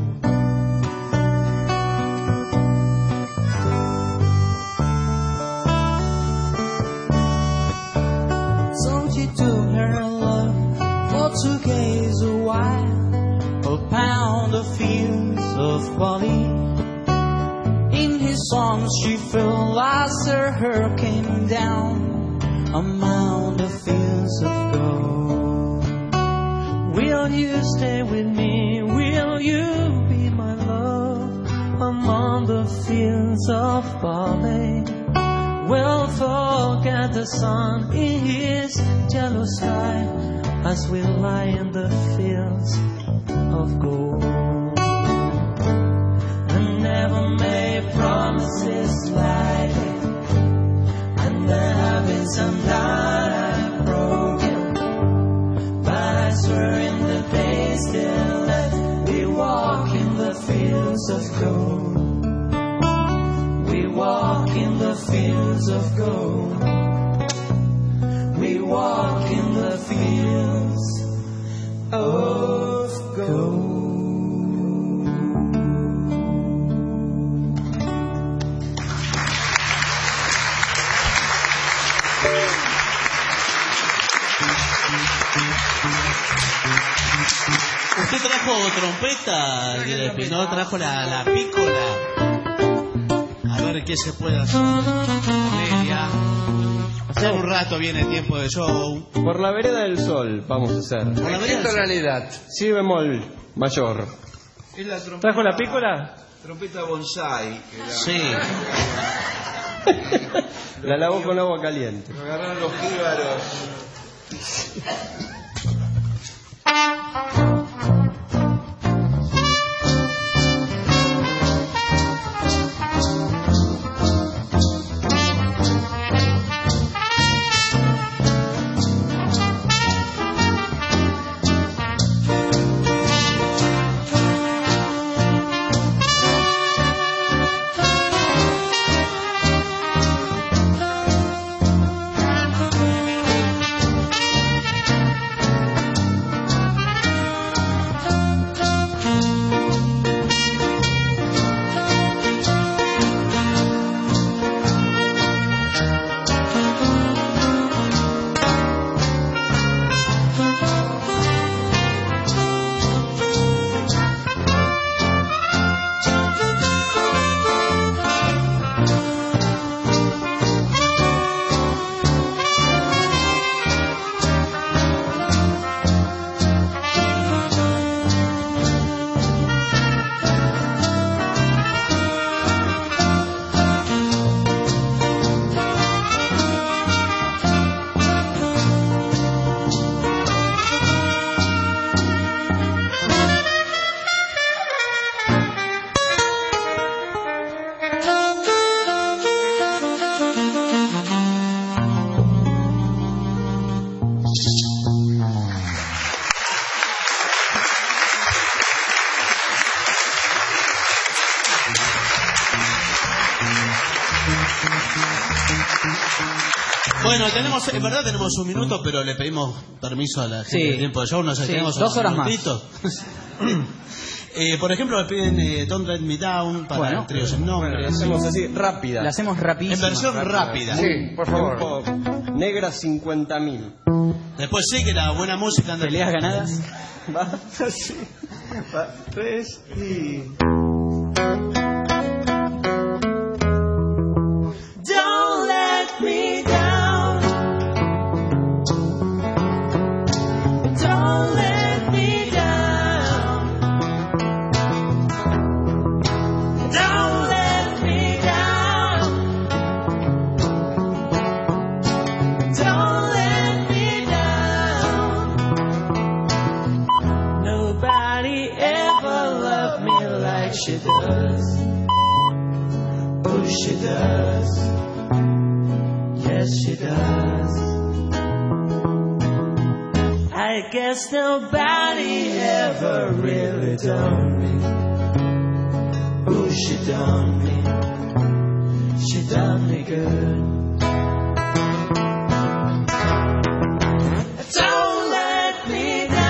So she took her love for to gaze a while upon the fields of barley. In his arms she felt as her hair came down among the fields of gold. Will you stay with me? Will you be my love among the fields of barley? We'll forget the sun in his yellow sky as we lie in the fields of gold. I never made promises lightly, and there have been some that I've broken, but I swear in the days still left we walk in the fields of gold. We walk in the fields of gold. We walk in the fields of gold. ¿Usted trajo trompeta, Gillespie? ¿No trajo la pícola? A ver qué se puede hacer. Amelia. Hace un rato viene tiempo de show. Por la vereda del sol vamos a hacer. ¿En qué tonalidad? Si bemol mayor. Es la trompeta, ¿Trajo la pícola? Trompeta bonsai. Sí. La lavó con agua caliente. Me agarraron los jíbaros. Bueno, en verdad tenemos un minuto, pero le pedimos permiso a la gente del tiempo de show. Nos tenemos 2 horas más. Por ejemplo, me piden Don't Let Me Down para el trío sin nombre. Bueno, hacemos así, rápida. La hacemos rapidísima. En versión rápida. Sí, por favor. Negra 50.000. Después sí que la buena música anda. ¿Peleas ganadas? Va así. Va 3 y... Don't let me down. Don't let me down. Don't let me down. Don't let me down. Nobody ever loved me like she does. Oh, she does. Yes, she does. I guess nobody ever really done me. Oh, she done me. She done me good. Don't let me down.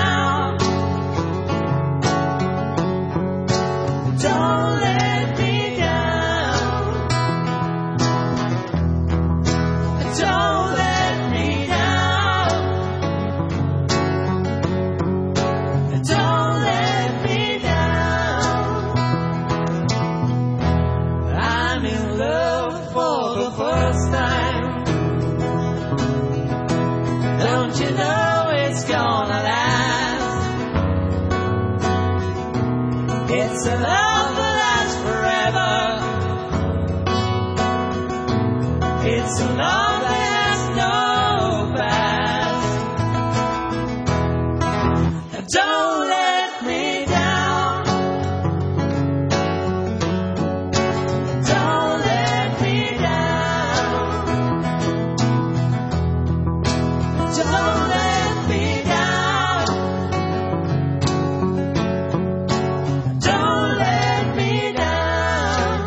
It's a love that lasts forever. It's a love that has no past. Now don't let me down. Don't let me down. Don't let me down. Don't let me down.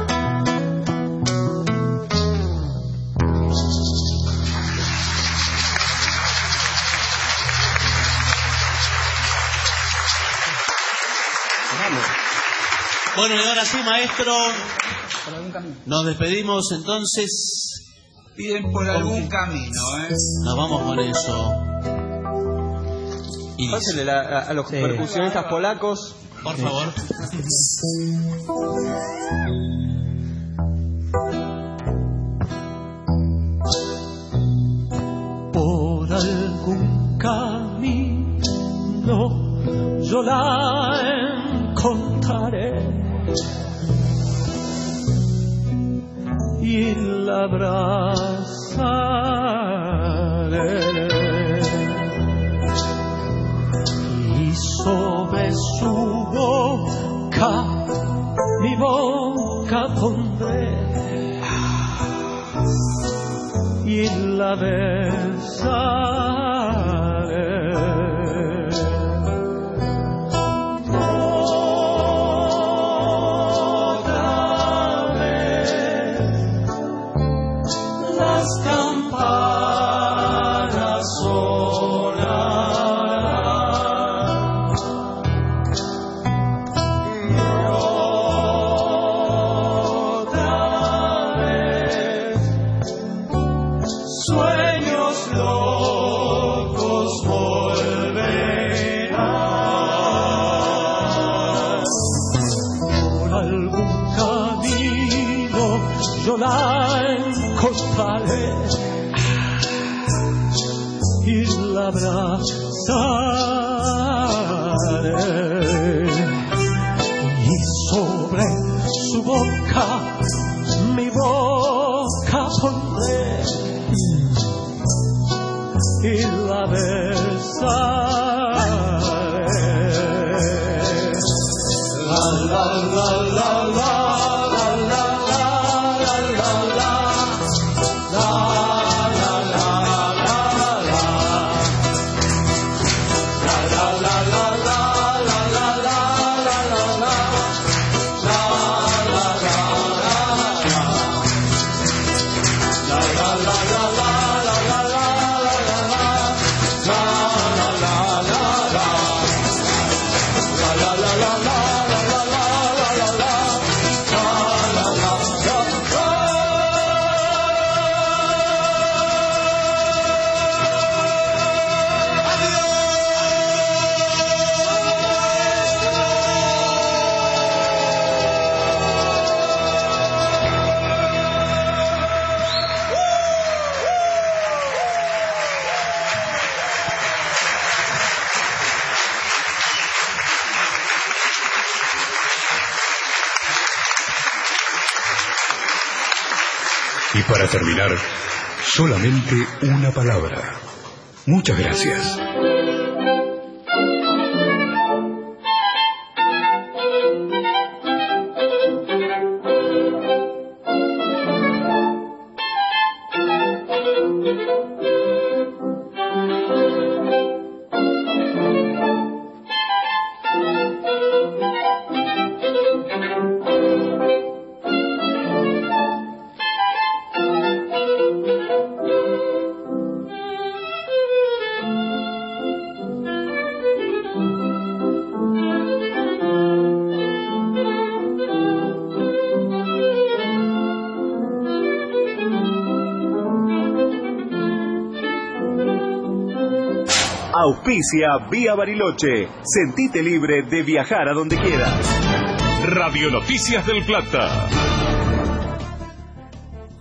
Bueno, y ahora sí, maestro, nos despedimos entonces. Piden por algún camino, ¿eh? Nos vamos con eso. Y Pásele a los percusionistas polacos. por favor. Por algún camino yo la encontraré y la abrazaré, y sobre su boca mi boca pondré y la besaré. Otra vez las campanas sonarán y otra vez sueños locos volverán. Por algún camino yo la encontraré y la abrazaré, y sobre su boca mi boca pondré y la besaré. La la la la la la la la la la la la la la la. La la la la la la la la la la la. La la la la la. La la la la la la la la la la. La la la la la. La la la la la la la la la la la. La la la Y para terminar, solamente una palabra. Muchas gracias. Auspicia Vía Bariloche. Sentite libre de viajar a donde quieras. Radio Noticias del Plata.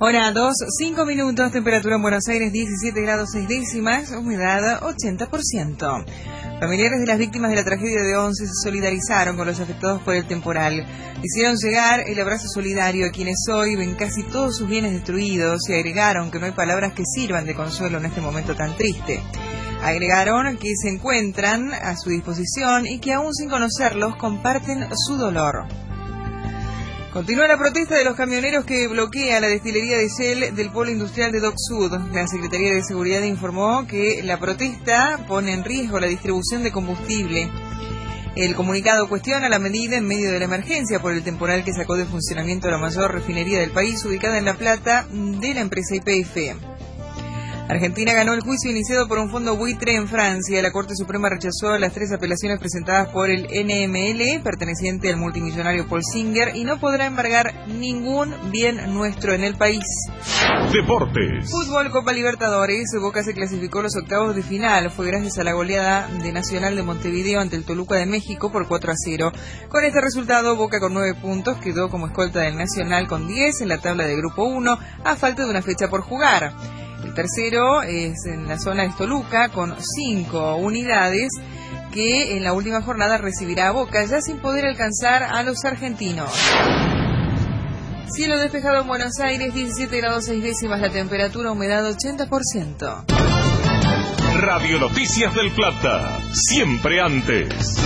Hora 2, 5 minutos, temperatura en Buenos Aires 17 grados 6 décimas, humedad 80%. Familiares de las víctimas de la tragedia de Once se solidarizaron con los afectados por el temporal. Hicieron llegar el abrazo solidario a quienes hoy ven casi todos sus bienes destruidos y agregaron que no hay palabras que sirvan de consuelo en este momento tan triste. Agregaron que se encuentran a su disposición y que aún sin conocerlos comparten su dolor. Continúa la protesta de los camioneros que bloquea la destilería de Shell del polo industrial de Dock Sud. La Secretaría de Seguridad informó que la protesta pone en riesgo la distribución de combustible. El comunicado cuestiona la medida en medio de la emergencia por el temporal que sacó de funcionamiento la mayor refinería del país, ubicada en La Plata, de la empresa YPF. Argentina ganó el juicio iniciado por un fondo buitre en Francia. La Corte Suprema rechazó las 3 apelaciones presentadas por el NML, perteneciente al multimillonario Paul Singer, y no podrá embargar ningún bien nuestro en el país. Deportes. Fútbol, Copa Libertadores. Boca se clasificó a los octavos de final. Fue gracias a la goleada de Nacional de Montevideo ante el Toluca de México por 4-0. Con este resultado, Boca con 9 puntos quedó como escolta del Nacional con 10 en la tabla de Grupo 1, a falta de una fecha por jugar. El tercero es en la zona de Toluca con 5 unidades, que en la última jornada recibirá a Boca, ya sin poder alcanzar a los argentinos. Cielo despejado en Buenos Aires, 17 grados 6 décimas la temperatura, humedad 80%. Radio Noticias del Plata, siempre antes.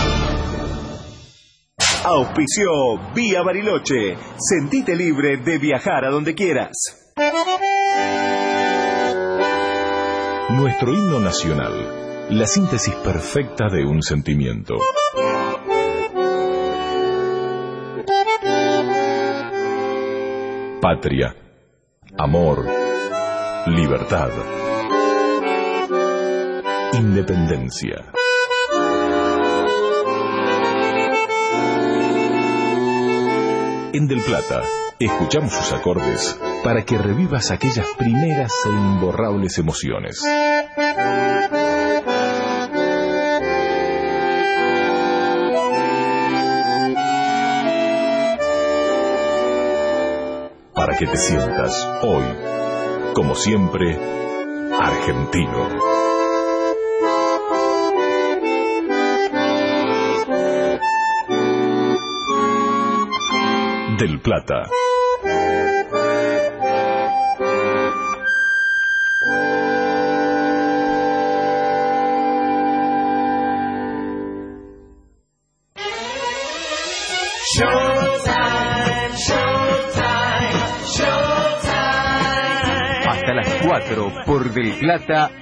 Auspició Vía Bariloche. Sentite libre de viajar a donde quieras. Nuestro himno nacional, la síntesis perfecta de un sentimiento. Patria, amor, libertad, independencia. En Del Plata, escuchamos sus acordes para que revivas aquellas primeras e imborrables emociones. Para que te sientas hoy, como siempre, argentino. Del Plata. Hasta las 4 por Del Plata